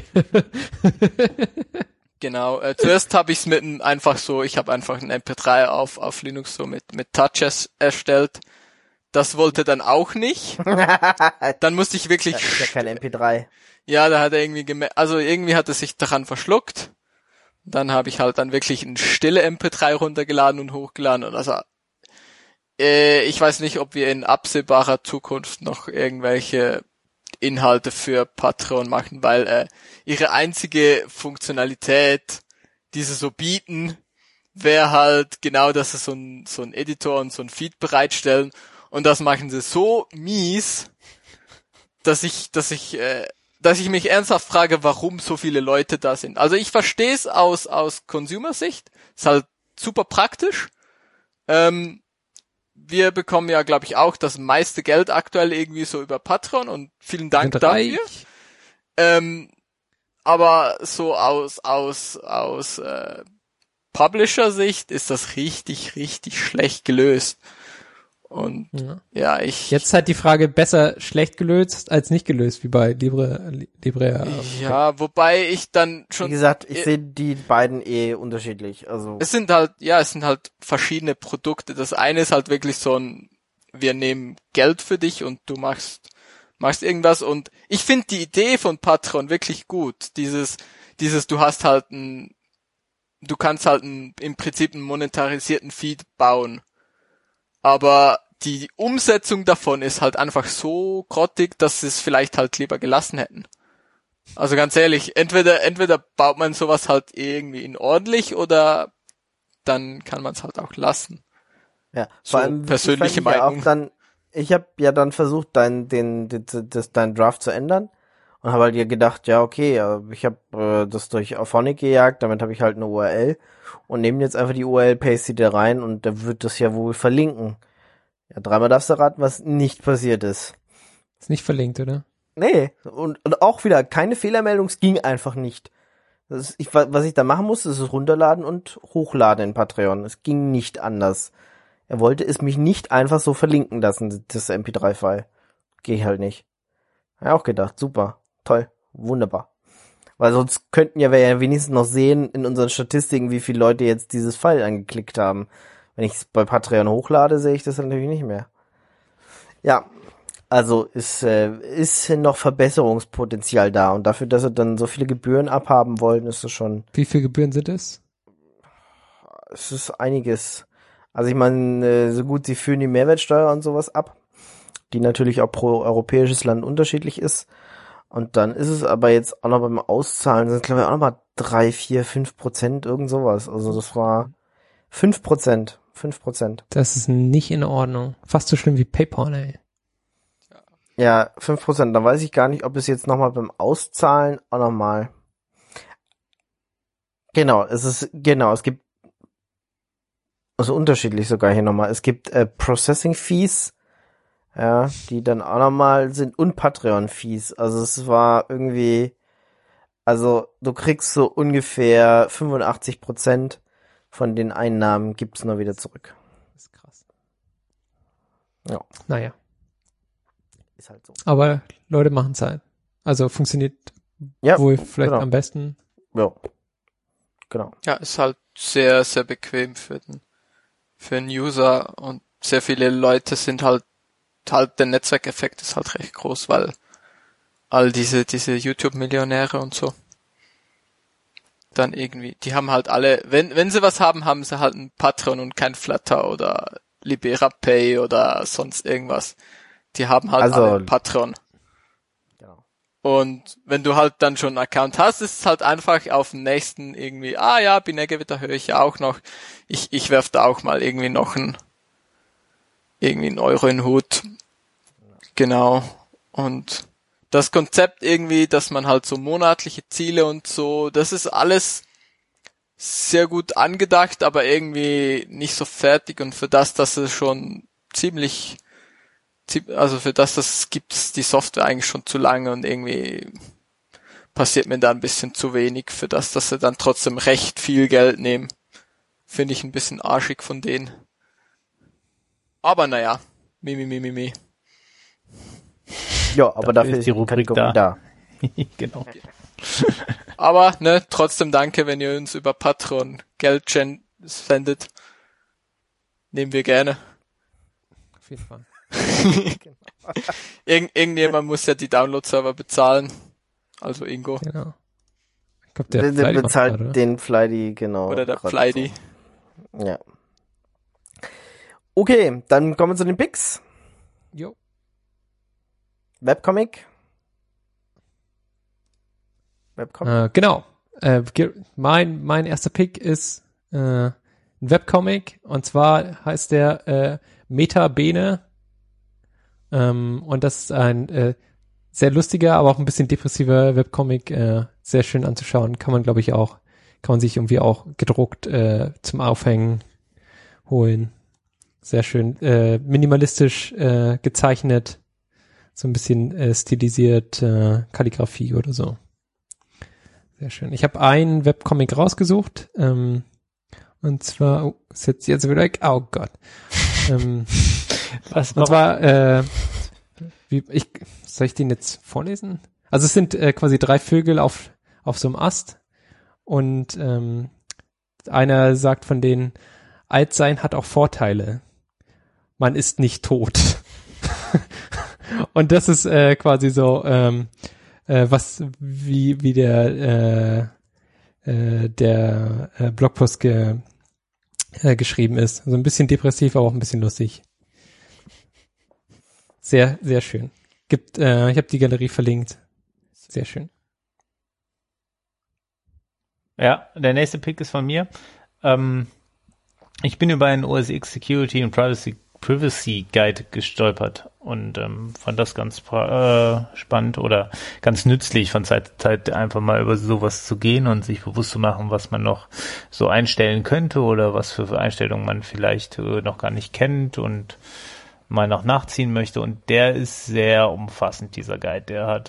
Genau, zuerst habe ich es ich habe einfach ein MP3 auf Linux so mit Touch erstellt. Das wollte dann auch nicht. Dann musste ich wirklich... Das ist ja kein MP3. Ja, da hat er irgendwie hat er sich daran verschluckt. Dann habe ich halt dann wirklich ein stille MP3 runtergeladen und hochgeladen und also ich weiß nicht, ob wir in absehbarer Zukunft noch irgendwelche Inhalte für Patreon machen, weil ihre einzige Funktionalität, die sie so bieten, wäre halt genau, dass sie so ein Editor und so ein Feed bereitstellen und das machen sie so mies, dass ich mich ernsthaft frage, warum so viele Leute da sind. Also ich verstehe es aus Consumer-Sicht, ist halt super praktisch. Wir bekommen ja, glaube ich, auch das meiste Geld aktuell irgendwie so über Patreon und vielen Dank dafür. Aber so aus Publisher-Sicht ist das richtig, richtig schlecht gelöst. Und Jetzt halt die Frage, besser schlecht gelöst als nicht gelöst, wie bei Libre. Ja, wobei ich dann schon... Wie gesagt, ich sehe die beiden unterschiedlich. Also es sind halt verschiedene Produkte. Das eine ist halt wirklich so wir nehmen Geld für dich und du machst irgendwas. Und ich finde die Idee von Patreon wirklich gut. Dieses, du hast halt du kannst halt im Prinzip einen monetarisierten Feed bauen. Aber die Umsetzung davon ist halt einfach so grottig, dass sie es vielleicht halt lieber gelassen hätten. Also ganz ehrlich, entweder baut man sowas halt irgendwie in ordentlich oder dann kann man es halt auch lassen. ja, So vor allem persönliche Meinung. Ich habe ja dann versucht, deinen Draft zu ändern und habe halt dir gedacht, ja okay, ich habe das durch Auphonic gejagt, damit habe ich halt eine URL und nehme jetzt einfach die URL, paste die da rein und da wird das ja wohl verlinken. Ja, dreimal darfst du raten, was nicht passiert ist. Ist nicht verlinkt, oder? Nee, und auch wieder keine Fehlermeldung, es ging einfach nicht. Was ich da machen musste, ist es runterladen und hochladen in Patreon. Es ging nicht anders. Er wollte es mich nicht einfach so verlinken lassen, das MP3-File. Geh halt nicht. Ja, auch gedacht, super, toll, wunderbar. Weil sonst könnten wir ja wenigstens noch sehen in unseren Statistiken, wie viele Leute jetzt dieses File angeklickt haben. Wenn ich es bei Patreon hochlade, sehe ich das natürlich nicht mehr. Ja, also ist noch Verbesserungspotenzial da. Und dafür, dass sie dann so viele Gebühren abhaben wollen, ist das schon... Wie viele Gebühren sind es? Es ist einiges. Also ich meine, so gut, sie führen die Mehrwertsteuer und sowas ab, die natürlich auch pro europäisches Land unterschiedlich ist. Und dann ist es aber jetzt auch noch beim Auszahlen, sind glaube ich auch noch mal 3, 4, 5%, irgend sowas. Also das war 5%. 5%. Das ist nicht in Ordnung. Fast so schlimm wie PayPal, ey. Ja, 5%. Dann weiß ich gar nicht, ob es jetzt nochmal beim Auszahlen auch nochmal... es gibt also unterschiedlich sogar hier nochmal. Es gibt Processing Fees, ja, die dann auch nochmal sind und Patreon Fees. Also es war irgendwie, also du kriegst so ungefähr 85% von den Einnahmen gibt's nur wieder zurück. Das ist krass. Ja. Naja. Ist halt so. Aber Leute machen es halt. Also funktioniert wohl vielleicht am besten. Ja. Genau. Ja, ist halt sehr, sehr bequem für den User und sehr viele Leute sind halt der Netzwerkeffekt ist halt recht groß, weil all diese YouTube-Millionäre und so. Dann irgendwie, die haben halt alle, wenn sie was haben, haben sie halt ein Patreon und kein Flutter oder Libera Pay oder sonst irgendwas. Die haben halt Also, alle ein Patreon. Genau. Und wenn du halt dann schon einen Account hast, ist es halt einfach auf dem nächsten irgendwie, Binegewitter höre ich ja auch noch. Ich werf da auch mal irgendwie noch einen Euro in den Hut. Genau. Und das Konzept irgendwie, dass man halt so monatliche Ziele und so, das ist alles sehr gut angedacht, aber irgendwie nicht so fertig und für das, dass es schon für das gibt die Software eigentlich schon zu lange und irgendwie passiert mir da ein bisschen zu wenig für das, dass sie dann trotzdem recht viel Geld nehmen. Finde ich ein bisschen arschig von denen. Aber naja, mi. Ja, aber dafür ist die Rubrik da. Genau. Aber, trotzdem danke, wenn ihr uns über Patreon Geld sendet. Nehmen wir gerne. Auf jeden Fall. Irgendjemand muss ja die Download-Server bezahlen. Also Ingo. Genau. Ich glaub, der Der Flydy bezahlt macht grad, den Flydy, genau. Oder der gerade Flydy. So. Ja. Okay, dann kommen wir zu den Picks. Jo. Webcomic. Genau. Mein erster Pick ist ein Webcomic und zwar heißt der Meta Bene und das ist ein sehr lustiger, aber auch ein bisschen depressiver Webcomic, sehr schön anzuschauen. Kann man sich irgendwie auch gedruckt zum Aufhängen holen. Sehr schön, minimalistisch gezeichnet, so ein bisschen stilisiert, Kalligrafie oder so. Sehr schön. Ich habe einen Webcomic rausgesucht, und zwar, ist jetzt wieder weg, oh Gott. Soll ich den jetzt vorlesen? Also es sind quasi 3 Vögel auf so einem Ast und einer sagt von denen, Altsein hat auch Vorteile. Man ist nicht tot. Und das ist quasi so, wie der Blogpost geschrieben ist. So ein bisschen depressiv, aber auch ein bisschen lustig. Sehr, sehr schön. Ich habe die Galerie verlinkt. Sehr schön. Ja, der nächste Pick ist von mir. Ich bin über einen OS X Security und Privacy Guide gestolpert und fand das ganz spannend oder ganz nützlich, von Zeit zu Zeit einfach mal über sowas zu gehen und sich bewusst zu machen, was man noch so einstellen könnte oder was für Einstellungen man vielleicht noch gar nicht kennt und mal noch nachziehen möchte. Und der ist sehr umfassend, dieser Guide.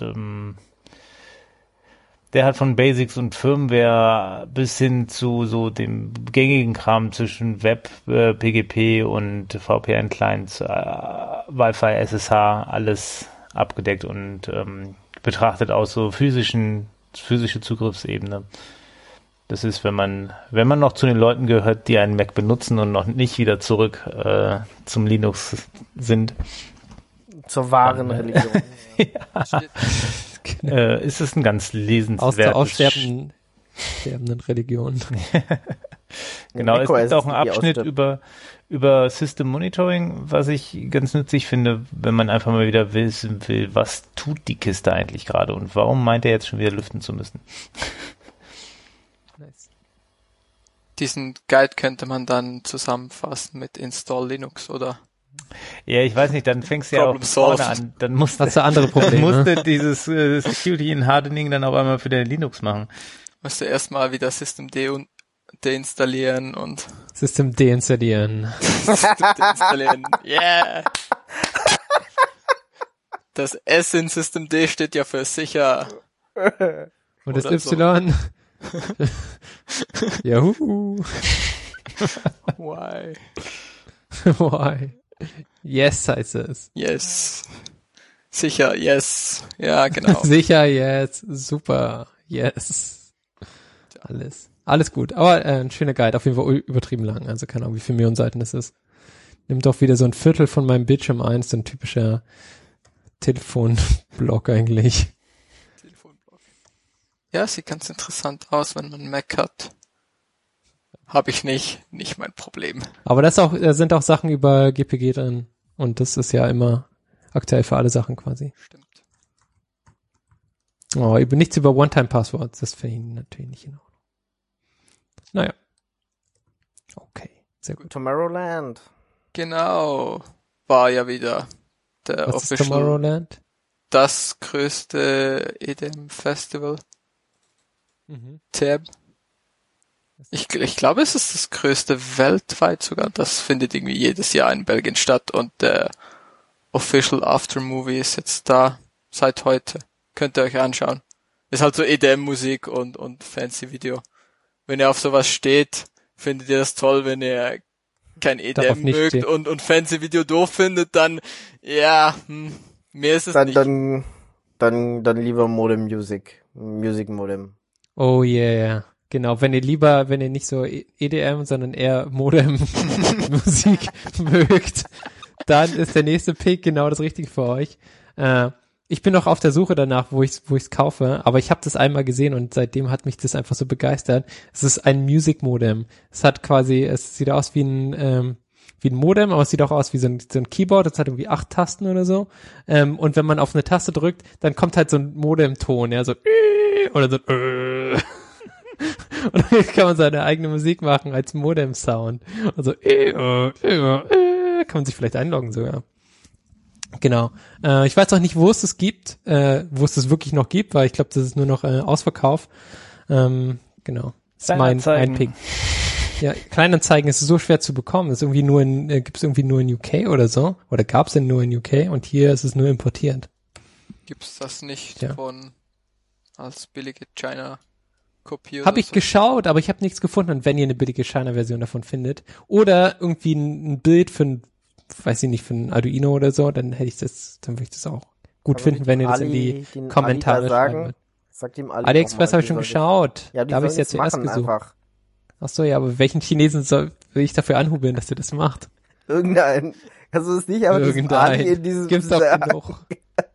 Der hat von Basics und Firmware bis hin zu so dem gängigen Kram zwischen Web, PGP und VPN-Clients, Wi-Fi, SSH, alles abgedeckt und betrachtet aus so physische Zugriffsebene. Das ist, wenn man noch zu den Leuten gehört, die einen Mac benutzen und noch nicht wieder zurück zum Linux sind. Zur wahren Religion. Ja. Ist es ein ganz lesenswertes... Aus der aussterbenden Religion. Genau, es gibt auch einen Abschnitt über System Monitoring, was ich ganz nützlich finde, wenn man einfach mal wieder wissen will, was tut die Kiste eigentlich gerade und warum meint er jetzt schon wieder lüften zu müssen. Nice. Diesen Guide könnte man dann zusammenfassen mit Install Linux, oder? Ja, ich weiß nicht, dann fängst du ja auch vorne an. Dann musst du andere Probleme. Musst du dieses Security and Hardening dann auf einmal für dein Linux machen. Musst du erstmal wieder System deinstallieren und System deinstallieren. Yeah! Das S in System D steht ja für sicher. Und das Y? So. Juhu. Why? Why? Yes heißt es. Yes. Sicher, yes. Ja, genau. Sicher, yes. Super, yes. Alles gut. Aber ein schöner Guide, auf jeden Fall übertrieben lang. Also keine Ahnung, wie viele Millionen Seiten das ist. Nimmt doch wieder so ein Viertel von meinem Bildschirm ein. So ein typischer Telefonblock eigentlich. Ja, sieht ganz interessant aus, wenn man einen Mac hat. Habe ich nicht mein Problem. Aber da sind auch Sachen über GPG drin. Und das ist ja immer aktuell für alle Sachen quasi. Stimmt. Oh, nichts über One-Time-Passwords. Das finde ich natürlich nicht in Ordnung. Naja. Okay, sehr gut. Tomorrowland. Genau. War ja wieder der Was ist Official, Tomorrowland? das größte EDM-Festival. Tab. Ich glaube, es ist das größte weltweit sogar. Das findet irgendwie jedes Jahr in Belgien statt und der Official Aftermovie ist jetzt da seit heute. Könnt ihr euch anschauen. Ist halt so EDM-Musik und Fancy-Video. Wenn ihr auf sowas steht, findet ihr das toll. Wenn ihr kein EDM mögt und Fancy-Video doof findet, dann, ja, mir ist es nicht. Dann lieber Modem Music Modem. Oh yeah. Genau, wenn ihr nicht so EDM, sondern eher Modem-Musik mögt, dann ist der nächste Pick genau das Richtige für euch. Ich bin noch auf der Suche danach, wo ich's kaufe, aber ich habe das einmal gesehen und seitdem hat mich das einfach so begeistert. Es ist ein Music-Modem. Es sieht aus wie ein Modem, aber es sieht auch aus wie so ein Keyboard. Das hat irgendwie 8 Tasten oder so. Und wenn man auf eine Taste drückt, dann kommt halt so ein Modem-Ton, ja, so oder so und dann kann man seine eigene Musik machen als Modem-Sound. Also kann man sich vielleicht einloggen sogar. Genau. Ich weiß auch nicht, wo es das gibt, wo es das wirklich noch gibt, weil ich glaube, das ist nur noch Ausverkauf. Genau. Das ist mein Pick. Ja, Kleinanzeigen ist so schwer zu bekommen. Das ist irgendwie gibt's irgendwie nur in UK oder so. Oder gab's denn nur in UK und hier ist es nur importiert. Gibt's das nicht als billige China-Kopie? Habe ich geschaut, aber ich habe nichts gefunden. Und wenn ihr eine billige China-Version davon findet oder irgendwie ein Bild für ein Arduino oder so, dann würde ich das auch gut finden, wenn ihr das in die Kommentare schreibt. Sagt ihm Ali AliExpress habe ich schon geschaut. Ja, da habe ich es jetzt zuerst gesucht. Einfach. Ach so, ja, aber welchen Chinesen will ich dafür anhubeln, dass der das macht? Irgendein. Kannst du es nicht, aber Ali in diesem Gibt's doch genug.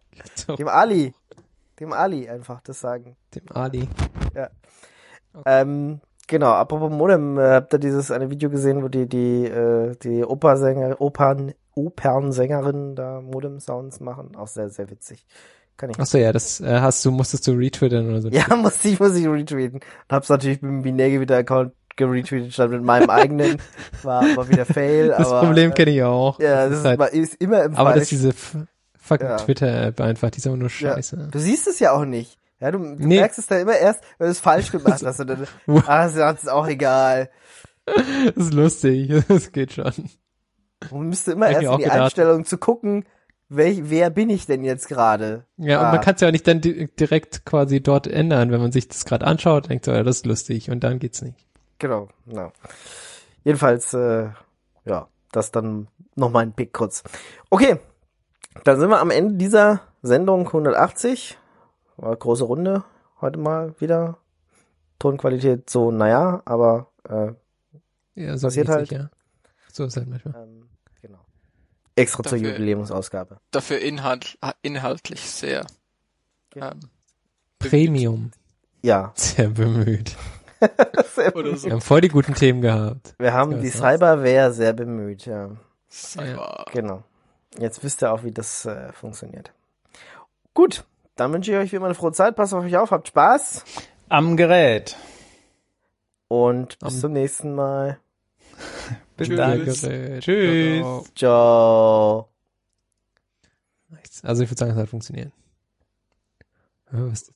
Dem Ali einfach das sagen. Dem Ali. Ja. Okay. Genau, apropos Modem, habt ihr eine Video gesehen, wo die Opernsängerin da Modem-Sounds machen? Auch sehr, sehr witzig. Kann ich. Ach so, ja, das musstest du retweeten oder so. Ja, muss ich retweeten. Und hab's natürlich mit dem Binärgewitter-Account geretweetet, statt mit meinem eigenen. War wieder Fail, das aber. Das Problem kenne ich auch. Ja, das ist immer im Fall. Aber das ist diese fucking Twitter-App einfach, die ist immer nur scheiße. Ja. Du siehst es ja auch nicht. Ja, du merkst es dann immer erst, wenn du es falsch gemacht hast. Und dann, das ist auch egal. Das ist lustig, das geht schon. Man müsste immer erst in die Einstellung zu gucken, wer bin ich denn jetzt gerade? Ja, und man kann es ja auch nicht dann direkt quasi dort ändern, wenn man sich das gerade anschaut, denkt so, ja, das ist lustig und dann geht's nicht. Genau, no. Jedenfalls, das dann noch mal ein Pick kurz. Okay, dann sind wir am Ende dieser Sendung 180. War eine große Runde heute mal wieder. Tonqualität so, naja, aber ja, so passiert halt. Ja. So ist halt manchmal. Genau. Extra zur Jubiläumsausgabe. Dafür inhaltlich sehr Premium. Ja. Sehr bemüht. Oder so. Wir haben voll die guten Themen gehabt. Wir haben die Cyberware sehr bemüht, ja. Cyber. Genau. Jetzt wisst ihr auch, wie das funktioniert. Gut, dann wünsche ich euch wie immer eine frohe Zeit. Passt auf euch auf, habt Spaß. Am Gerät. Und bis zum nächsten Mal. Bis dann. Tschüss. Ciao. Also ich würde sagen, es hat funktioniert. Was ist das?